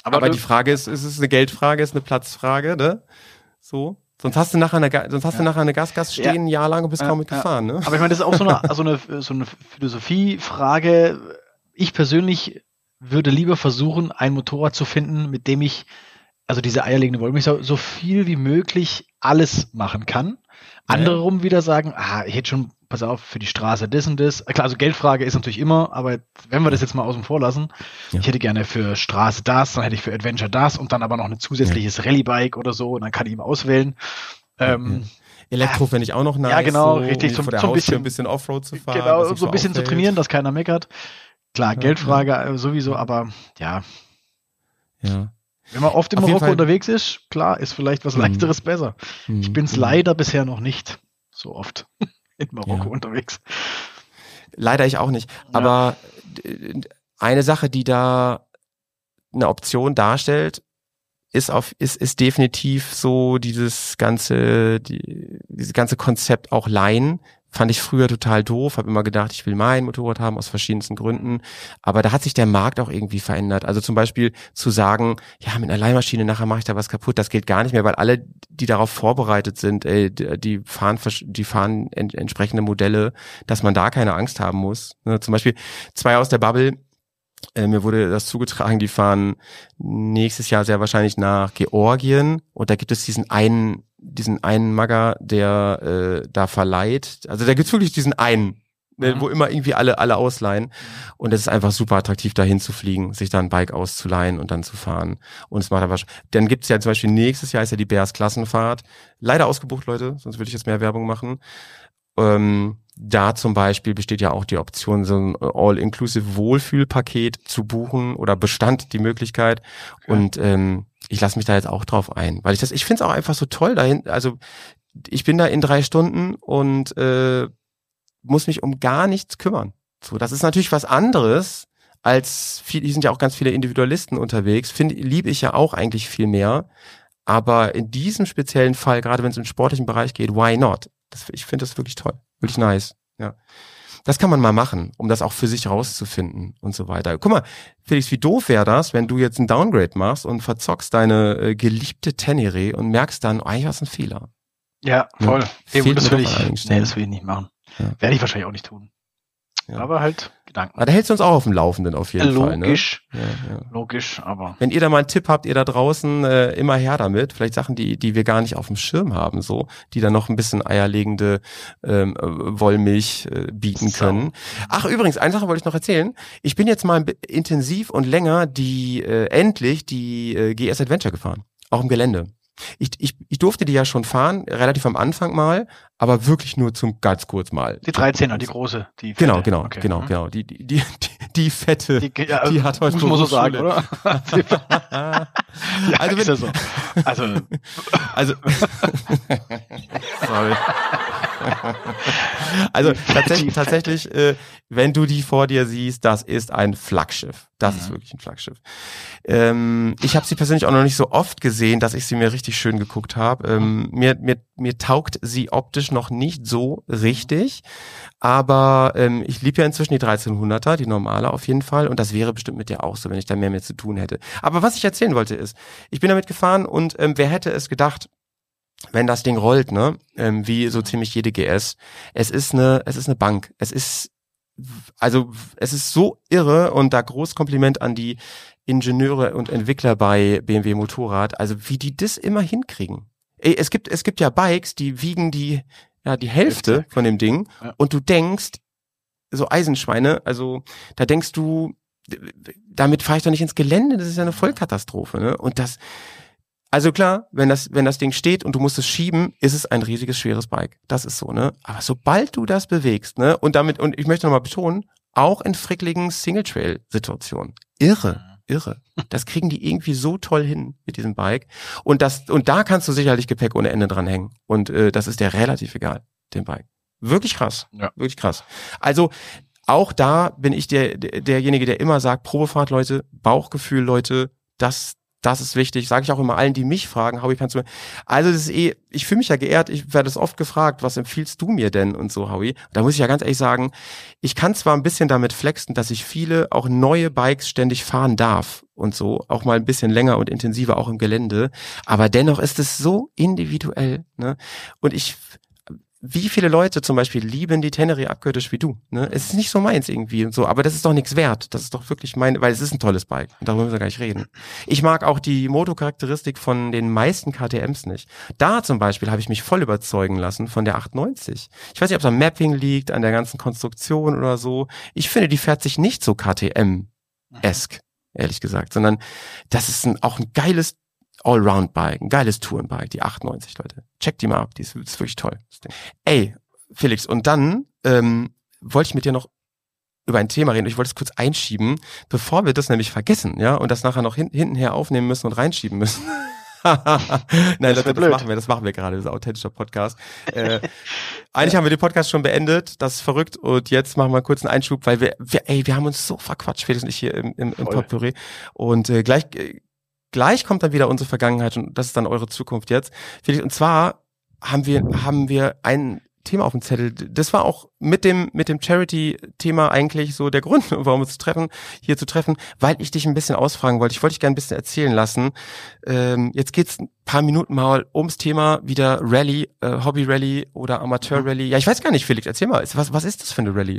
Aber die Frage ist es eine Geldfrage, ist eine Platzfrage, ne? So. Sonst hast du nachher eine Gas stehen, ein Jahr lang und bist kaum mitgefahren, ne? Aber ich meine, das ist auch so eine Philosophiefrage. Ich persönlich würde lieber versuchen, ein Motorrad zu finden, mit dem ich, also diese eierlegende Wollmilchsau, so viel wie möglich alles machen kann. Andere rum wieder sagen, ich hätte schon, pass auf, für die Straße das und das. Klar, also Geldfrage ist natürlich immer, aber wenn wir das jetzt mal außen vor lassen, ich hätte gerne für Straße das, dann hätte ich für Adventure das und dann aber noch ein zusätzliches Rallye-Bike oder so und dann kann ich ihm auswählen. Elektro finde ich auch noch nice. Ja, genau, so, richtig. Vor der Haustür ein bisschen Offroad zu fahren. Genau, so ein bisschen zu trainieren, dass keiner meckert. Klar, Geldfrage sowieso, aber ja. Wenn man oft in Marokko unterwegs ist, klar, ist vielleicht was Leichteres besser. Ich bin es leider bisher noch nicht so oft in Marokko unterwegs. Leider ich auch nicht. Aber eine Sache, die da eine Option darstellt, ist definitiv so dieses ganze Konzept auch leihen. Fand ich früher total doof, habe immer gedacht, ich will mein Motorrad haben aus verschiedensten Gründen. Aber da hat sich der Markt auch irgendwie verändert. Also zum Beispiel zu sagen, ja, mit einer Leihmaschine nachher mache ich da was kaputt, das geht gar nicht mehr, weil alle, die darauf vorbereitet sind, die fahren entsprechende Modelle, dass man da keine Angst haben muss. Ne, zum Beispiel 2 aus der Bubble. Mir wurde das zugetragen, die fahren nächstes Jahr sehr wahrscheinlich nach Georgien und da gibt es diesen einen Magger, der da verleiht. Also da gibt's wirklich diesen einen, wo immer irgendwie alle ausleihen und es ist einfach super attraktiv, dahin zu fliegen, sich da ein Bike auszuleihen und dann zu fahren. Und es macht aber dann gibt's ja zum Beispiel nächstes Jahr ist ja die Bears Klassenfahrt. Leider ausgebucht, Leute, sonst würde ich jetzt mehr Werbung machen. Da zum Beispiel besteht ja auch die Option, so ein All-Inclusive Wohlfühlpaket zu buchen oder bestand die Möglichkeit. Okay. Und ich lasse mich da jetzt auch drauf ein, weil ich finde es auch einfach so toll dahin. Also ich bin da in 3 Stunden und muss mich um gar nichts kümmern. So, das ist natürlich was anderes als hier sind ja auch ganz viele Individualisten unterwegs. Liebe ich ja auch eigentlich viel mehr. Aber in diesem speziellen Fall, gerade wenn es im sportlichen Bereich geht, why not? Ich finde das wirklich toll. Wirklich nice. Ja. Das kann man mal machen, um das auch für sich rauszufinden und so weiter. Guck mal, Felix, wie doof wäre das, wenn du jetzt ein Downgrade machst und verzockst deine geliebte Tenere und merkst dann, eigentlich war es ein Fehler. Ja, voll. Ja, das will ich nicht machen. Ja. Werde ich wahrscheinlich auch nicht tun. Ja. Aber halt Gedanken. Aber da hältst du uns auch auf dem Laufenden auf jeden Fall. Logisch. Ne? Logisch, aber. Wenn ihr da mal einen Tipp habt, ihr da draußen, immer her damit. Vielleicht Sachen, die wir gar nicht auf dem Schirm haben, so, die dann noch ein bisschen eierlegende Wollmilch bieten können. Ach, übrigens, eine Sache wollte ich noch erzählen. Ich bin jetzt mal intensiv und länger endlich die GS Adventure gefahren. Auch im Gelände. Ich durfte die ja schon fahren, relativ am Anfang mal, aber wirklich nur ganz kurz mal. Die 13er, die große, die fette. Genau. Die fette, die hat heute muss man so sagen, oder? Also, ist ja so. Also sorry. Also tatsächlich, wenn du die vor dir siehst, das ist ein Flaggschiff. Das ist wirklich ein Flaggschiff. Ich habe sie persönlich auch noch nicht so oft gesehen, dass ich sie mir richtig schön geguckt habe. Mir taugt sie optisch noch nicht so richtig, aber ich liebe ja inzwischen die 1300er, die normale auf jeden Fall, und das wäre bestimmt mit der auch so, wenn ich da mehr mit zu tun hätte. Aber was ich erzählen wollte ist, ich bin damit gefahren und wer hätte es gedacht, wenn das Ding rollt, ne, wie so ziemlich jede GS, es ist eine Bank. Es ist so irre und da groß Kompliment an die Ingenieure und Entwickler bei BMW Motorrad, also wie die das immer hinkriegen. Es gibt ja Bikes, die wiegen die Hälfte von dem Ding und du denkst, so Eisenschweine, also da denkst du, damit fahre ich doch nicht ins Gelände, das ist ja eine Vollkatastrophe, ne? Und also klar, wenn das Ding steht und du musst es schieben, ist es ein riesiges, schweres Bike. Das ist so, ne? Aber sobald du das bewegst, ne? Und ich möchte nochmal betonen, auch in frickligen Single-Trail-Situationen. Irre. Das kriegen die irgendwie so toll hin mit diesem Bike. Und da kannst du sicherlich Gepäck ohne Ende dranhängen. Und das ist dir relativ egal, dem Bike. Wirklich krass. Ja. Wirklich krass. Also auch da bin ich derjenige, der immer sagt, Probefahrt, Leute, Bauchgefühl, Leute, das Das ist wichtig, sage ich auch immer allen, die mich fragen, Howie, kannst du mir... Also das ist ich fühle mich ja geehrt, ich werde es oft gefragt, was empfiehlst du mir denn und so, Howie. Da muss ich ja ganz ehrlich sagen, ich kann zwar ein bisschen damit flexen, dass ich viele, auch neue Bikes ständig fahren darf und so, auch mal ein bisschen länger und intensiver, auch im Gelände, aber dennoch ist es so individuell, ne? Und wie viele Leute zum Beispiel lieben die Tenere abgöttisch wie du, ne? Es ist nicht so meins irgendwie und so, aber das ist doch nichts wert. Das ist doch wirklich weil es ist ein tolles Bike. Und darüber müssen wir gar nicht reden. Ich mag auch die Motocharakteristik von den meisten KTMs nicht. Da zum Beispiel habe ich mich voll überzeugen lassen von der 890. Ich weiß nicht, ob es am Mapping liegt, an der ganzen Konstruktion oder so. Ich finde, die fährt sich nicht so KTM-esk, ehrlich gesagt, sondern das ist auch ein geiles Allround-Bike, ein geiles Tourenbike, die 890, Leute. Checkt die mal ab, die ist wirklich toll. Ey, Felix, und dann wollte ich mit dir noch über ein Thema reden. Ich wollte es kurz einschieben, bevor wir das nämlich vergessen, ja, und das nachher noch hintenher aufnehmen müssen und reinschieben müssen. Nein, Leute, das machen wir gerade, das ist ein authentischer Podcast. Eigentlich haben wir den Podcast schon beendet, das ist verrückt, und jetzt machen wir kurz einen Einschub, weil wir haben uns so verquatscht, Felix und ich hier im Potpourri, und gleich kommt dann wieder unsere Vergangenheit, und das ist dann eure Zukunft jetzt. Felix, und zwar haben wir ein Thema auf dem Zettel. Das war auch mit dem Charity-Thema eigentlich so der Grund, warum wir hier zu treffen, weil ich dich ein bisschen ausfragen wollte. Ich wollte dich gerne ein bisschen erzählen lassen. Jetzt geht's ein paar Minuten mal ums Thema wieder Rallye, Hobby-Rallye oder Amateur-Rallye. Ja, ich weiß gar nicht, Felix, erzähl mal, was ist das für eine Rallye?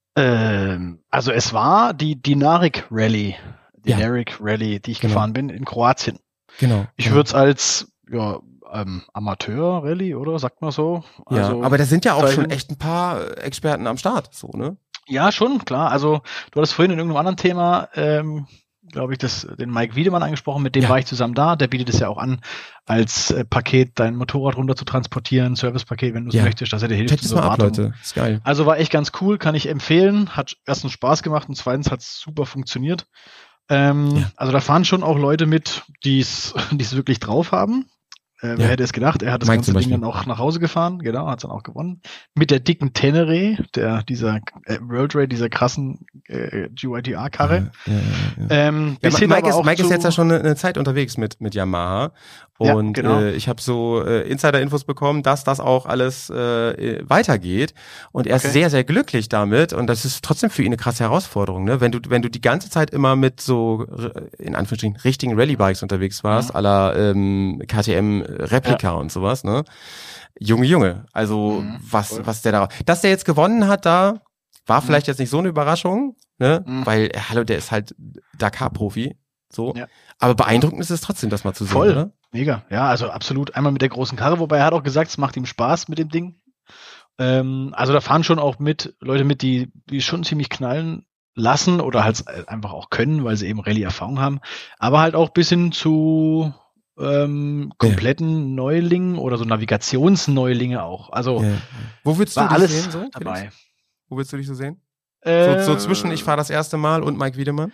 Also es war die Dinaric Rallye. Rallye, die ich gefahren bin, in Kroatien. Genau. Ich würde es als Amateur-Rallye, oder? Sagt man so. Also, ja, aber da sind ja auch schon echt ein paar Experten am Start, so, ne? Ja, schon, klar. Also du hattest vorhin in irgendeinem anderen Thema, glaube ich, den Mike Wiedemann angesprochen, mit dem war ich zusammen da. Der bietet es ja auch an, als Paket dein Motorrad runter zu transportieren, Servicepaket, wenn du es möchtest, dass er dir hilft. Check das mal ab, Leute. Ist geil. Also war echt ganz cool, kann ich empfehlen. Hat erstens Spaß gemacht und zweitens hat es super funktioniert. Also da fahren schon auch Leute mit, die es wirklich drauf haben. Wer hätte es gedacht? Er hat das ganze Ding dann auch nach Hause gefahren, genau, hat es dann auch gewonnen. Mit der dicken Tenere, dieser World Rally, dieser krassen GYTR-Karre. Mike ist jetzt ja schon eine Zeit unterwegs mit Yamaha. Und genau. Ich habe so Insider-Infos bekommen, dass das auch alles weitergeht. Und er ist sehr, sehr glücklich damit. Und das ist trotzdem für ihn eine krasse Herausforderung, ne? Wenn du die ganze Zeit immer mit so, in Anführungsstrichen, richtigen Rallye-Bikes unterwegs warst, à la KTM-Replika und sowas, ne? Junge. Also, was der da... Dass der jetzt gewonnen hat, da war vielleicht jetzt nicht so eine Überraschung, ne? Weil, der ist halt Dakar-Profi. So. Ja. Aber beeindruckend ist es trotzdem, das mal zu sehen, voll. Oder? Mega, ja, also absolut. Einmal mit der großen Karre, wobei er hat auch gesagt, es macht ihm Spaß mit dem Ding. Also da fahren schon auch Leute mit, die schon ziemlich knallen lassen oder halt einfach auch können, weil sie eben Rallye-Erfahrung haben. Aber halt auch bis hin zu kompletten Neulingen oder so Navigationsneulinge auch. Also Wo würdest du dich alles sehen? So, dabei. Wo würdest du dich so sehen? So zwischen ich fahre das erste Mal und Mike Wiedemann?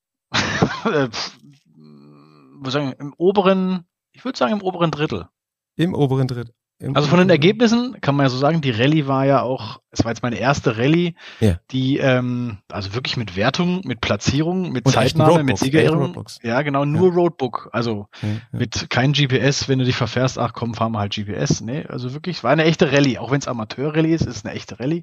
Ich würde sagen im oberen Drittel. Im oberen Drittel. Also von den Ergebnissen kann man ja so sagen, die Rallye war ja auch, es war jetzt meine erste Rallye, die also wirklich mit Wertung, mit Platzierung, mit Zeitnahme, mit Siegerehrung. Ja, genau, nur Roadbook. Also mit kein GPS, wenn du dich verfährst, ach komm, fahren wir halt GPS. Nee, also wirklich, es war eine echte Rallye. Auch wenn es Amateur-Rallye ist es eine echte Rallye.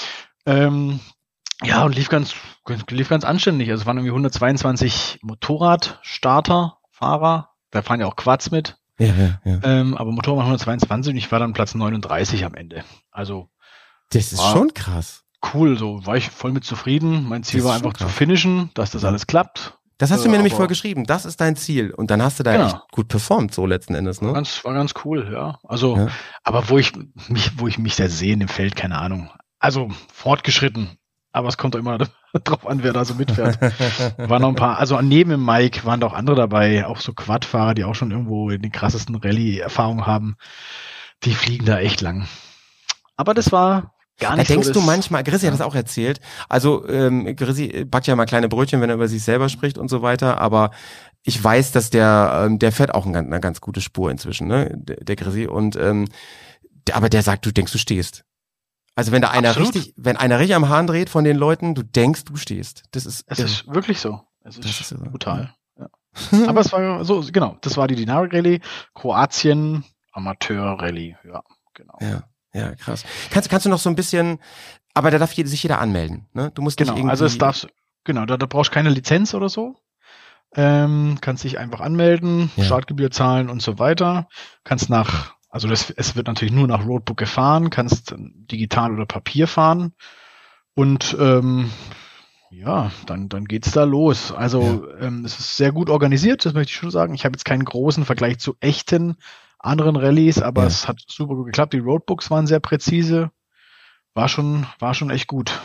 Ja, und lief ganz anständig. Also es waren irgendwie 122 Motorradstarter-Fahrer. Da fahren ja auch Quads mit. Aber Motorrad waren 122 und ich war dann Platz 39 am Ende. Also das ist schon krass. Cool, so war ich voll mit zufrieden. Mein Ziel war einfach zu finishen, dass das alles klappt. Das hast du mir nämlich vorher geschrieben. Das ist dein Ziel. Und dann hast du da echt gut performt, so letzten Endes, ne? War ganz cool, ja. Also, aber wo ich mich da sehe in dem Feld, keine Ahnung. Also fortgeschritten. Aber es kommt doch immer drauf an, wer da so mitfährt. Waren noch ein paar, also neben dem Mike waren da auch andere dabei, auch so Quadfahrer, die auch schon irgendwo den krassesten Rallye-Erfahrung haben. Die fliegen da echt lang. Aber das war gar nicht so. Da denkst du manchmal, Grissi hat das auch erzählt, also Grissi backt ja mal kleine Brötchen, wenn er über sich selber spricht und so weiter, aber ich weiß, dass der fährt auch eine ganz gute Spur inzwischen, ne, der Grissi, und aber der sagt, du denkst, du stehst. Also wenn einer richtig am Hahn dreht von den Leuten, du denkst, du stehst. Es ist wirklich so. Es ist brutal. Ja. Aber es war so, genau, das war die Dinaric Rallye, Kroatien, Amateur Rallye, ja, genau. Ja, krass. Kannst du noch so ein bisschen, aber da darf sich jeder anmelden, ne? Du musst nicht Genau, irgendwie... also es darf, genau, da brauchst du keine Lizenz oder so. Kannst dich einfach anmelden, Startgebühr zahlen und so weiter. Kannst es wird natürlich nur nach Roadbook gefahren, kannst digital oder Papier fahren und dann geht's da los. Also es ist sehr gut organisiert, das möchte ich schon sagen. Ich habe jetzt keinen großen Vergleich zu echten anderen Rallyes, aber es hat super gut geklappt. Die Roadbooks waren sehr präzise, war schon echt gut.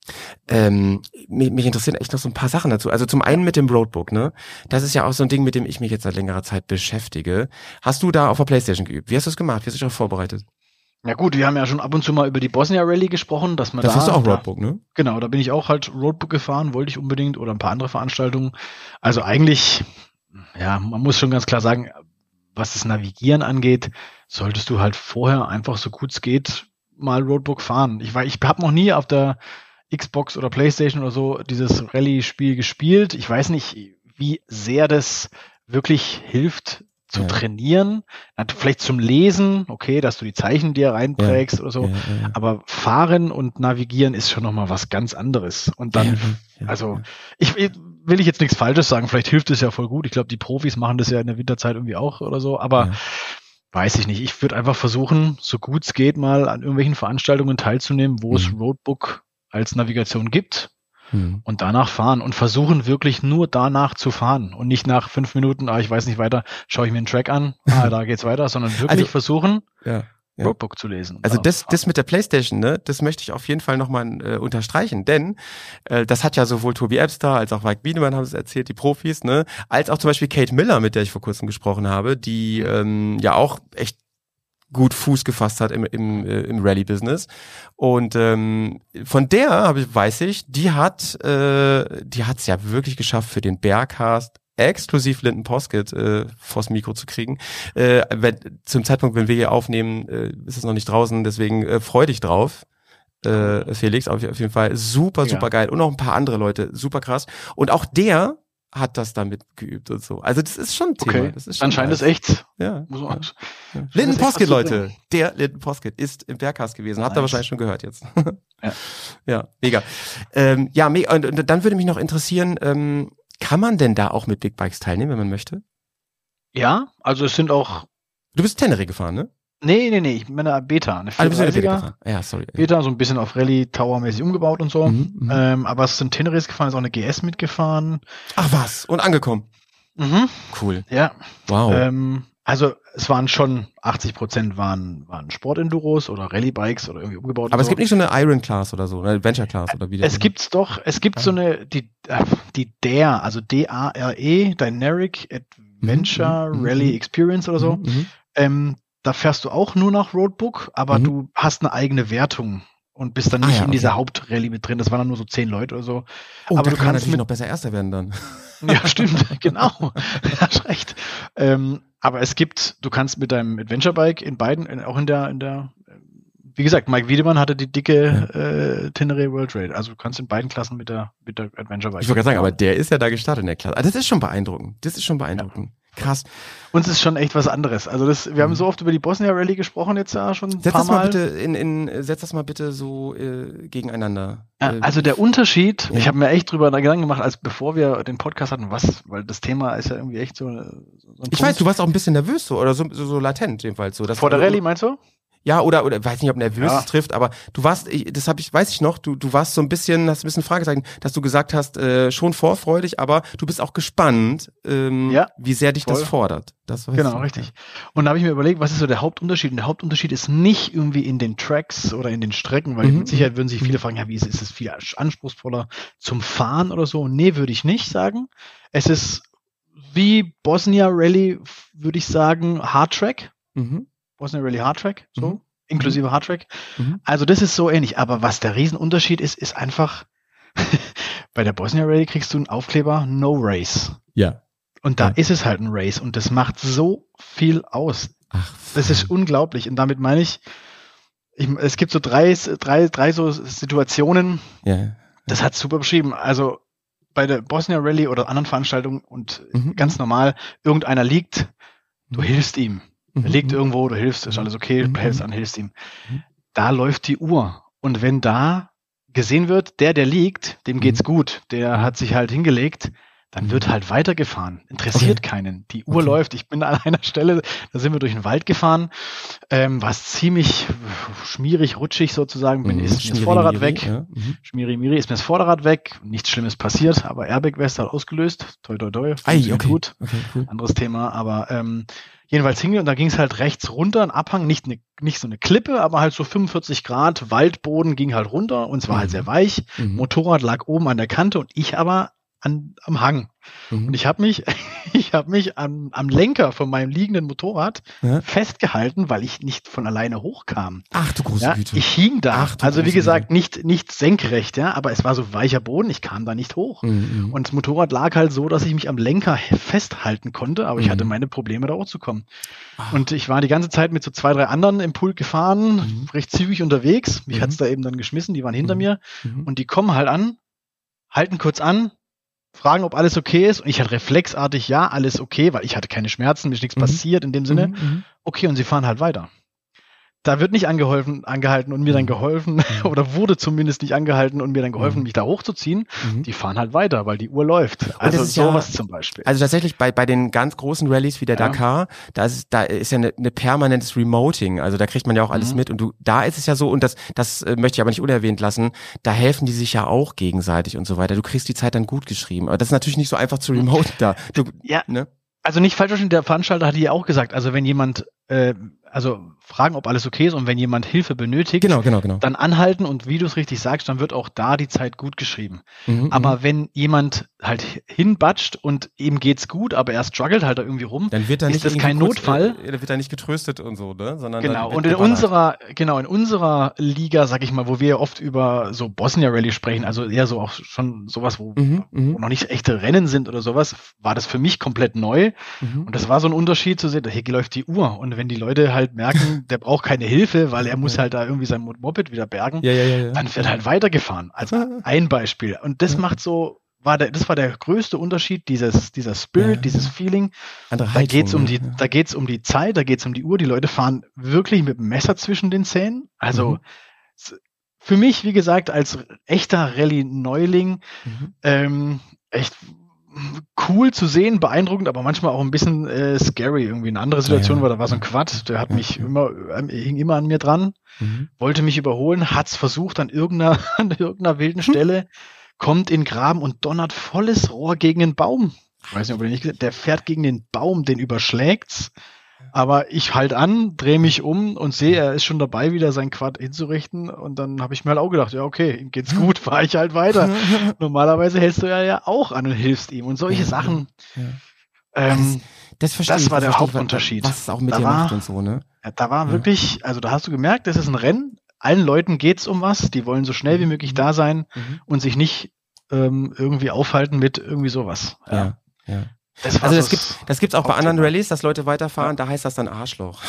Mich interessieren echt noch so ein paar Sachen dazu. Also zum einen mit dem Roadbook, ne? Das ist ja auch so ein Ding, mit dem ich mich jetzt seit längerer Zeit beschäftige. Hast du da auf der PlayStation geübt? Wie hast du es gemacht? Wie hast du dich darauf vorbereitet? Ja gut, wir haben ja schon ab und zu mal über die Bosnia Rallye gesprochen, dass man das hast du auch Roadbook, ne? Genau, da bin ich auch halt Roadbook gefahren, wollte ich unbedingt, oder ein paar andere Veranstaltungen. Also eigentlich, ja, man muss schon ganz klar sagen, was das Navigieren angeht, solltest du halt vorher einfach so gut es geht mal Roadbook fahren. Ich habe noch nie auf der Xbox oder PlayStation oder so dieses Rallye-Spiel gespielt. Ich weiß nicht, wie sehr das wirklich hilft zu trainieren. Vielleicht zum Lesen, okay, dass du die Zeichen dir reinprägst oder so. Aber Fahren und Navigieren ist schon nochmal was ganz anderes. Und dann, ich will jetzt nichts Falsches sagen, vielleicht hilft es ja voll gut. Ich glaube, die Profis machen das ja in der Winterzeit irgendwie auch oder so, aber weiß ich nicht. Ich würde einfach versuchen, so gut es geht, mal an irgendwelchen Veranstaltungen teilzunehmen, wo es Roadbook als Navigation gibt und danach fahren und versuchen wirklich nur danach zu fahren und nicht nach 5 Minuten, ich weiß nicht weiter, schaue ich mir einen Track an, da geht's weiter, sondern wirklich versuchen, Roadbook zu lesen. Also das mit der PlayStation, ne, das möchte ich auf jeden Fall nochmal unterstreichen, denn das hat ja sowohl Tobi Ebster als auch Mike Biedemann haben es erzählt, die Profis, ne, als auch zum Beispiel Kate Miller, mit der ich vor kurzem gesprochen habe, die ja auch echt gut Fuß gefasst hat im Rallye-Business. Und von der weiß ich, die hat's ja wirklich geschafft, für den Bearcast exklusiv Linton Poskett vors Mikro zu kriegen. Zum Zeitpunkt, wenn wir hier aufnehmen, ist es noch nicht draußen, deswegen freu dich drauf. Felix, auf jeden Fall super geil. Und auch ein paar andere Leute, super krass. Und auch der hat das damit geübt und so. Also das ist schon ein Thema. Okay. Das ist schon anscheinend ist echt. Ja. Linton Poskett, Leute. Der Linton Poskett ist im Bergcast gewesen. Habt ihr wahrscheinlich schon gehört jetzt. Ja, mega. Und dann würde mich noch interessieren, kann man denn da auch mit Big Bikes teilnehmen, wenn man möchte? Ja, also es sind auch... Du bist Tenere gefahren, ne? Nee, ich meine Beta. Eine 430er. Ja, sorry. Beta, so ein bisschen auf Rallye-Tower-mäßig umgebaut und so. Aber es sind Teneres gefahren, ist auch eine GS mitgefahren. Ach was, und angekommen. Cool. Ja. Wow. Also es waren schon 80% waren Sport-Enduros oder Rallye-Bikes oder irgendwie umgebaut. Aber es gibt nicht so eine Iron Class oder so, eine Adventure Class oder wie das Es gibt's doch, es gibt so eine, die DARE, also DARE, Dinaric Adventure Rally Experience oder so. Da fährst du auch nur nach Roadbook, aber du hast eine eigene Wertung und bist dann nicht in dieser Hauptrallye mit drin. Das waren dann nur so 10 Leute oder so. Oh, aber du kannst natürlich noch besser Erster werden dann. Ja, stimmt, genau. Hast recht. Aber du kannst mit deinem Adventure-Bike in beiden, auch in der, wie gesagt, Mike Wiedemann hatte die dicke Tenere World Raid. Also du kannst in beiden Klassen mit der Adventure-Bike. Ich wollte gerade sagen, aber der ist ja da gestartet in der Klasse. Das ist schon beeindruckend. Krass. Uns ist schon echt was anderes. Also wir haben so oft über die Bosnia Rallye gesprochen jetzt ja schon ein paar Mal. Setz das mal bitte so gegeneinander. Also der Unterschied, ich habe mir echt drüber Gedanken gemacht, bevor wir den Podcast hatten, weil das Thema ist ja irgendwie echt so ein Ich weiß, du warst auch ein bisschen nervös oder so latent jedenfalls so. Vor der Rallye meinst du? Ja, oder weiß nicht, ob nervös trifft, aber du warst, weiß ich noch, du warst hast ein bisschen Fragezeichen, dass du gesagt hast, schon vorfreudig, aber du bist auch gespannt, wie sehr dich das fordert. Genau, richtig. Und da habe ich mir überlegt, was ist so der Hauptunterschied? Und der Hauptunterschied ist nicht irgendwie in den Tracks oder in den Strecken, weil mit Sicherheit würden sich viele fragen, ja, wie ist es viel anspruchsvoller zum Fahren oder so? Nee, würde ich nicht sagen. Es ist wie Bosnia Rallye, würde ich sagen, Hardtrack. Bosnia Rallye Hardtrack, so, inklusive Hardtrack. Also das ist so ähnlich. Aber was der Riesenunterschied ist einfach, bei der Bosnia Rallye kriegst du einen Aufkleber No Race. Ja. Und da ist es halt ein Race und das macht so viel aus. Ach, das ist unglaublich. Und damit meine ich, es gibt so drei so Situationen, das hat super beschrieben. Also bei der Bosnia Rallye oder anderen Veranstaltungen und ganz normal, irgendeiner liegt, du hilfst ihm. Er liegt irgendwo, du hilfst, ist alles okay, du hältst an, hilfst ihm. Da läuft die Uhr. Und wenn da gesehen wird, der liegt, dem geht's gut, der hat sich halt hingelegt, dann wird halt weitergefahren. Interessiert keinen. Die Uhr läuft. Ich bin an einer Stelle, da sind wir durch den Wald gefahren, was ziemlich schmierig, rutschig sozusagen. Ist mir das Vorderrad weg. Ja. Schmierimiri, ist mir das Vorderrad weg. Nichts Schlimmes passiert, aber Airbag-West hat ausgelöst. Toi, toi, toi. Gut. Okay, cool. Anderes Thema, aber jedenfalls hing und da ging es halt rechts runter, ein Abhang, nicht so eine Klippe, aber halt so 45 Grad, Waldboden ging halt runter und es war halt sehr weich. Motorrad lag oben an der Kante und ich aber am Hang. Und ich habe mich am Lenker von meinem liegenden Motorrad festgehalten, weil ich nicht von alleine hochkam. Ach du große Güte. Ich hing da. Also wie gesagt, nicht senkrecht, ja, aber es war so weicher Boden, ich kam da nicht hoch. Und das Motorrad lag halt so, dass ich mich am Lenker festhalten konnte, aber ich hatte meine Probleme, da hochzukommen. Und ich war die ganze Zeit mit so 2, 3 anderen im Pulk gefahren, recht zügig unterwegs. Mich hat's da eben dann geschmissen, die waren hinter mir. Und die kommen halt an, halten kurz an, fragen, ob alles okay ist. Und ich hatte reflexartig, ja, alles okay, weil ich hatte keine Schmerzen, mir ist nichts passiert in dem Sinne. Okay, und sie fahren halt weiter. Da wird nicht angehalten und mir dann geholfen, oder wurde zumindest nicht angehalten und mir dann geholfen, mich da hochzuziehen. Die fahren halt weiter, weil die Uhr läuft. Also sowas zum Beispiel. Also tatsächlich bei den ganz großen Rallyes wie der Dakar, da ist ja eine permanentes Remoting. Also da kriegt man ja auch alles mit. Und da ist es ja so, und das möchte ich aber nicht unerwähnt lassen, da helfen die sich ja auch gegenseitig und so weiter. Du kriegst die Zeit dann gut geschrieben. Aber das ist natürlich nicht so einfach zu remoten da. Ne? Also nicht falsch verstehen, der Veranstalter hat ja auch gesagt, also wenn jemand fragen, ob alles okay ist und wenn jemand Hilfe benötigt, genau. Dann anhalten und wie du es richtig sagst, dann wird auch da die Zeit gut geschrieben. Aber wenn jemand halt hinbatscht und ihm geht's gut, aber er struggelt halt da irgendwie rum, dann wird ist das kein Notfall. Da wird er nicht getröstet und so, ne? Sondern genau, und in unserer Liga, sag ich mal, wo wir oft über so Bosnia Rally sprechen, also eher so auch schon sowas, wo noch nicht echte Rennen sind oder sowas, war das für mich komplett neu. Und das war so ein Unterschied zu sehen, hier läuft die Uhr. Und wenn die Leute halt merken, der braucht keine Hilfe, weil er muss halt da irgendwie sein Moped wieder bergen, dann wird halt weitergefahren. Also ein Beispiel. Und das macht so, das war der größte Unterschied, dieser Spirit, dieses Feeling. Da geht's um die Zeit, da geht's um die Uhr. Die Leute fahren wirklich mit dem Messer zwischen den Zähnen. Also für mich, wie gesagt, als echter Rallye-Neuling, echt cool zu sehen, beeindruckend, aber manchmal auch ein bisschen scary. Irgendwie eine andere Situation war, da war so ein Quad, der hat mich hing immer an mir dran, wollte mich überholen, hat's versucht an irgendeiner wilden Stelle, kommt in den Graben und donnert volles Rohr gegen den Baum. Ich weiß nicht, ob ihr nicht gesagt, der fährt gegen den Baum, den überschlägt's. Aber ich halt an, drehe mich um und sehe, er ist schon dabei, wieder sein Quad hinzurichten. Und dann habe ich mir halt auch gedacht, ja okay, ihm geht's gut, fahre ich halt weiter. Normalerweise hältst du ja auch an und hilfst ihm. Und solche Sachen, das war der Hauptunterschied. Was es auch mit dir macht und so, ne? Ja, da war wirklich, also da hast du gemerkt, das ist ein Rennen. Allen Leuten geht's um was. Die wollen so schnell wie möglich da sein und sich nicht irgendwie aufhalten mit irgendwie sowas. Ja. Also das gibt's auch bei anderen Rallyes, dass Leute weiterfahren, da heißt das dann Arschloch.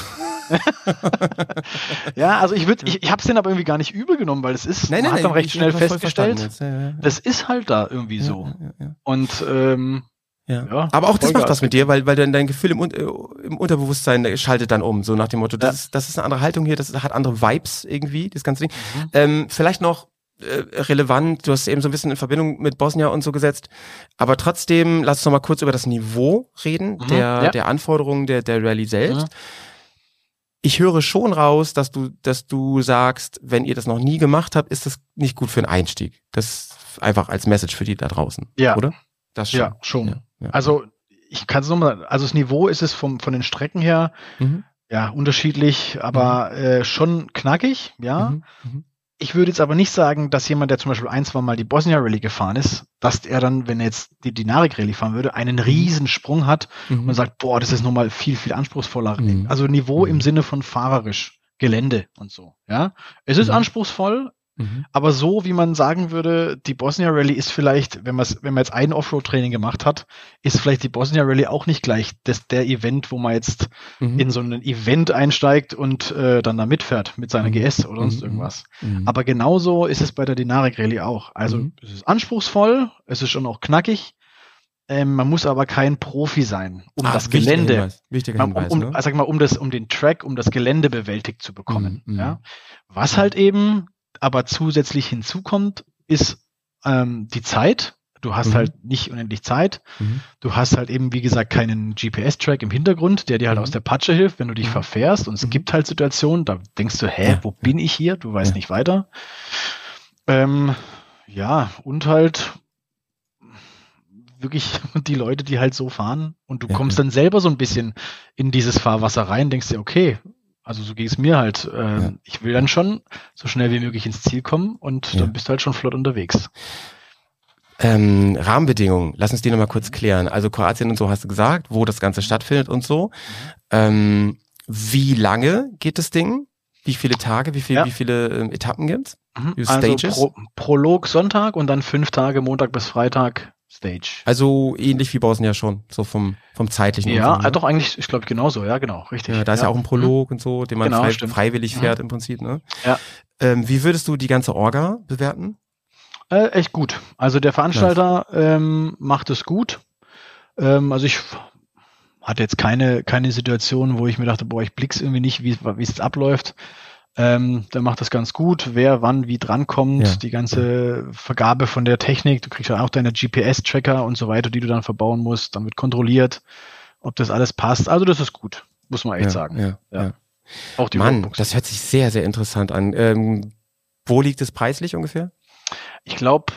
Ja, also ich hab's denen aber irgendwie gar nicht übel genommen, weil es ist, man hat dann recht schnell festgestellt, das ist halt da irgendwie so. Und aber auch das macht was mit dir, weil dein Gefühl im Unterbewusstsein schaltet dann um, so nach dem Motto, das ist eine andere Haltung hier, das hat andere Vibes irgendwie, das ganze Ding. Vielleicht noch relevant, du hast eben so ein bisschen in Verbindung mit Bosnia und so gesetzt, aber trotzdem, lass uns noch mal kurz über das Niveau reden, der Anforderungen der Rallye selbst. Ich höre schon raus, dass du sagst, wenn ihr das noch nie gemacht habt, ist das nicht gut für einen Einstieg. Das einfach als Message für die da draußen, oder? Das schon. Ja, schon. Ja. Also ich kann es nochmal, also das Niveau ist es von den Strecken her, unterschiedlich, aber schon knackig, Ich würde jetzt aber nicht sagen, dass jemand, der zum Beispiel 1-2 Mal die Bosnia Rallye gefahren ist, dass er dann, wenn er jetzt die Dinaric Rallye fahren würde, einen riesen Sprung hat und sagt, boah, das ist nochmal viel, viel anspruchsvoller. Also Niveau im Sinne von fahrerisch, Gelände und so. Ja, es ist anspruchsvoll, Aber so, wie man sagen würde, die Bosnia Rallye ist vielleicht, wenn man jetzt ein Offroad-Training gemacht hat, ist vielleicht die Bosnia Rallye auch nicht gleich der Event, wo man jetzt in so ein Event einsteigt und dann da mitfährt mit seiner GS oder sonst irgendwas. Aber genauso ist es bei der Dinaric Rallye auch. Also es ist anspruchsvoll, es ist schon auch knackig. Man muss aber kein Profi sein, um das Gelände, um den Track, um das Gelände bewältigt zu bekommen. Ja? Was halt eben aber zusätzlich hinzukommt, ist die Zeit. Du hast halt nicht unendlich Zeit. Du hast halt eben, wie gesagt, keinen GPS-Track im Hintergrund, der dir halt aus der Patsche hilft, wenn du dich verfährst. Und es gibt halt Situationen, da denkst du, wo bin ich hier? Du weißt nicht weiter. Und halt wirklich die Leute, die halt so fahren. Und du kommst dann selber so ein bisschen in dieses Fahrwasser rein, denkst dir, okay, also so ging es mir halt. Ich will dann schon so schnell wie möglich ins Ziel kommen und dann bist du halt schon flott unterwegs. Rahmenbedingungen, lass uns die nochmal kurz klären. Also Kroatien und so hast du gesagt, wo das Ganze stattfindet und so. Wie lange geht das Ding? Wie viele Tage, wie viele Etappen gibt's? Also Prolog Sonntag und dann 5 Tage, Montag bis Freitag Stage. Also ähnlich wie Bosnia schon, so vom zeitlichen. Ja, so, ne? Doch eigentlich, ich glaube genauso, ja genau, richtig. Ja, da ist ja auch ein Prolog und so, den man freiwillig fährt im Prinzip, ne? Ja. Wie würdest du die ganze Orga bewerten? Echt gut. Also der Veranstalter macht es gut. Also ich hatte jetzt keine Situation, wo ich mir dachte, ich blick's irgendwie nicht, wie es abläuft. Der macht das ganz gut, wer wann wie drankommt, die ganze Vergabe von der Technik, du kriegst ja auch deine GPS-Tracker und so weiter, die du dann verbauen musst, dann wird kontrolliert, ob das alles passt. Also das ist gut, muss man echt sagen. Ja. Auch die Mann, das hört sich sehr, sehr interessant an. Wo liegt es preislich ungefähr? Ich glaube,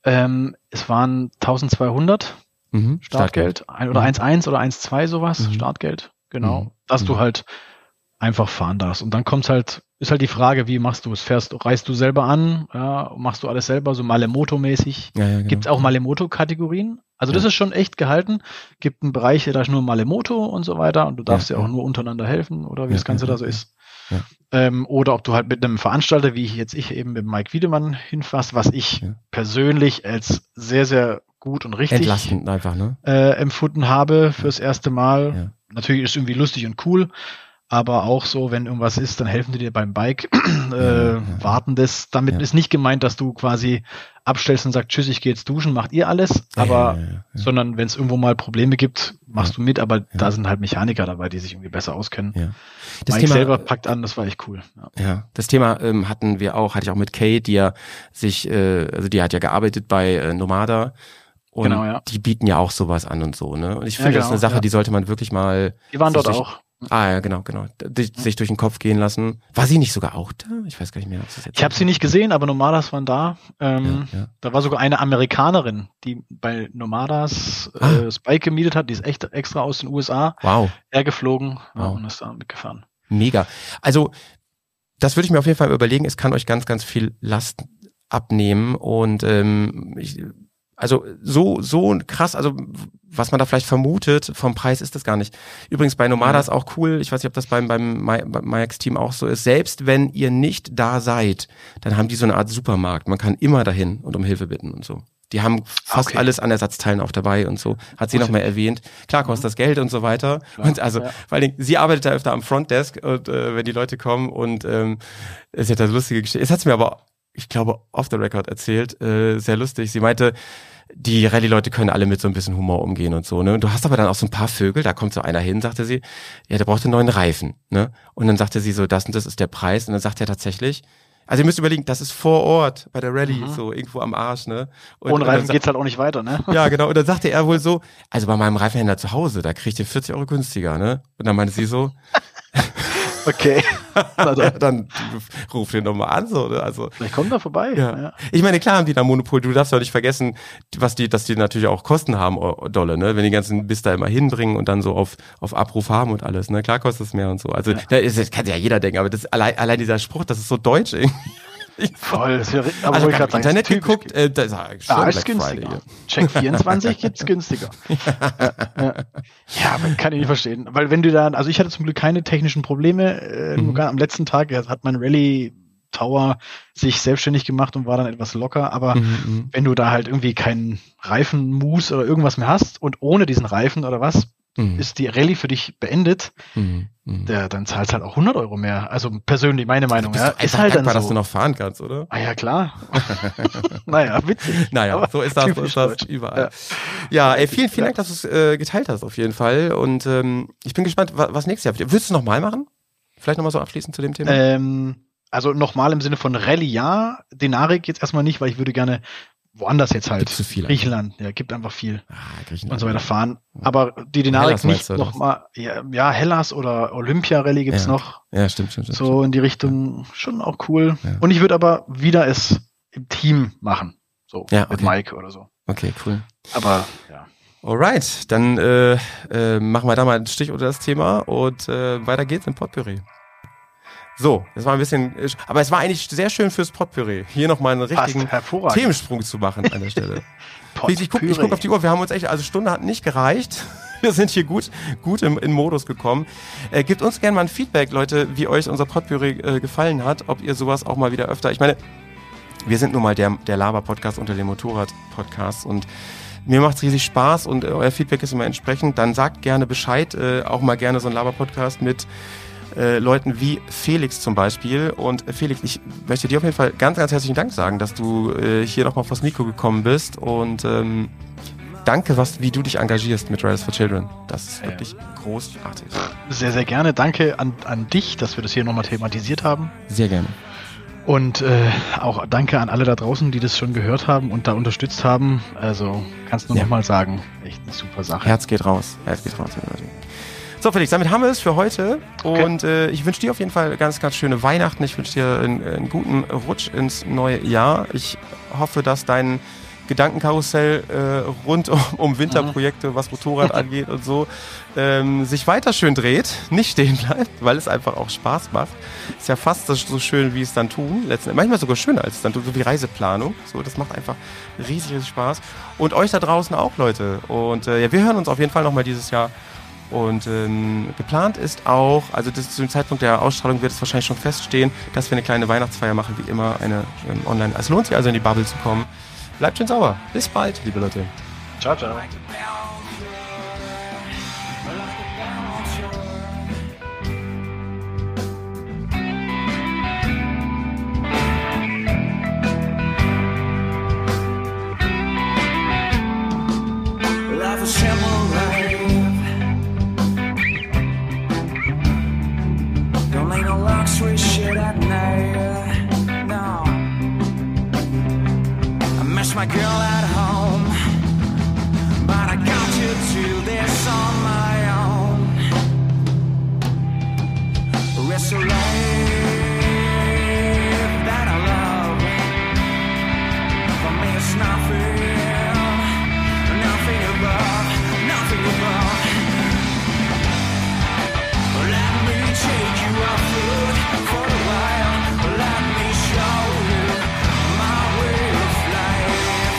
es waren 1200 Startgeld. Oder 1,1 oder 1,2 sowas, Startgeld, genau. Dass du halt einfach fahren darfst. Und dann ist halt die Frage, wie machst du es? Reist du selber an? Ja, machst du alles selber, so Malemoto-mäßig? Ja, genau. Gibt es auch Malemoto-Kategorien? Also das ist schon echt gehalten. Gibt einen Bereich, da ist nur Malemoto und so weiter und du darfst ja auch nur untereinander helfen oder wie das Ganze da so ist. Ja. Oder ob du halt mit einem Veranstalter, wie ich eben mit Mike Wiedemann hinfährst, was ich persönlich als sehr, sehr gut und richtig entlastend einfach, ne? Empfunden habe fürs erste Mal. Ja. Natürlich ist es irgendwie lustig und cool, aber auch so, wenn irgendwas ist, dann helfen die dir beim Bike, warten das. Damit ist nicht gemeint, dass du quasi abstellst und sagst, tschüss, ich gehe jetzt duschen, macht ihr alles, aber sondern wenn es irgendwo mal Probleme gibt, machst du mit, aber da sind halt Mechaniker dabei, die sich irgendwie besser auskennen. Ja. Das Mike Thema selber packt an, das war echt cool. Ja, das Thema hatte ich auch mit Kate, die ja die hat ja gearbeitet bei Nomada. Und die bieten ja auch sowas an und so, ne? Und ich finde, das ist eine Sache, die sollte man wirklich mal. Die waren dort auch. Ja, genau. Sich durch den Kopf gehen lassen. War sie nicht sogar auch da? Ich weiß gar nicht mehr. Ich habe sie nicht gesehen, aber Nomadas waren da. Da war sogar eine Amerikanerin, die bei Nomadas Spike gemietet hat. Die ist echt extra aus den USA hergeflogen und ist da mitgefahren. Mega. Also, das würde ich mir auf jeden Fall überlegen. Es kann euch ganz, ganz viel Last abnehmen und also so krass, also was man da vielleicht vermutet, vom Preis ist das gar nicht. Übrigens bei Nomadas auch cool, ich weiß nicht, ob das beim MyX-Team auch so ist, selbst wenn ihr nicht da seid, dann haben die so eine Art Supermarkt, man kann immer dahin und um Hilfe bitten und so. Die haben fast alles an Ersatzteilen auch dabei und so, hat sie noch mal erwähnt. Klar kostet das Geld und so weiter. Klar, und also vor allen Dingen, sie arbeitet da öfter am Frontdesk und wenn die Leute kommen und es hat das lustige Geschichte. Es hat mir aber, ich glaube, off the record erzählt, sehr lustig. Sie meinte, die Rallye-Leute können alle mit so ein bisschen Humor umgehen und so, ne? Und du hast aber dann auch so ein paar Vögel, da kommt so einer hin, sagte sie, ja, der braucht einen neuen Reifen, ne? Und dann sagte sie so, das und das ist der Preis. Und dann sagt er tatsächlich, also ihr müsst überlegen, das ist vor Ort bei der Rallye, so irgendwo am Arsch, ne? Und ohne Reifen geht's halt auch nicht weiter, ne? Ja, genau. Und dann sagte er wohl so, also bei meinem Reifenhändler zu Hause, da kriegt ihr 40 € günstiger, ne? Und dann meinte sie so, okay. Dann ruf den doch mal an, so, ne? Also. Vielleicht kommt er vorbei. Ja. Ich meine, klar haben die da Monopol, du darfst ja nicht vergessen, dass die natürlich auch Kosten haben, dolle, ne? Wenn die ganzen Biss da immer hinbringen und dann so auf Abruf haben und alles, ne? Klar kostet es mehr und so. Also, das kann ja jeder denken, aber das allein dieser Spruch, das ist so deutsch irgendwie. Voll. Aber also ich habe Internet geguckt, da ist günstiger. Check 24 gibt's günstiger. Ja, aber kann ich nicht verstehen. Weil wenn du dann, also ich hatte zum Glück keine technischen Probleme, nur am letzten Tag hat mein Rallye Tower sich selbstständig gemacht und war dann etwas locker. Aber wenn du da halt irgendwie keinen Reifenmus oder irgendwas mehr hast und ohne diesen Reifen oder was, ist die Rallye für dich beendet, dann zahlst halt auch 100 Euro mehr. Also persönlich meine Meinung. Ja, ist halt dann so. Dass du noch fahren kannst, oder? Ah ja, klar. Naja, witzig. Naja, so ist das überall. Ja, ey, vielen Dank, dass du es geteilt hast auf jeden Fall. Und ich bin gespannt, was nächstes Jahr. Willst du es nochmal machen? Vielleicht nochmal so abschließend zu dem Thema? Also nochmal im Sinne von Rallye ja, Denarik jetzt erstmal nicht, weil ich würde gerne woanders jetzt halt. Zu viel Griechenland, ja, gibt einfach viel. Griechenland. Und so weiter fahren. Aber die Denarik nicht nochmal, ja, Hellas oder Olympia-Rallye gibt's noch. Ja, stimmt. So in die Richtung, schon auch cool. Ja. Und ich würde aber wieder es im Team machen. So, mit Mike oder so. Okay, cool. Aber, ja. Alright, dann machen wir da mal einen Stich unter das Thema und weiter geht's im Potpourri. So, das war ein bisschen, aber es war eigentlich sehr schön fürs Potpourri, hier nochmal einen richtigen Themensprung zu machen an der Stelle. Ich guck auf die Uhr, wir haben uns echt, also Stunde hat nicht gereicht. Wir sind hier gut in Modus gekommen. Gebt uns gerne mal ein Feedback, Leute, wie euch unser Potpourri gefallen hat, ob ihr sowas auch mal wieder öfter, ich meine, wir sind nun mal der Laber-Podcast unter den Motorrad-Podcasts und mir macht's riesig Spaß und euer Feedback ist immer entsprechend. Dann sagt gerne Bescheid, auch mal gerne so ein Laber-Podcast mit Leuten wie Felix zum Beispiel. Und Felix, ich möchte dir auf jeden Fall ganz, ganz herzlichen Dank sagen, dass du hier nochmal vors Mikro gekommen bist und danke, wie du dich engagierst mit Riders for Children. Das ist wirklich großartig. Sehr, sehr gerne. Danke an dich, dass wir das hier nochmal thematisiert haben. Sehr gerne. Und auch danke an alle da draußen, die das schon gehört haben und da unterstützt haben. Also kannst du nochmal sagen, echt eine super Sache. Herz geht raus. So, Felix, damit haben wir es für heute. Okay. Und ich wünsche dir auf jeden Fall ganz, ganz schöne Weihnachten. Ich wünsche dir einen guten Rutsch ins neue Jahr. Ich hoffe, dass dein Gedankenkarussell rund um Winterprojekte, was Motorrad angeht und so, sich weiter schön dreht, nicht stehen bleibt, weil es einfach auch Spaß macht. Ist ja fast so schön, wie es dann tun. Manchmal sogar schöner als dann, so wie Reiseplanung. So, das macht einfach riesig, riesig Spaß. Und euch da draußen auch, Leute. Und wir hören uns auf jeden Fall nochmal dieses Jahr. Und geplant ist auch, also zu dem Zeitpunkt der Ausstrahlung wird es wahrscheinlich schon feststehen, dass wir eine kleine Weihnachtsfeier machen, wie immer, eine online. Es lohnt sich also in die Bubble zu kommen. Bleibt schön sauber. Bis bald, liebe Leute. Ciao, ciao. Life is simple, don't need no luxury shit at night. No, I miss my girl at home, but I got to do this on my own. It's a life that I love. For me it's nothing above. Let me take you off foot for a while. Let me show you my way of life.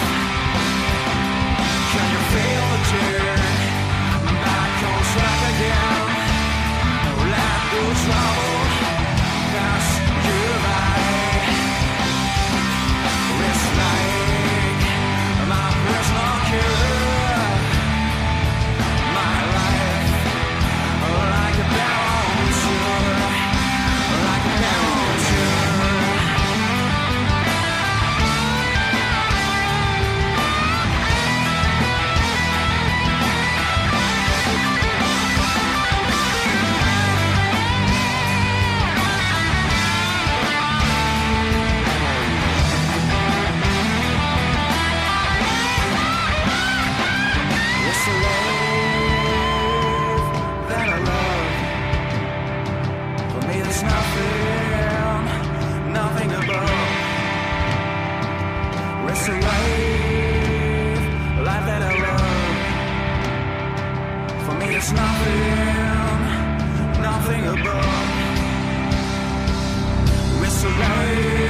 Can you feel the turn? Back on track again. Let go trouble pass you by. It's like my personal cure. Nothing above. It's a life that I love. For me it's nothing above. It's a life